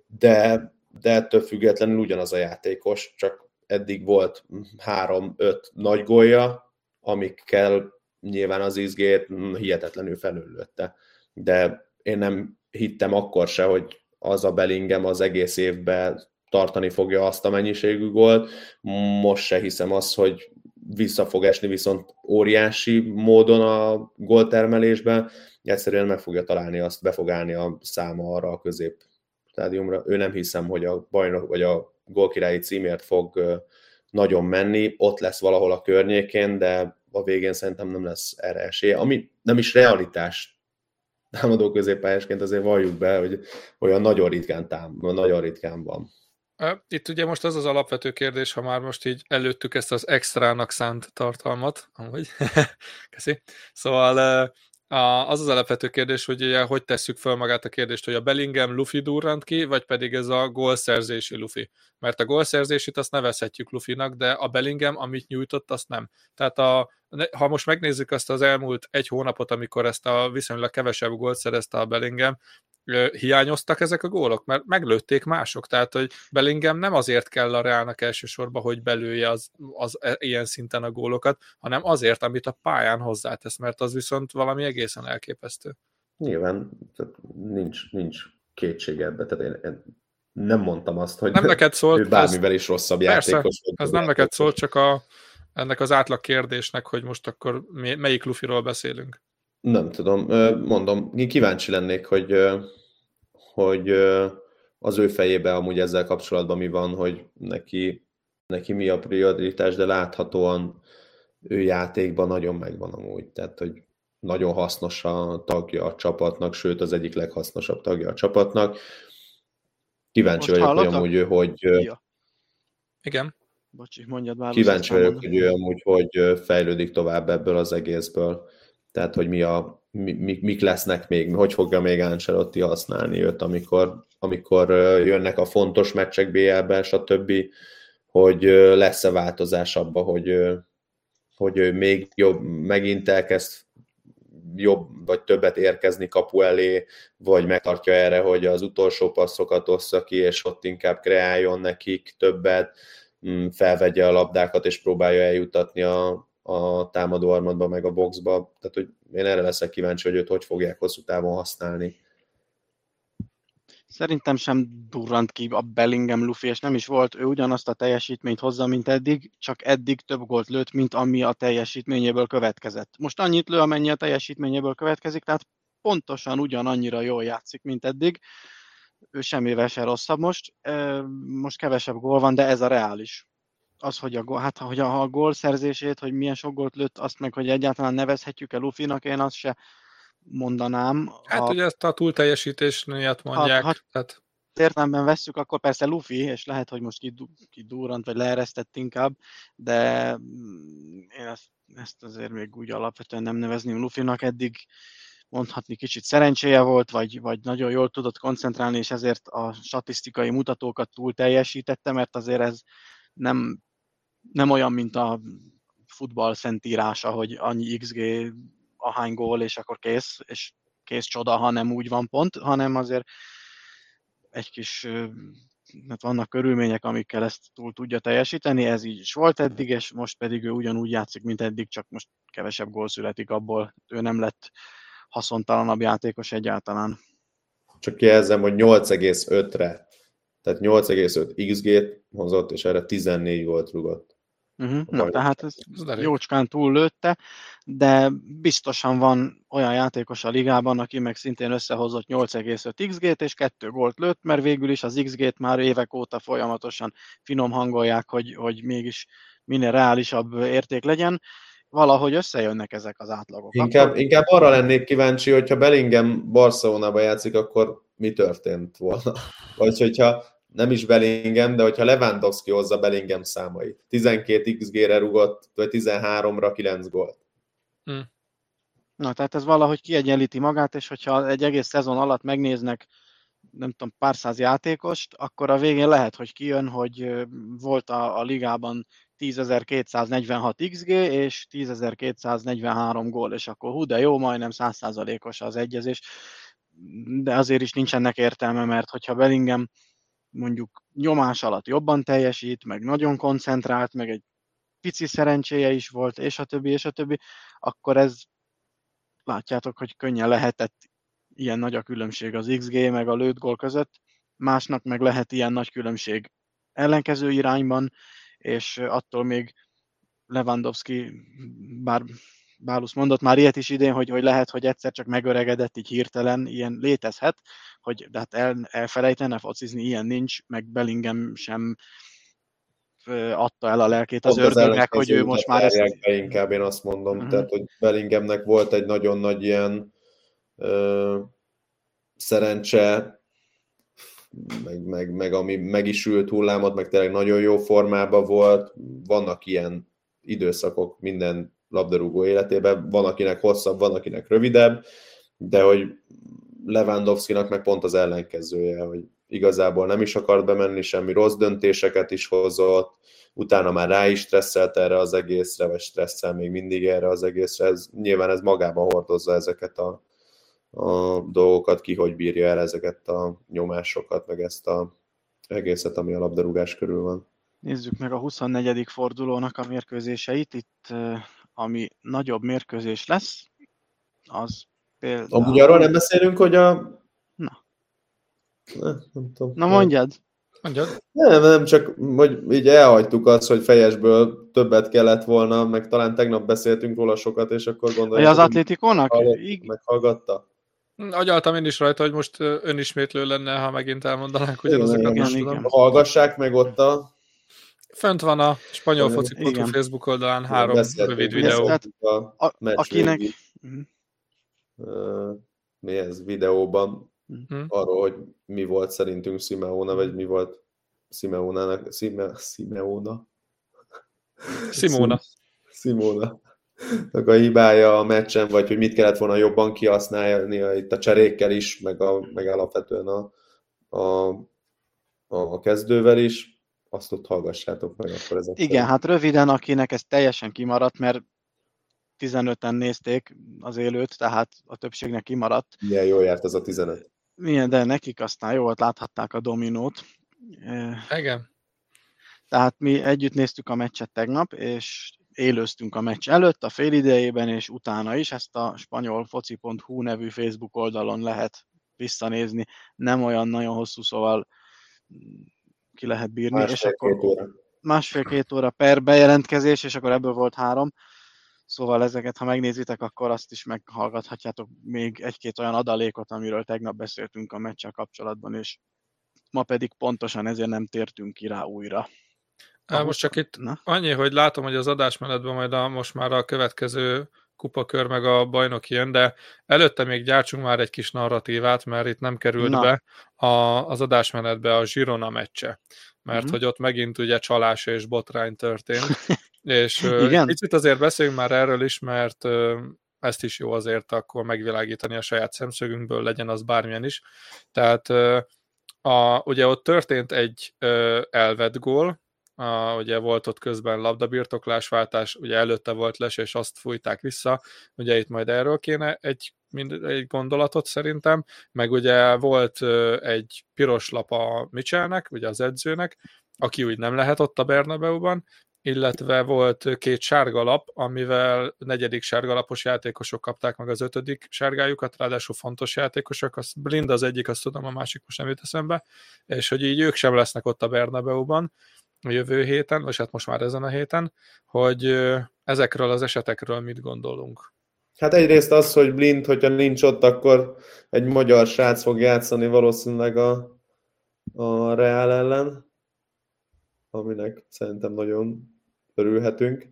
de de ettől függetlenül ugyanaz a játékos, csak eddig volt három-öt nagy gólja, amikkel nyilván az iksz gét hihetetlenül felüllötte. De én nem hittem akkor se, hogy az a Bellingham az egész évben tartani fogja azt a mennyiségű gólt. Most se hiszem azt, hogy vissza fog esni viszont óriási módon a góltermelésben. Egyszerűen meg fogja találni azt, be fog állni a száma arra a közép stádiumra. Ő nem hiszem, hogy a bajnok vagy a gólkirályi címért fog nagyon menni, ott lesz valahol a környékén, de a végén szerintem nem lesz erre esélye. Ami nem is realitás támadó középpályásként, azért valljuk be, hogy olyan nagyon ritkán, tám, nagyon ritkán van. Itt ugye most az az alapvető kérdés, ha már most így előttük ezt az extrának szánt tartalmat, amúgy, köszi. Szóval az az alapvető kérdés, hogy ugye, hogy tesszük fel magát a kérdést, hogy a Bellingham lufi durrant ki, vagy pedig ez a gólszerzési lufi. Mert a gólszerzését azt nevezhetjük lufinak, de a Bellingham, amit nyújtott, azt nem. Tehát a, ha most megnézzük azt az elmúlt egy hónapot, amikor ezt a viszonylag kevesebb gólt szerezte a Bellingham, hiányoztak ezek a gólok, mert meglőtték mások, tehát hogy Bellingham nem azért kell a Realnak elsősorban, hogy belője az, az ilyen szinten a gólokat, hanem azért, amit a pályán hozzátesz, mert az viszont valami egészen elképesztő. Nyilván nincs, nincs kétség ebbe, tehát én, én nem mondtam azt, hogy nem neked szólt, ő bármivel is rosszabb persze, játékos. Ez nem neked szólt, csak a, ennek az átlag kérdésnek, hogy most akkor melyik lufiról beszélünk. Nem tudom, mondom, kíváncsi lennék, hogy, hogy az ő fejében amúgy ezzel kapcsolatban mi van, hogy neki, neki mi a prioritás, de láthatóan ő játékban nagyon megvan amúgy, tehát hogy nagyon hasznos a tagja a csapatnak, sőt az egyik leghasznosabb tagja a csapatnak. Kíváncsi most vagyok, hogy amúgy ő, hogy... Ja. Igen. Bocsi, mondjad már. Kíváncsi vagyok, hogy ő amúgy, hogy fejlődik tovább ebből az egészből. Tehát, hogy mi a, mi, mik lesznek még, hogy fogja még Ancelotti használni őt, amikor, amikor jönnek a fontos meccsek bé el-ben, stb., hogy lesz-e változás abba, hogy, hogy ő még jobb, megint elkezd jobb vagy többet érkezni kapu elé, vagy megtartja erre, hogy az utolsó passzokat ossza ki, és ott inkább kreáljon nekik többet, felvegye a labdákat, és próbálja eljutatni a a támadó harmadba, meg a boxba. Tehát, hogy én erre leszek kíváncsi, hogy őt hogy fogják hosszú távon használni. Szerintem sem durrant ki a Bellingham lufi, és nem is volt, ő ugyanazt a teljesítményt hozza, mint eddig, csak eddig több gólt lőtt, mint ami a teljesítményéből következett. Most annyit lő, amennyi a teljesítményéből következik, tehát pontosan ugyanannyira jól játszik, mint eddig. Ő semmivel se rosszabb most. Most kevesebb gól van, de ez a reális. Az, hogy a, hát, hogy a, a gólszerzését, hogy milyen sok gólt lőtt, azt meg, hogy egyáltalán nevezhetjük el lufinak, én azt se mondanám. Hát ha, ugye ezt a túlteljesítés miatt mondják. Ha, ha tehát... értelemben vesszük, akkor persze lufi, és lehet, hogy most kidurrant, vagy leeresztett inkább, de én ezt, ezt azért még úgy alapvetően nem nevezném lufinak. Eddig mondhatni kicsit szerencséje volt, vagy, vagy nagyon jól tudott koncentrálni, és ezért a statisztikai mutatókat túl teljesítette, mert azért ez nem, nem olyan, mint a futball szentírása, hogy annyi iksz gé, ahány gól, és akkor kész, és kész csoda, ha nem úgy van pont, hanem azért egy kis, hát vannak körülmények, amikkel ezt túl tudja teljesíteni, ez így is volt eddig, és most pedig ő ugyanúgy játszik, mint eddig, csak most kevesebb gól születik abból, ő nem lett haszontalanabb játékos egyáltalán. Csak jelzem, hogy nyolc egész ötre, tehát nyolc egész öt iksz gét hozott, és erre tizennégy gólt rugott. Uh-huh. Na, tehát ez jócskán túl lőtte, de biztosan van olyan játékos a ligában, aki meg szintén összehozott nyolc egész öt iksz gét, és kettő gólt lőtt, mert végül is az iksz gét már évek óta folyamatosan finom hangolják, hogy, hogy mégis minél reálisabb érték legyen. Valahogy összejönnek ezek az átlagok. Inkább, akkor... inkább arra lennék kíváncsi, hogyha Bellingham Barcelonába játszik, akkor mi történt volna? Vagy hogyha nem is Bellingham, de hogyha Lewandowski hozza Bellingham számait. tizenkét iksz gé-re rugott, vagy tizenháromra kilenc gólt. Hm. Na, tehát ez valahogy kiegyenlíti magát, és hogyha egy egész szezon alatt megnéznek, nem tudom, pár száz játékost, akkor a végén lehet, hogy kijön, hogy volt a, a ligában tízezer-kétszáznegyvenhat iksz gé és tízezer-kétszáznegyvenhárom gól, és akkor hú, de jó, majdnem száz százalékos az egyezés, de azért is nincsenek értelme, mert hogyha Bellingham mondjuk nyomás alatt jobban teljesít, meg nagyon koncentrált, meg egy pici szerencséje is volt, és a többi, és a többi, akkor ez látjátok, hogy könnyen lehetett ilyen nagy a különbség az iksz gé meg a lőtt gól között, másnak meg lehet ilyen nagy különbség ellenkező irányban, és attól még Lewandowski, bár Bálusz mondott már ilyet is idén, hogy, hogy lehet, hogy egyszer csak megöregedett, így hirtelen, ilyen létezhet, hogy de hát el, elfelejtene focizni, ilyen nincs, meg Bellingham sem adta el a lelkét az ördögnek, hogy ő most már ezt... Be inkább én azt mondom, uh-huh. tehát, hogy Bellinghamnek volt egy nagyon nagy ilyen ö, szerencse, meg, meg, meg ami meg is ült hullámot, meg tényleg nagyon jó formában volt. Vannak ilyen időszakok minden labdarúgó életében, van akinek hosszabb, van akinek rövidebb, de hogy Lewandowskinak meg pont az ellenkezője, hogy igazából nem is akart bemenni, semmi rossz döntéseket is hozott, utána már rá is stresszelt erre az egészre, vagy stresszel még mindig erre az egészre. Ez, nyilván ez magában hordozza ezeket a, a dolgokat, ki hogy bírja el ezeket a nyomásokat, meg ezt az egészet, ami a labdarúgás körül van. Nézzük meg a huszonnegyedik fordulónak a mérkőzéseit. Itt, ami nagyobb mérkőzés lesz, az például... Amúgy arról nem beszélünk, hogy a... Na. Ne, nem tudom. Na mondjad. Mondjad. Nem, nem, csak hogy így elhagytuk azt, hogy fejesből többet kellett volna, meg talán tegnap beszéltünk róla sokat, és akkor gondoljuk, hogy az Atlétikónak? Meghallgatta. Agyaltam én is rajta, hogy most önismétlő lenne, ha megint elmondanánk ugyanazokat. Igen, igen, igen. Hallgassák meg ott a... Fönt van a spanyol foci pont hu Facebook oldalán három rövid videó. Ez, a, a, akinek... Uh, mi ez videóban, hmm. arról, hogy mi volt szerintünk Simeone, vagy mi volt Simeone-nak, Sime, Simeone? Simona. Simona. A hibája a meccsen, vagy hogy mit kellett volna jobban kihasználni itt a cserékkel is, meg, a, meg alapvetően a, a, a kezdővel is. Azt ott hallgassátok meg akkor ezek. Igen, szerint. Hát röviden, akinek ez teljesen kimaradt, mert tizenöten nézték az élőt, tehát a többségnek kimaradt. Milyen jól járt ez a tizenöt. Milyen, de nekik aztán jó volt, láthatták a dominót. Igen. Tehát mi együtt néztük a meccset tegnap, és élőztünk a meccs előtt, a fél idejében, és utána is. Ezt a spanyol foci pont hu nevű Facebook oldalon lehet visszanézni. Nem olyan nagyon hosszú, szóval ki lehet bírni. Másfél, és akkor két óra. Másfél-két óra per bejelentkezés, és akkor ebből volt három. Szóval ezeket, ha megnézitek, akkor azt is meghallgathatjátok még egy-két olyan adalékot, amiről tegnap beszéltünk a meccsel kapcsolatban, és ma pedig pontosan ezért nem tértünk ki rá újra. Ahhoz, most csak itt na? annyi, hogy látom, hogy az adásmenetben majd a, most már a következő kupakör meg a bajnok jön, de előtte még gyártsunk már egy kis narratívát, mert itt nem került na. be a, az adásmenetbe a Girona meccse, mert mm-hmm. hogy ott megint ugye csalás és botrány történt. És uh, kicsit azért beszéljünk már erről is, mert uh, ezt is jó azért akkor megvilágítani a saját szemszögünkből, legyen az bármilyen is. Tehát uh, a, ugye ott történt egy uh, elvett gól, uh, ugye volt ott közben labdabirtoklásváltás, ugye előtte volt les, és azt fújták vissza, ugye itt majd erről kéne egy, mind, egy gondolatot szerintem, meg ugye volt uh, egy piros lap a Michelnek, ugye az edzőnek, aki úgy nem lehet ott a Bernabeuban, illetve volt két sárgalap, amivel negyedik sárgalapos játékosok kapták meg az ötödik sárgájukat, ráadásul fontos játékosok, az Blind az egyik, azt tudom, a másik most nem jut eszembe, és hogy így ők sem lesznek ott a Bernabeuban a jövő héten, vagy hát most már ezen a héten, hogy ezekről az esetekről mit gondolunk. Hát egyrészt az, hogy Blind, hogyha nincs ott, akkor egy magyar srác fog játszani valószínűleg a, a Real ellen, aminek szerintem nagyon örülhetünk.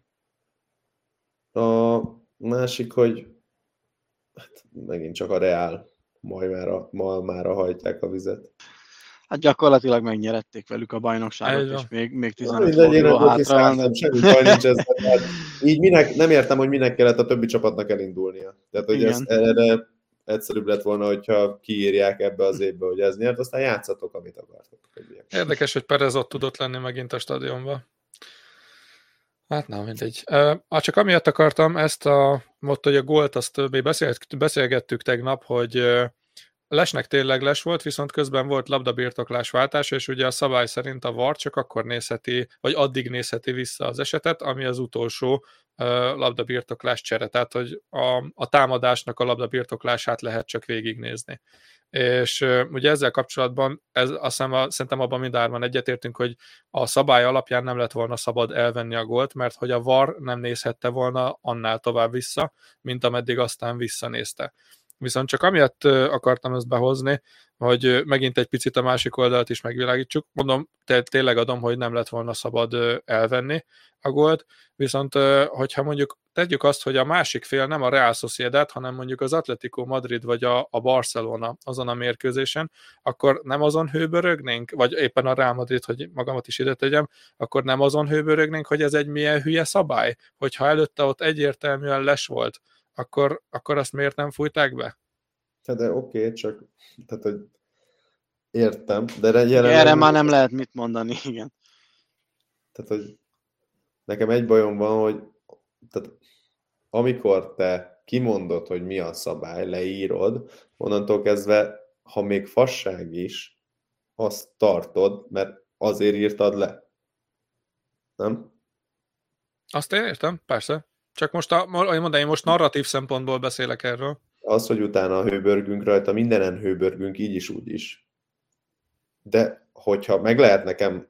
A másik, hogy hát megint csak a Real majd már a, ma már hajtják a vizet. Hát gyakorlatilag megnyerették velük a bajnokságot, Ez és van. még, még Na, tizenöt mindegy, én forduló ebből hátra van. kiszálltam, semmi baj nincs ezzel. Tehát így minek, nem értem, hogy minek kellett a többi csapatnak elindulnia. Tehát, hogy Igen. ezt erre egyszerűbb lett volna, hogyha kiírják ebbe az évbe, hogy ez nyert, aztán játszatok, amit akartok. Érdekes, hogy Perez ott tudott lenni megint a stadionban. Hát na, mindegy. Uh, csak amiatt akartam ezt a, most, hogy a gólt, azt még beszélt, beszélgettük tegnap, hogy uh, Lesnek tényleg Les volt, viszont közben volt labdabirtoklás váltása, és ugye a szabály szerint a VAR csak akkor nézheti, vagy addig nézheti vissza az esetet, ami az utolsó uh, labdabirtoklás csere. Tehát, hogy a, a támadásnak a labdabirtoklását lehet csak végignézni. És uh, ugye ezzel kapcsolatban ez, azt hiszem, a, szerintem abban mindárban egyetértünk, hogy a szabály alapján nem lett volna szabad elvenni a gólt, mert hogy a VAR nem nézhette volna annál tovább vissza, mint ameddig aztán visszanézte. Viszont csak amiatt akartam ezt behozni, hogy megint egy picit a másik oldalt is megvilágítsuk. Mondom, tényleg adom, hogy nem lett volna szabad elvenni a gólt, viszont hogyha mondjuk tegyük azt, hogy a másik fél nem a Real Sociedad, hanem mondjuk az Atletico Madrid vagy a, a Barcelona azon a mérkőzésen, akkor nem azon hőbörögnénk, vagy éppen a Real Madrid, hogy magamat is ide tegyem, akkor nem azon hőbörögnénk, hogy ez egy milyen hülye szabály, hogyha előtte ott egyértelműen Les volt, akkor, akkor azt miért nem fújták be? Hát de oké, okay, csak tehát, hogy értem, de jelenleg... Erre már nem lehet mit mondani, igen. Tehát, hogy nekem egy bajom van, hogy tehát, amikor te kimondod, hogy mi a szabály, leírod, onnantól kezdve, ha még fasság is, azt tartod, mert azért írtad le. Nem? Azt én értem, persze. Csak most, a, mondom, én most narratív szempontból beszélek erről. Az, hogy utána a hőbörgünk rajta, mindenen hőbörgünk, így is, úgy is. De hogyha meg lehet nekem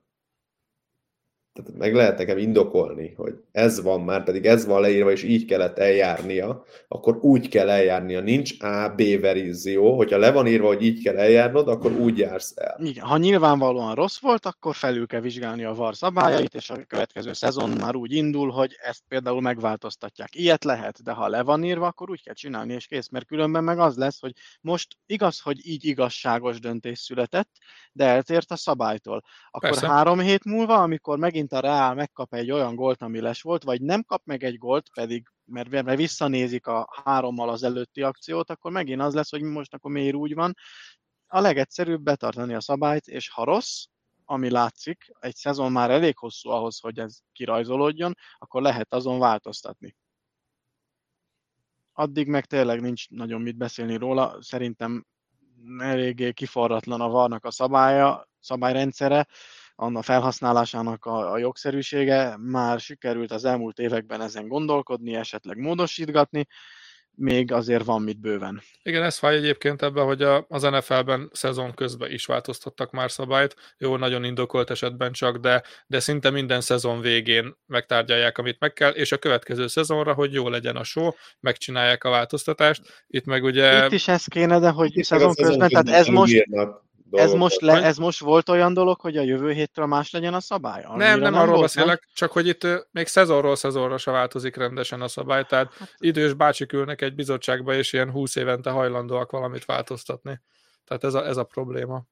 tehát meg lehet nekem indokolni, hogy ez van már, pedig ez van leírva, és így kellett eljárnia, akkor úgy kell eljárnia. Nincs A, B verzió, hogyha le van írva, hogy így kell eljárnod, akkor úgy jársz el. Igen, ha nyilvánvalóan rossz volt, akkor felül kell vizsgálni a VAR szabályait, és a következő szezon már úgy indul, hogy ezt például megváltoztatják. Ilyet lehet, de ha le van írva, akkor úgy kell csinálni, és kész, mert különben meg az lesz, hogy most igaz, hogy így igazságos döntés született, de eltért a szabálytól. Akkor Persze. három hét múlva, amikor megint a Real megkap egy olyan gólt, ami Les volt, vagy nem kap meg egy gólt, pedig mert, mert visszanézik a hárommal az előtti akciót, akkor megint az lesz, hogy most akkor miért úgy van. A legegyszerűbb betartani a szabályt, és ha rossz, ami látszik, egy szezon már elég hosszú ahhoz, hogy ez kirajzolódjon, akkor lehet azon változtatni. Addig meg tényleg nincs nagyon mit beszélni róla, szerintem eléggé kiforratlan a VAR-nak a szabálya, szabályrendszere, a felhasználásának a, a jogszerűsége, már sikerült az elmúlt években ezen gondolkodni, esetleg módosítgatni, még azért van mit bőven. Igen, ez fáj egyébként ebben, hogy a, az en ef el-ben szezon közben is változtattak már szabályt, jó, nagyon indokolt esetben csak, de, de szinte minden szezon végén megtárgyalják, amit meg kell, és a következő szezonra, hogy jó legyen a show, megcsinálják a változtatást. Itt meg ugye... Itt is ez kéne, de hogy itt szezon közben, tehát ez most... Ez most, le, ez most volt olyan dolog, hogy a jövő héttől más legyen a szabály? Nem, nem, nem arról volt, beszélek, nem? Csak hogy itt még szezonról szezonra se változik rendesen a szabály, tehát hát, idős bácsik ülnek egy bizottságba, és ilyen húsz évente hajlandóak valamit változtatni. Tehát ez a, ez a probléma.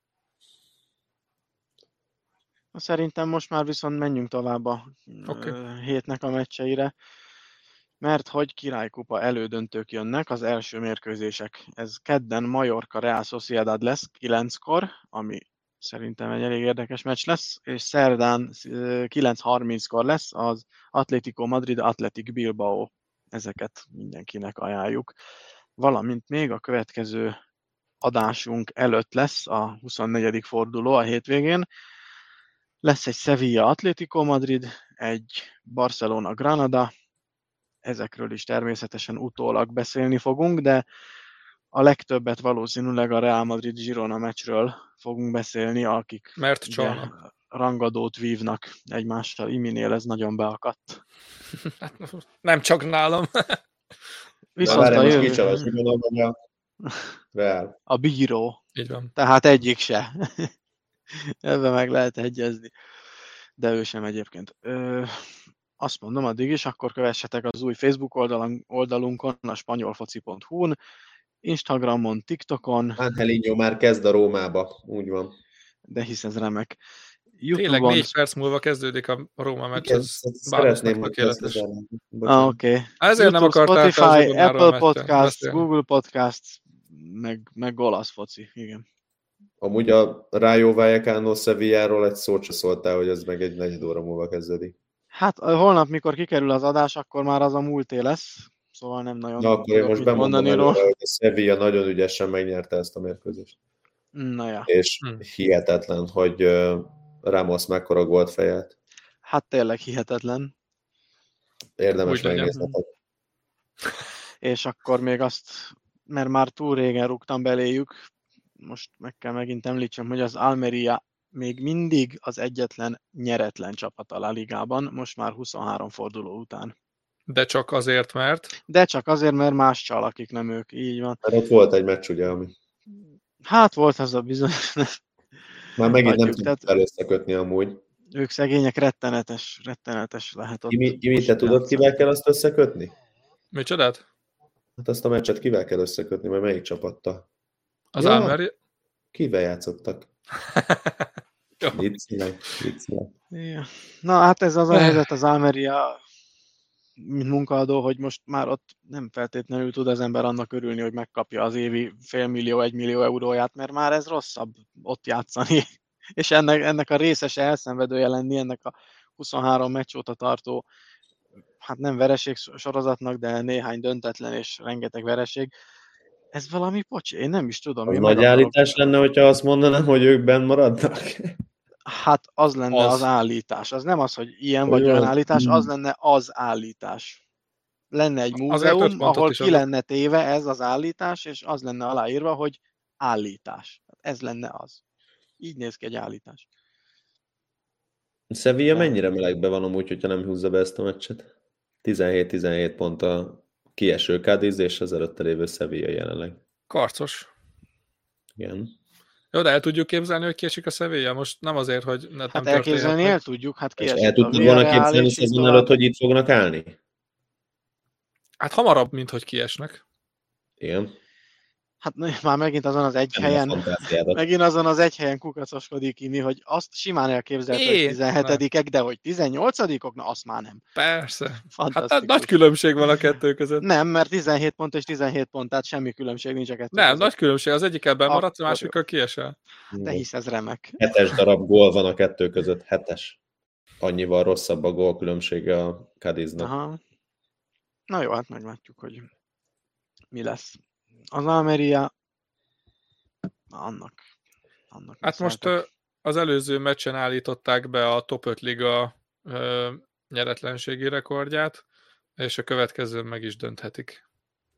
Szerintem most már viszont menjünk tovább a okay. hétnek a meccseire, mert hogy királykupa elődöntők jönnek, az első mérkőzések. Ez kedden Mallorca Real Sociedad lesz kilenckor, ami szerintem egy elég érdekes meccs lesz, és szerdán kilenc harminckor lesz az Atletico Madrid Athletic Bilbao. Ezeket mindenkinek ajánljuk. Valamint még a következő adásunk előtt lesz a huszonnegyedik forduló a hétvégén. Lesz egy Sevilla Atletico Madrid, egy Barcelona Granada, ezekről is természetesen utólag beszélni fogunk, de a legtöbbet valószínűleg a Real Madrid Girona meccsről fogunk beszélni, akik mert csalnak. Rangadót vívnak egymással. Iminél ez nagyon beakadt. Nem csak nálam. Viszont a jövő... Kicsalas, gondolom, a Real. A bíró. Így van. Tehát egyik se. Ebben meg lehet egyezni. De ő sem egyébként. Ö... Azt mondom addig is, akkor kövessetek az új Facebook oldalon, oldalunkon, a spanyolfoci pont hu-n, Instagramon, TikTokon. Angelino már kezd a Rómába, úgy van. de hisz ez remek. Tényleg négy perc múlva kezdődik a Róma meccs, ez szeretném, hogy tökéletes. Ah, oké. Okay. Ezért nem akartál Spotify, Apple Podcast, Google Podcast, meg, meg golasz foci, igen. Amúgy a Rayo Vallecano Sevilláról egy szót se szóltál, hogy ez meg egy negyed óra múlva kezdődik. Hát holnap, mikor kikerül az adás, akkor már az a múlté lesz, szóval nem nagyon Na, akkor én most bemondom előre, róla. hogy a Sevilla nagyon ügyesen megnyerte ezt a mérkőzést. Na ja. És hmm. hihetetlen, hogy Ramos mekkora gólt fejelt. Hát tényleg hihetetlen. Érdemes megnéznetek. És akkor még azt, mert már túl régen rúgtam beléjük, most meg kell megint említsem, hogy az Almeria még mindig az egyetlen nyeretlen csapat a La Ligában, most már huszonhárom forduló után. De csak azért, mert? De csak azért, mert más csal, akik nem ők, így van. Mert ott volt egy meccs, ugye, ami... Hát volt az a bizony. Már megint Adjuk, nem tudjuk tehát... összekötni amúgy. Ők szegények rettenetes, rettenetes lehet ott. Imi, Imi te tudod, kivel kell azt összekötni? Micsodát? Hát azt a meccset kivel kell összekötni, mert melyik csapattal? Az ja, Almeria? Kivel játszottak? Viccelek, viccelek. Ja. Na hát ez az a helyzet az Almeria, mint munkaadó, hogy most már ott nem feltétlenül tud az ember annak örülni, hogy megkapja az évi félmillió, egymillió euróját, mert már ez rosszabb ott játszani. És ennek, ennek a részes elszenvedője lenni, ennek a huszonhárom meccs óta tartó, hát nem vereség sorozatnak, de néhány döntetlen és rengeteg vereség. Ez valami pocsi, én nem is tudom. Az nagy állítás lenne, hogyha azt mondanám, hogy ők benn maradnak? Hát az lenne az, az állítás. Az nem az, hogy ilyen vagy olyan állítás, az lenne az állítás. Lenne egy múzeum, ahol ki lenne téve ez az állítás, és az lenne aláírva, hogy állítás. Ez lenne az. Így néz ki egy állítás. Sevilla mennyire melegbe van amúgy, hogyha nem húzza be ezt a meccset? tizenhét-tizenhét pont a kieső Cádiz és az előtte lévő Sevilla jelenleg. Karcos. Igen. Jó, de el tudjuk képzelni, hogy kiesik a Sevilla? Most nem azért, hogy ne, hát nem elképzelni el tudjuk, hát kiesik. El tudtuk volna képzelni szezon előtt, hogy itt fognak állni? Hát hamarabb, mint hogy kiesnek. Igen. Hát már megint azon az egy nem helyen, megint azon az egy helyen kukacoskodik Imi, hogy azt simán elképzelt, hogy tizenhetedikek, de hogy tizennyolcadikok, na azt már nem. Persze. Hát nagy különbség van a kettő között. Nem, mert tizenhét pont és tizenhét pont, tehát semmi különbség nincs a kettő Nem, között. Nagy különbség, az egyik ebben maradt, a másikkal kiesel. De hisz ez remek. Hetes darab gól van a kettő között, hetes. Annyival rosszabb a gól különbsége a Cadiznak. Aha. Na jó, hát meglátjuk, hogy mi lesz. Az Almeria annak. annak hát most ö, az előző meccsen állították be a top öt liga ö, nyeretlenségi rekordját, és a következőn meg is dönthetik.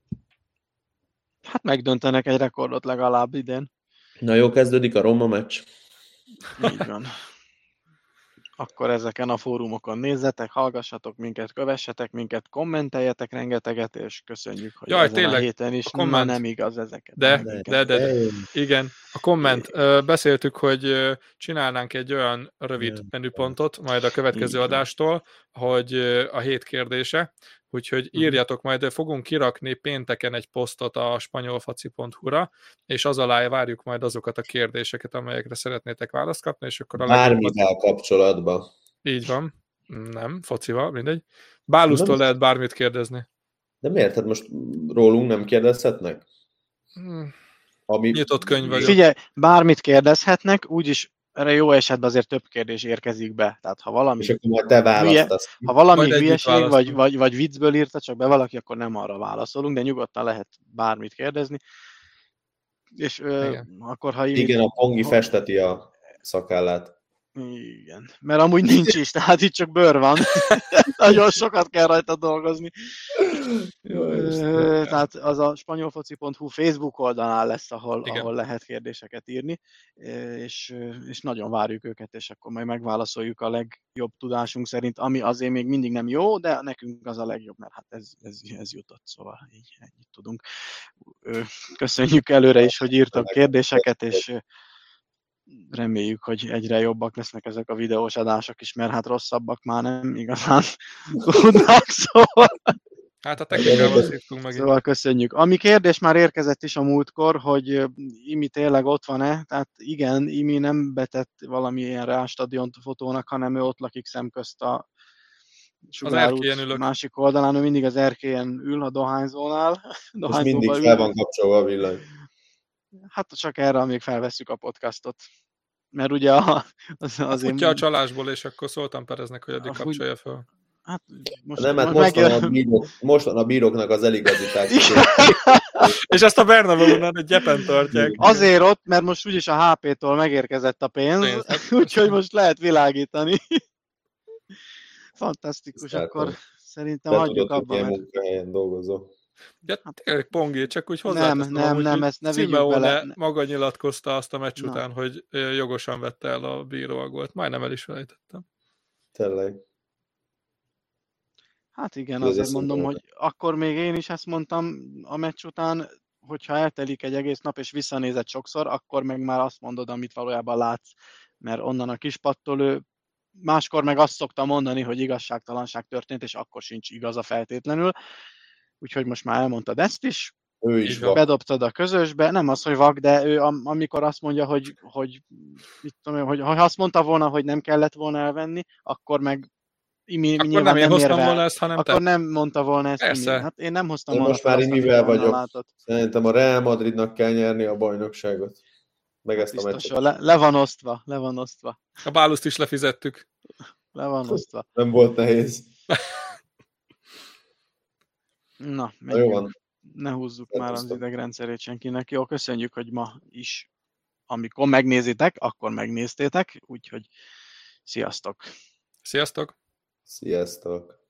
Hát megdöntenek egy rekordot legalább idén. Na jó, kezdődik a Roma meccs. Így van. Akkor ezeken a fórumokon nézzetek, hallgassatok minket, kövessetek minket, kommenteljetek rengeteget, és köszönjük, hogy Jaj, ezen tényleg, a héten is a ma nem igaz ezeket. De, de, de, de, de. Igen, a komment. Beszéltük, hogy csinálnánk egy olyan rövid menüpontot, majd a következő Így adástól, hogy a hét kérdése, úgyhogy írjatok majd, de fogunk kirakni pénteken egy posztot a spanyolfaci pont hu-ra, és az alá várjuk majd azokat a kérdéseket, amelyekre szeretnétek választ kapni, és akkor a bármivel legjobb... kapcsolatban. Így van. Nem, focival, mindegy. Bálusztól lehet bármit kérdezni. De miért? Hát most rólunk nem kérdezhetnek? Hmm. Ami... Nyitott könyv vagyok. Figyelj, bármit kérdezhetnek, úgyis erre jó esetben azért több kérdés érkezik be. Tehát ha valami, és akkor majd te választasz. Hülye, ha valami hülyeség, vagy, vagy, vagy viccből írta csak be valaki, akkor nem arra válaszolunk, de nyugodtan lehet bármit kérdezni. És ö, akkor, ha... Igen, a Pongi festeti a szakállát. Igen, mert amúgy nincs is, tehát itt csak bőr van. Nagyon sokat kell rajta dolgozni. Jó, tehát az a spanyolfoci pont hu Facebook oldalán lesz, ahol, ahol lehet kérdéseket írni, és, és nagyon várjuk őket, és akkor majd megválaszoljuk a legjobb tudásunk szerint, ami azért még mindig nem jó, de nekünk az a legjobb, mert hát ez, ez, ez jutott, szóval így ennyit tudunk. Köszönjük előre is, hogy írtak kérdéseket, és reméljük, hogy egyre jobbak lesznek ezek a videós adások is, mert hát rosszabbak már nem igazán tudnak, szóval. Hát a technikával szívtunk megint. Szóval köszönjük. Ami kérdés már érkezett is a múltkor, hogy Imi tényleg ott van-e, tehát igen, Imi nem betett valamilyen Real stadiont fotónak, hanem ő ott lakik szemközt a Sugárút másik oldalán, ő mindig az erkélyen ül a dohányzónál. És mindig fel van kapcsolva a villany. Hát csak erre, amíg felvesszük a podcastot. Mert ugye a, az, az én... a csalásból, és akkor szóltam Pereznek, hogy addig kapcsolja fel. Hát most, nem, hát most, most, van a bírók, most van a bíróknak az eligazítás. És ezt a Bernabéu-nál egy gyepen tartják. Azért ott, mert most úgyis a há pé-től megérkezett a pénz, úgyhogy most lehet világítani. Fantasztikus, Szerint. Akkor szerintem hagyjuk abba. Te munkahelyen dolgozol. Ja, tényleg Pongi, csak úgy hozzáteszem, nem, nem, hogy nem, ezt ne vigyük bele. Maga nyilatkozta azt a meccs Na. után, hogy jogosan vette el a bíró a gólt. Majdnem el is felejtettem. Tényleg. Hát igen, azért mondom, hogy akkor még én is ezt mondtam a meccs után, hogyha eltelik egy egész nap és visszanézed sokszor, akkor meg már azt mondod, amit valójában látsz, mert onnan a kispattól ő máskor meg azt szokta mondani, hogy igazságtalanság történt, és akkor sincs igaza feltétlenül. Úgyhogy most már elmondtad ezt is. Ő is vak. Bedobtad a közösbe, nem az, hogy vak, de ő am- amikor azt mondja, hogy, hogy, mit tudom, hogy ha azt mondta volna, hogy nem kellett volna elvenni, akkor meg Imi, akkor nem én nem hoztam érvel. volna ezt, hanem akkor te. nem mondta volna ezt. Persze. Hát én nem hoztam de volna. Most már Imivel vagyok. Látott. Szerintem a Real Madridnak kell nyerni a bajnokságot. Meg ezt a meccset. Le, le van osztva, le van osztva. A báluszt is lefizettük. Le van osztva. Nem volt nehéz. Na, menjünk. Ne húzzuk Szerint már az idegrendszerét senkinek. Jó, köszönjük, hogy ma is, amikor megnézitek, akkor megnéztétek, úgyhogy sziasztok! Sziasztok! Sziasztok!